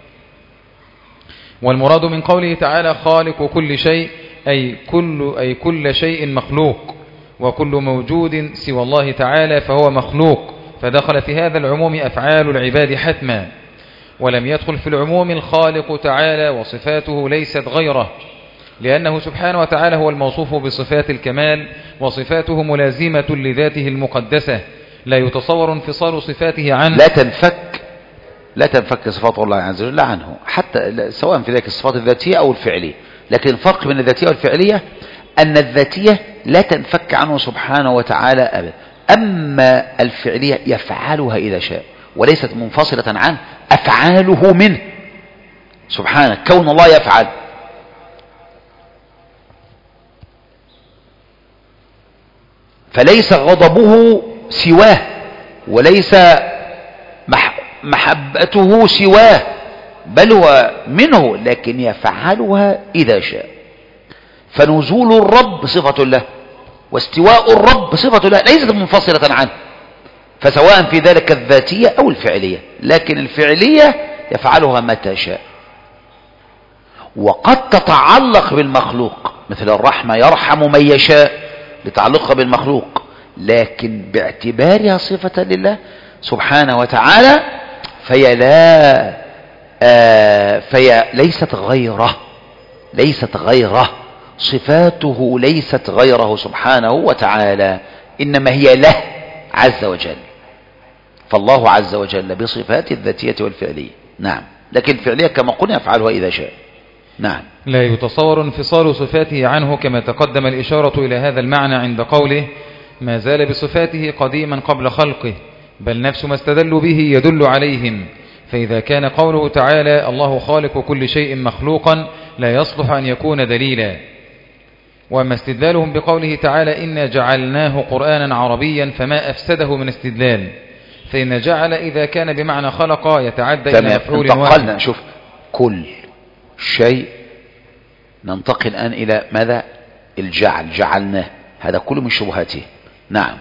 والمراد من قوله تعالى خالق كل شيء أي كل, أي كل شيء مخلوق، وكل موجود سوى الله تعالى فهو مخلوق، فدخل في هذا العموم أفعال العباد حتما، ولم يدخل في العموم الخالق تعالى وصفاته ليست غيره، لأنه سبحانه وتعالى هو الموصوف بصفات الكمال وصفاته ملازمة لذاته المقدسة، لا يتصور انفصال صفاته عنه. لا تنفك لا تنفك صفات الله عز وجل عنه، حتى سواء في ذلك الصفات الذاتية أو الفعلية. لكن الفرق بين الذاتية والفعلية أن الذاتية لا تنفك عنه سبحانه وتعالى أبدا، أما الفعلية يفعلها إذا شاء وليست منفصلة عنه، أفعاله منه سبحانه، كون الله يفعل. فليس غضبه سواه وليس محبته سواه، بل هو منه، لكن يفعلها إذا شاء. فنزول الرب صفة له واستواء الرب صفة له، ليست منفصلة عنه، فسواء في ذلك الذاتية أو الفعلية، لكن الفعلية يفعلها متى شاء. وقد تتعلق بالمخلوق، مثل الرحمة يرحم من يشاء لتعلقها بالمخلوق، لكن باعتبارها صفة لله سبحانه وتعالى فهي لا آه فهي ليست غيره ليست غيره صفاته ليست غيره سبحانه وتعالى، إنما هي له عز وجل. فالله عز وجل بصفات الذاتية والفعلية، نعم، لكن الفعلية كما قلنا يفعلها إذا شاء. نعم. لا يتصور انفصال صفاته عنه، كما تقدم الإشارة إلى هذا المعنى عند قوله ما زال بصفاته قديما قبل خلقه، بل نفس ما استدلوا به يدل عليهم. فإذا كان قوله تعالى الله خالق كل شيء مخلوقا لا يصلح أن يكون دليلا. وأما استدلالهم بقوله تعالى إنا جعلناه قرآنا عربيا فما أفسده من استدلال، فإن جعل إذا كان بمعنى خلق يتعدى إلى مفعول واحد. نشوف كل شيء، ننتقل الآن إلى ماذا؟ الجعل، جعلناه، هذا كله من شبهاته. نعم.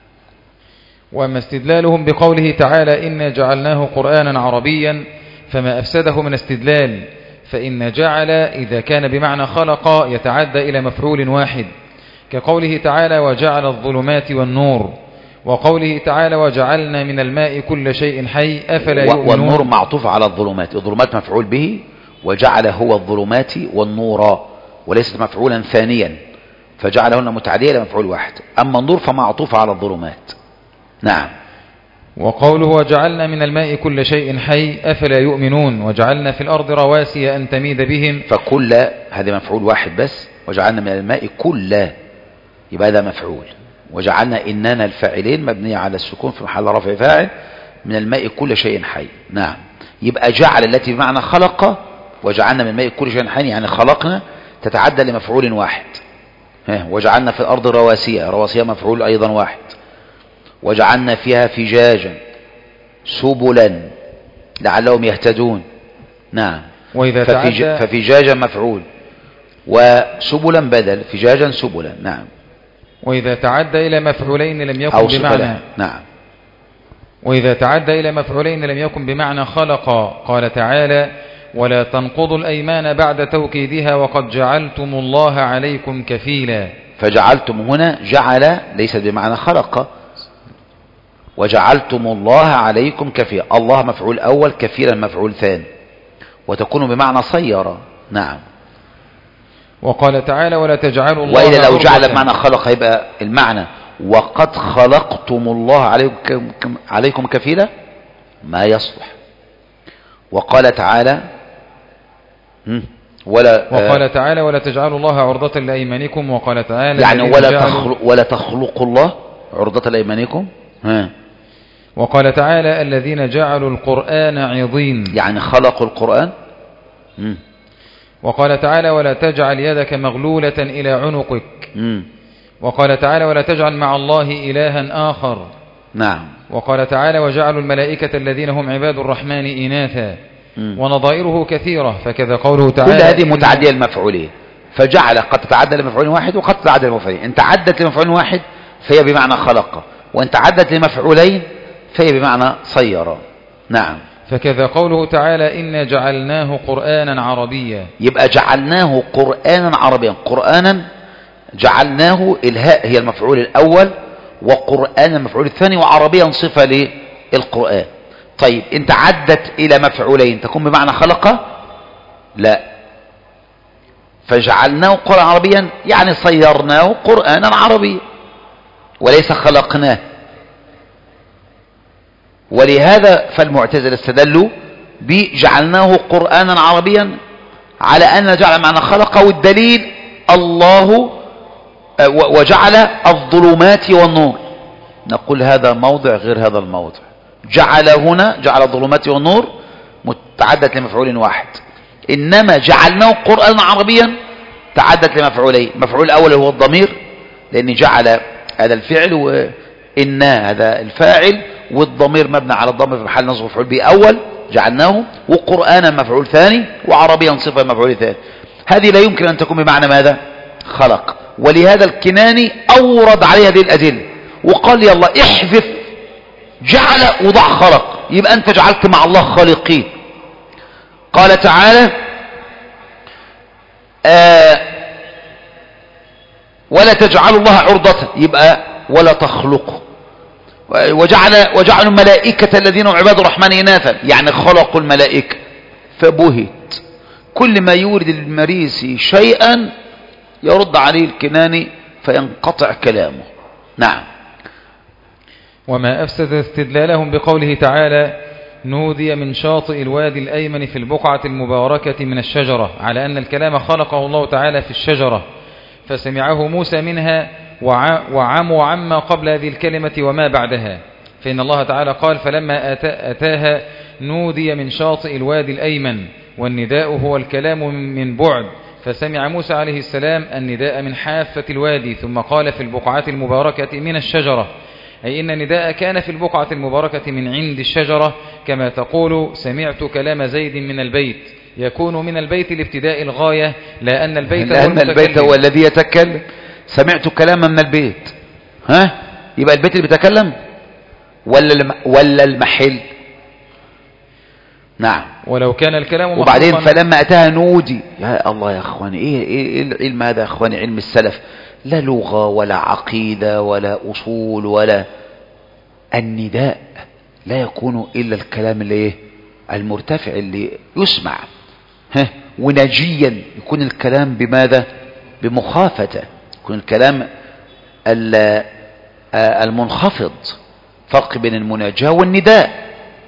وأما استدلالهم بقوله تعالى إنا جعلناه قرآنا عربيا فما أفسده من استدلال، فإن جعل إذا كان بمعنى خلق يتعدى إلى مفعول واحد، كقوله تعالى وجعل الظلمات والنور، وقوله تعالى وجعلنا من الماء كل شيء حي أفلا يؤمنون. والنور معطوف على الظلمات، الظلمات مفعول به، وجعل هو الظلمات والنور، وليست مفعولا ثانيا، فجعلهن متعدية إلى مفعول واحد. أما النور فمعطوف على الظلمات. نعم. وقوله وجعلنا من الماء كل شيء حي أفلا يؤمنون، وجعلنا في الأرض رواسي أن تميد بهم. فكل هذا مفعول واحد بس، وجعلنا من الماء كل، يبقى هذا مفعول. وجعلنا إننا الفاعلين مبنية على السكون في محل رفع فاعل، من الماء كل شيء حي. نعم. يبقى جعل التي بمعنى خلق، وجعلنا من الماء كل شيء حي يعني خلقنا، تتعدى لمفعول واحد. وجعلنا في الأرض رواسي، رواسي مفعول أيضا واحد. وجعلنا فيها فجاجا سبلا لعلهم يهتدون. نعم. وإذا ففج... ففجاجا مفعول وسبلا بدل، فجاجا سبلا. نعم. وإذا تعدى إلى مفعولين لم يكن بمعنى. نعم. وإذا تعدى إلى مفعولين لم يكن بمعنى خلق. قال تعالى ولا تنقضوا الأيمان بعد توكيدها وقد جعلتم الله عليكم كفيلا. فجعلتم هنا جعل ليس بمعنى خلق، وجعلتم الله عليكم كفيلا، الله مفعول أول، كفيلا مفعول ثاني، وتكون بمعنى صير. نعم. وقال تعالى ولا تجعلوا الله وإذا لو جعل بمعنى خلق يبقى المعنى وقد خلقتم الله عليكم, عليكم كفيلا، ما يصلح. وقال تعالى ولا وقال تعالى ولا تجعلوا الله عرضة لأيمانكم. وقال تعالى يعني ولا تخلق ولا تخلق الله عرضة لأيمانكم. ها. وقال تعالى الذين جعلوا القرآن عضين، يعني خلقوا القرآن. مم. وقال تعالى ولا تجعل يدك مغلولة إلى عنقك. مم. وقال تعالى ولا تجعل مع الله إلها آخر. نعم. وقال تعالى وجعلوا الملائكة الذين هم عباد الرحمن إناثا. مم. ونظائره كثيرة، فكذا قوله تعالى كل هذه متعدية المفعولين، فجعل قد تتعدى لمفعول واحد وقد تتعدى لمفعولين. إن تعدت لمفعول واحد فهي بمعنى خلق، وإن تعدت لمفعولين فهي بمعنى صير. نعم. فكذا قوله تعالى إنا جعلناه قرآنا عربيا، يبقى جعلناه قرآنا عربيا. قرآنا جعلناه، الهاء هي المفعول الأول، وقرآن المفعول الثاني، وعربيا صفة للقرآن. طيب إن تعدت إلى مفعولين تكون بمعنى خلق؟ لا. فجعلناه قرآنا عربيا يعني صيرناه قرآنا عربيا وليس خلقناه. ولهذا فالمعتزلة استدلوا بجعلناه قرآنا عربيا على أن جعل معنى خلق، والدليل الله وجعل الظلمات والنور. نقول هذا موضع غير هذا الموضع. جعل هنا جعل الظلمات والنور متعدت لمفعول واحد، إنما جعلناه قرآنا عربيا تعدت لمفعولين. المفعول الأول هو الضمير، لأن جعل هذا الفعل وإن هذا الفاعل، والضمير مبنى على الضمير في محل نصب مفعول به أول جعلناه، وقرآنا مفعول ثاني، وعربيا صفة مفعول ثاني. هذه لا يمكن أن تكون بمعنى ماذا؟ خلق. ولهذا الكناني أورد عليه هذه الأدلة وقال يلا احذف جعل وضع خلق، يبقى أنت جعلت مع الله خالقين. قال تعالى آه ولا تجعلوا الله عرضة، يبقى ولا تخلقوا. وجعل وجعلوا الملائكة الذين هم عباد الرحمن إناثا، يعني خلقوا الملائكة. فبهت كل ما يورد المريسي شيئا يرد عليه الكناني فينقطع كلامه. نعم. وما أفسد استدلالهم بقوله تعالى نودي من شاطئ الوادي الأيمن في البقعة المباركة من الشجرة، على أن الكلام خلقه الله تعالى في الشجرة فسمعه موسى منها وعموا عما قبل هذه الكلمة وما بعدها. فإن الله تعالى قال فلما أتاها نودي من شاطئ الوادي الأيمن، والنداء هو الكلام من بعد، فسمع موسى عليه السلام النداء من حافة الوادي، ثم قال في البقعة المباركة من الشجرة، أي إن النداء كان في البقعة المباركة من عند الشجرة، كما تقول سمعت كلام زيد من البيت، يكون من البيت لابتداء الغاية، لا أن البيت هو لأن البيت هو الذي يتكلم. سمعت كلاما من البيت، ها يبقى البيت اللي بيتكلم ولا ولا المحل؟ نعم. ولو كان الكلام وبعدين فلما أتاها نودي، يا الله يا أخواني، إيه, إيه العلم هذا يا أخواني؟ علم السلف لا لغة ولا عقيدة ولا أصول ولا. النداء لا يكون إلا الكلام اللي المرتفع اللي يسمع، ها ونجيا يكون الكلام بماذا؟ بمخافة، يكون الكلام المنخفض. فرق بين المناجاة والنداء.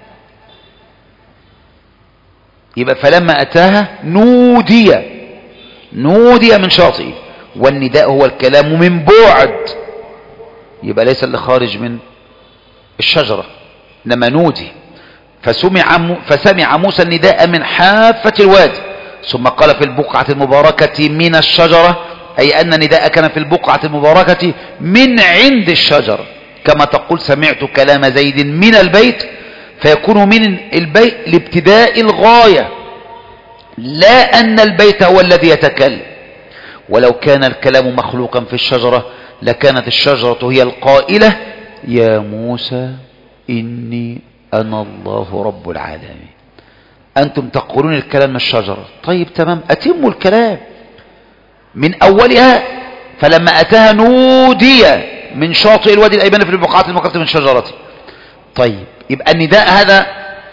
يبقى فلما أتاها نودي، نودي من شاطئ، والنداء هو الكلام من بعد، يبقى ليس اللي خارج من الشجرة إنما نودي. فسمع, فسمع موسى النداء من حافة الوادي، ثم قال في البقعة المباركة من الشجرة، أي أن نداء كان في البقعة المباركة من عند الشجرة، كما تقول سمعت كلام زيد من البيت، فيكون من البيت لابتداء الغاية، لا أن البيت هو الذي يتكلم. ولو كان الكلام مخلوقا في الشجرة لكانت الشجرة هي القائلة يا موسى إني أنا الله رب العالمين. أنتم تقولون الكلام من الشجرة، طيب تمام، أتموا الكلام من أولها. فلما أتاها نودي من شاطئ الوادي الأيمن في البقعة المباركة من شجرته. طيب يبقى النداء هذا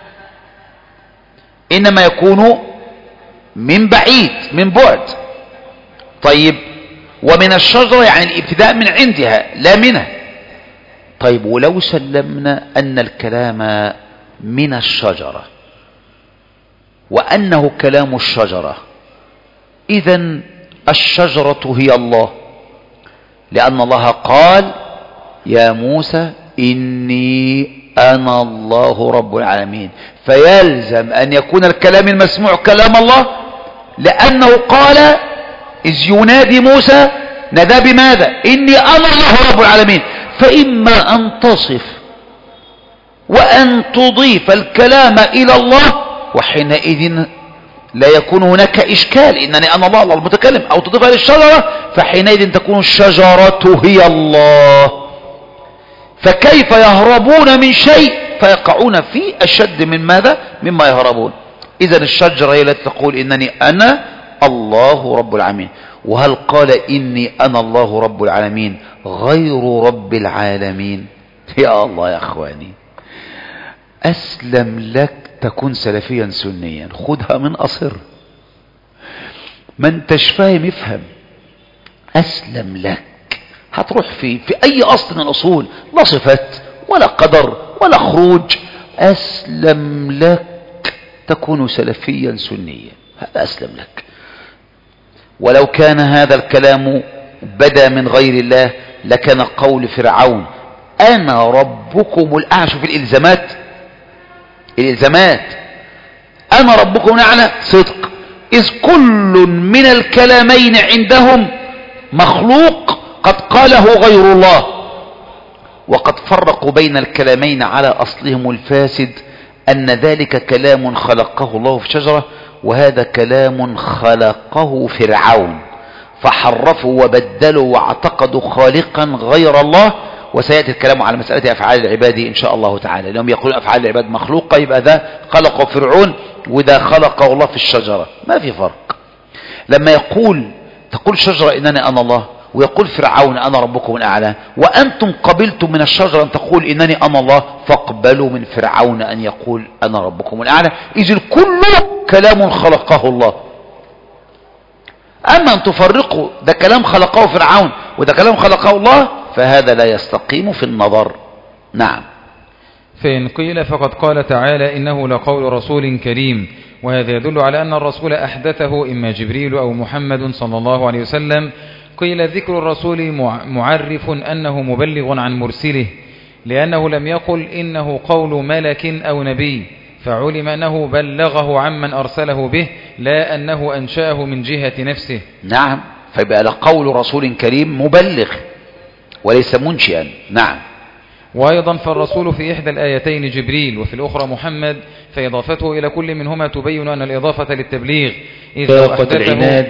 إنما يكون من بعيد، من بعد. طيب ومن الشجرة يعني الابتداء من عندها لا منها. طيب ولو سلمنا أن الكلام من الشجرة وأنه كلام الشجرة، إذن الشجرة هي الله، لأن الله قال يا موسى إني أنا الله رب العالمين، فيلزم أن يكون الكلام المسموع كلام الله، لأنه قال إذ ينادي موسى نادى بماذا؟ إني أنا الله رب العالمين. فإما أن تصف وأن تضيف الكلام إلى الله، وحينئذ لا يكون هناك إشكال، إنني أنا الله الله المتكلم، أو تضيفها للشجرة، فحينئذ تكون الشجرة هي الله. فكيف يهربون من شيء فيقعون فيه أشد من ماذا؟ مما يهربون. إذن الشجرة هي التي تقول إنني أنا الله رب العالمين. وهل قال إني أنا الله رب العالمين غير رب العالمين؟ يا الله يا أخواني، أسلم لك تكون سلفيا سنيا، خدها من أصر، ما انتش فاهم افهم. أسلم لك، هتروح في في أي أصل من الأصول، لا صفات ولا قدر ولا خروج، أسلم لك تكون سلفيا سنيا، هذا أسلم لك. ولو كان هذا الكلام بدا من غير الله لكان قول فرعون أنا ربكم الأعلى. شوف الإلزامات، الإلزامات أنا ربكم الأعلى صدق، إذ كل من الكلامين عندهم مخلوق قد قاله غير الله، وقد فرقوا بين الكلامين على أصلهم الفاسد، أن ذلك كلام خلقه الله في شجرة، وهذا كلام خلقه فرعون، فحرفوا وبدلوا واعتقدوا خالقا غير الله. وسيأتي الكلام على مسألة أفعال العباد إن شاء الله تعالى، لهم يقولون أفعال العباد مخلوقة، يبقى ذا خلقه فرعون وذا خلقه الله في الشجرة، ما في فرق. لما يقول تقول شجرة إنني أنا الله، ويقول فرعون أنا ربكم الأعلى، وأنتم قبلتم من الشجرة أن تقول إنني أنا الله، فاقبلوا من فرعون أن يقول أنا ربكم الأعلى، إذ الكل كلام خلقه الله. أما أن تفرقوا ده كلام خلقه فرعون وده كلام خلقه الله، فهذا لا يستقيم في النظر. نعم. فإن قيل فقد قال تعالى إنه لقول رسول كريم، وهذا يدل على أن الرسول أحدثه إما جبريل أو محمد صلى الله عليه وسلم. قيل ذكر الرسول معرف أنه مبلغ عن مرسله، لأنه لم يقل إنه قول ملك أو نبي، فعلم أنه بلغه عمن أرسله به، لا أنه أنشأه من جهة نفسه. نعم، فيبقى لقول رسول كريم مبلغ وليس منشئا. نعم. وأيضا فالرسول في إحدى الآيتين جبريل وفي الأخرى محمد، فإضافته إلى كل منهما تبين أن الإضافة للتبليغ، إذ لو أحدثه,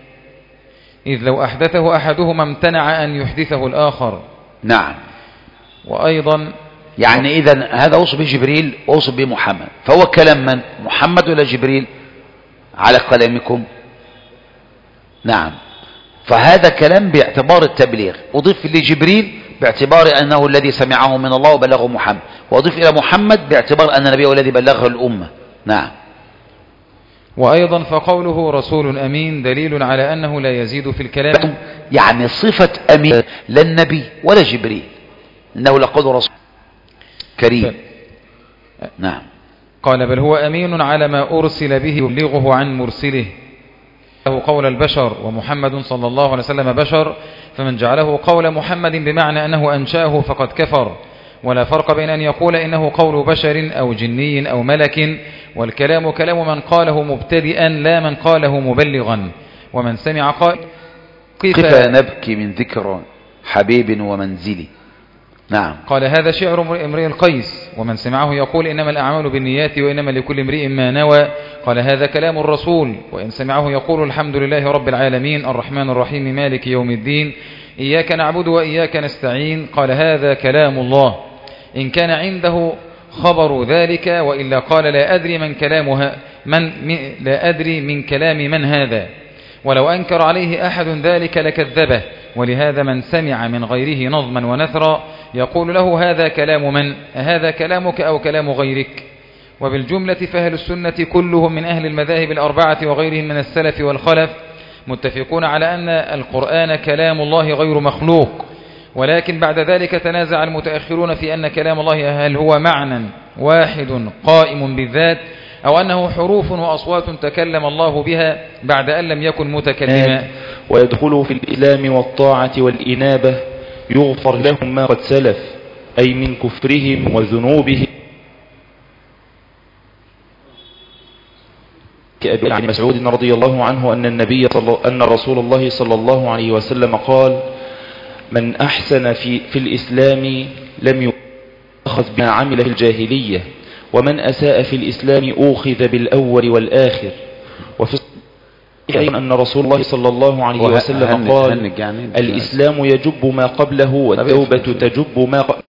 إذ لو أحدثه أحدهما امتنع أن يحدثه الآخر. نعم. وأيضا يعني إذن هذا وصف بجبريل ووصف بمحمد، فهو كلام من؟ محمد ولا جبريل على كلامكم؟ نعم. فهذا كلام باعتبار التبليغ، أضيف لجبريل باعتبار أنه الذي سمعه من الله وبلغه محمد، وأضيف إلى محمد باعتبار أن النبي هو الذي بلغه الأمة. نعم. وأيضا فقوله رسول أمين دليل على أنه لا يزيد في الكلام، يعني صفة أمين لا النبي ولا جبريل، إنه لقول رسول كريم. نعم. قال بل هو أمين على ما أرسل به يبلغه عن مرسله، له قول البشر، ومحمد صلى الله عليه وسلم بشر، فمن جعله قول محمد بمعنى أنه أنشأه فقد كفر. ولا فرق بين أن يقول إنه قول بشر أو جني أو ملك، والكلام كلام من قاله مبتدئا لا من قاله مبلغا. ومن سمع قال قف نبكي من ذكر حبيب ومنزلي. نعم. قال هذا شعر امرئ القيس، ومن سمعه يقول إنما الأعمال بالنيات وإنما لكل امرئ ما نوى. قال هذا كلام الرسول، وإن سمعه يقول الحمد لله رب العالمين الرحمن الرحيم مالك يوم الدين إياك نعبد وإياك نستعين. قال هذا كلام الله، إن كان عنده خبر ذلك، وإلا قال لا أدري من كلامها من لا أدري من كلام من هذا، ولو أنكر عليه أحد ذلك لكذبه. ولهذا من سمع من غيره نظما ونثرا يقول له هذا كلام من؟ هذا كلامك أو كلام غيرك؟ وبالجملة فأهل السنة كلهم من أهل المذاهب الأربعة وغيرهم من السلف والخلف متفقون على أن القرآن كلام الله غير مخلوق، ولكن بعد ذلك تنازع المتأخرون في أن كلام الله هل هو معنى واحد قائم بالذات أو أنه حروف وأصوات تكلم الله بها بعد أن لم يكن متكلما. ويدخل في الإسلام والطاعة والإنابة يغفر لهم ما قد سلف، أي من كفرهم وذنوبهم. كأبي عن مسعود رضي الله عنه أن النبي صلى أن رسول الله صلى الله عليه وسلم قال: من أحسن في في الإسلام لم يؤخذ بما عمل في الجاهلية، ومن أساء في الإسلام أوخذ بالأول والآخر. وفي الصحيح أن رسول الله صلى الله عليه وسلم قال: الإسلام يجب ما قبله والتوبة تجب ما قبله.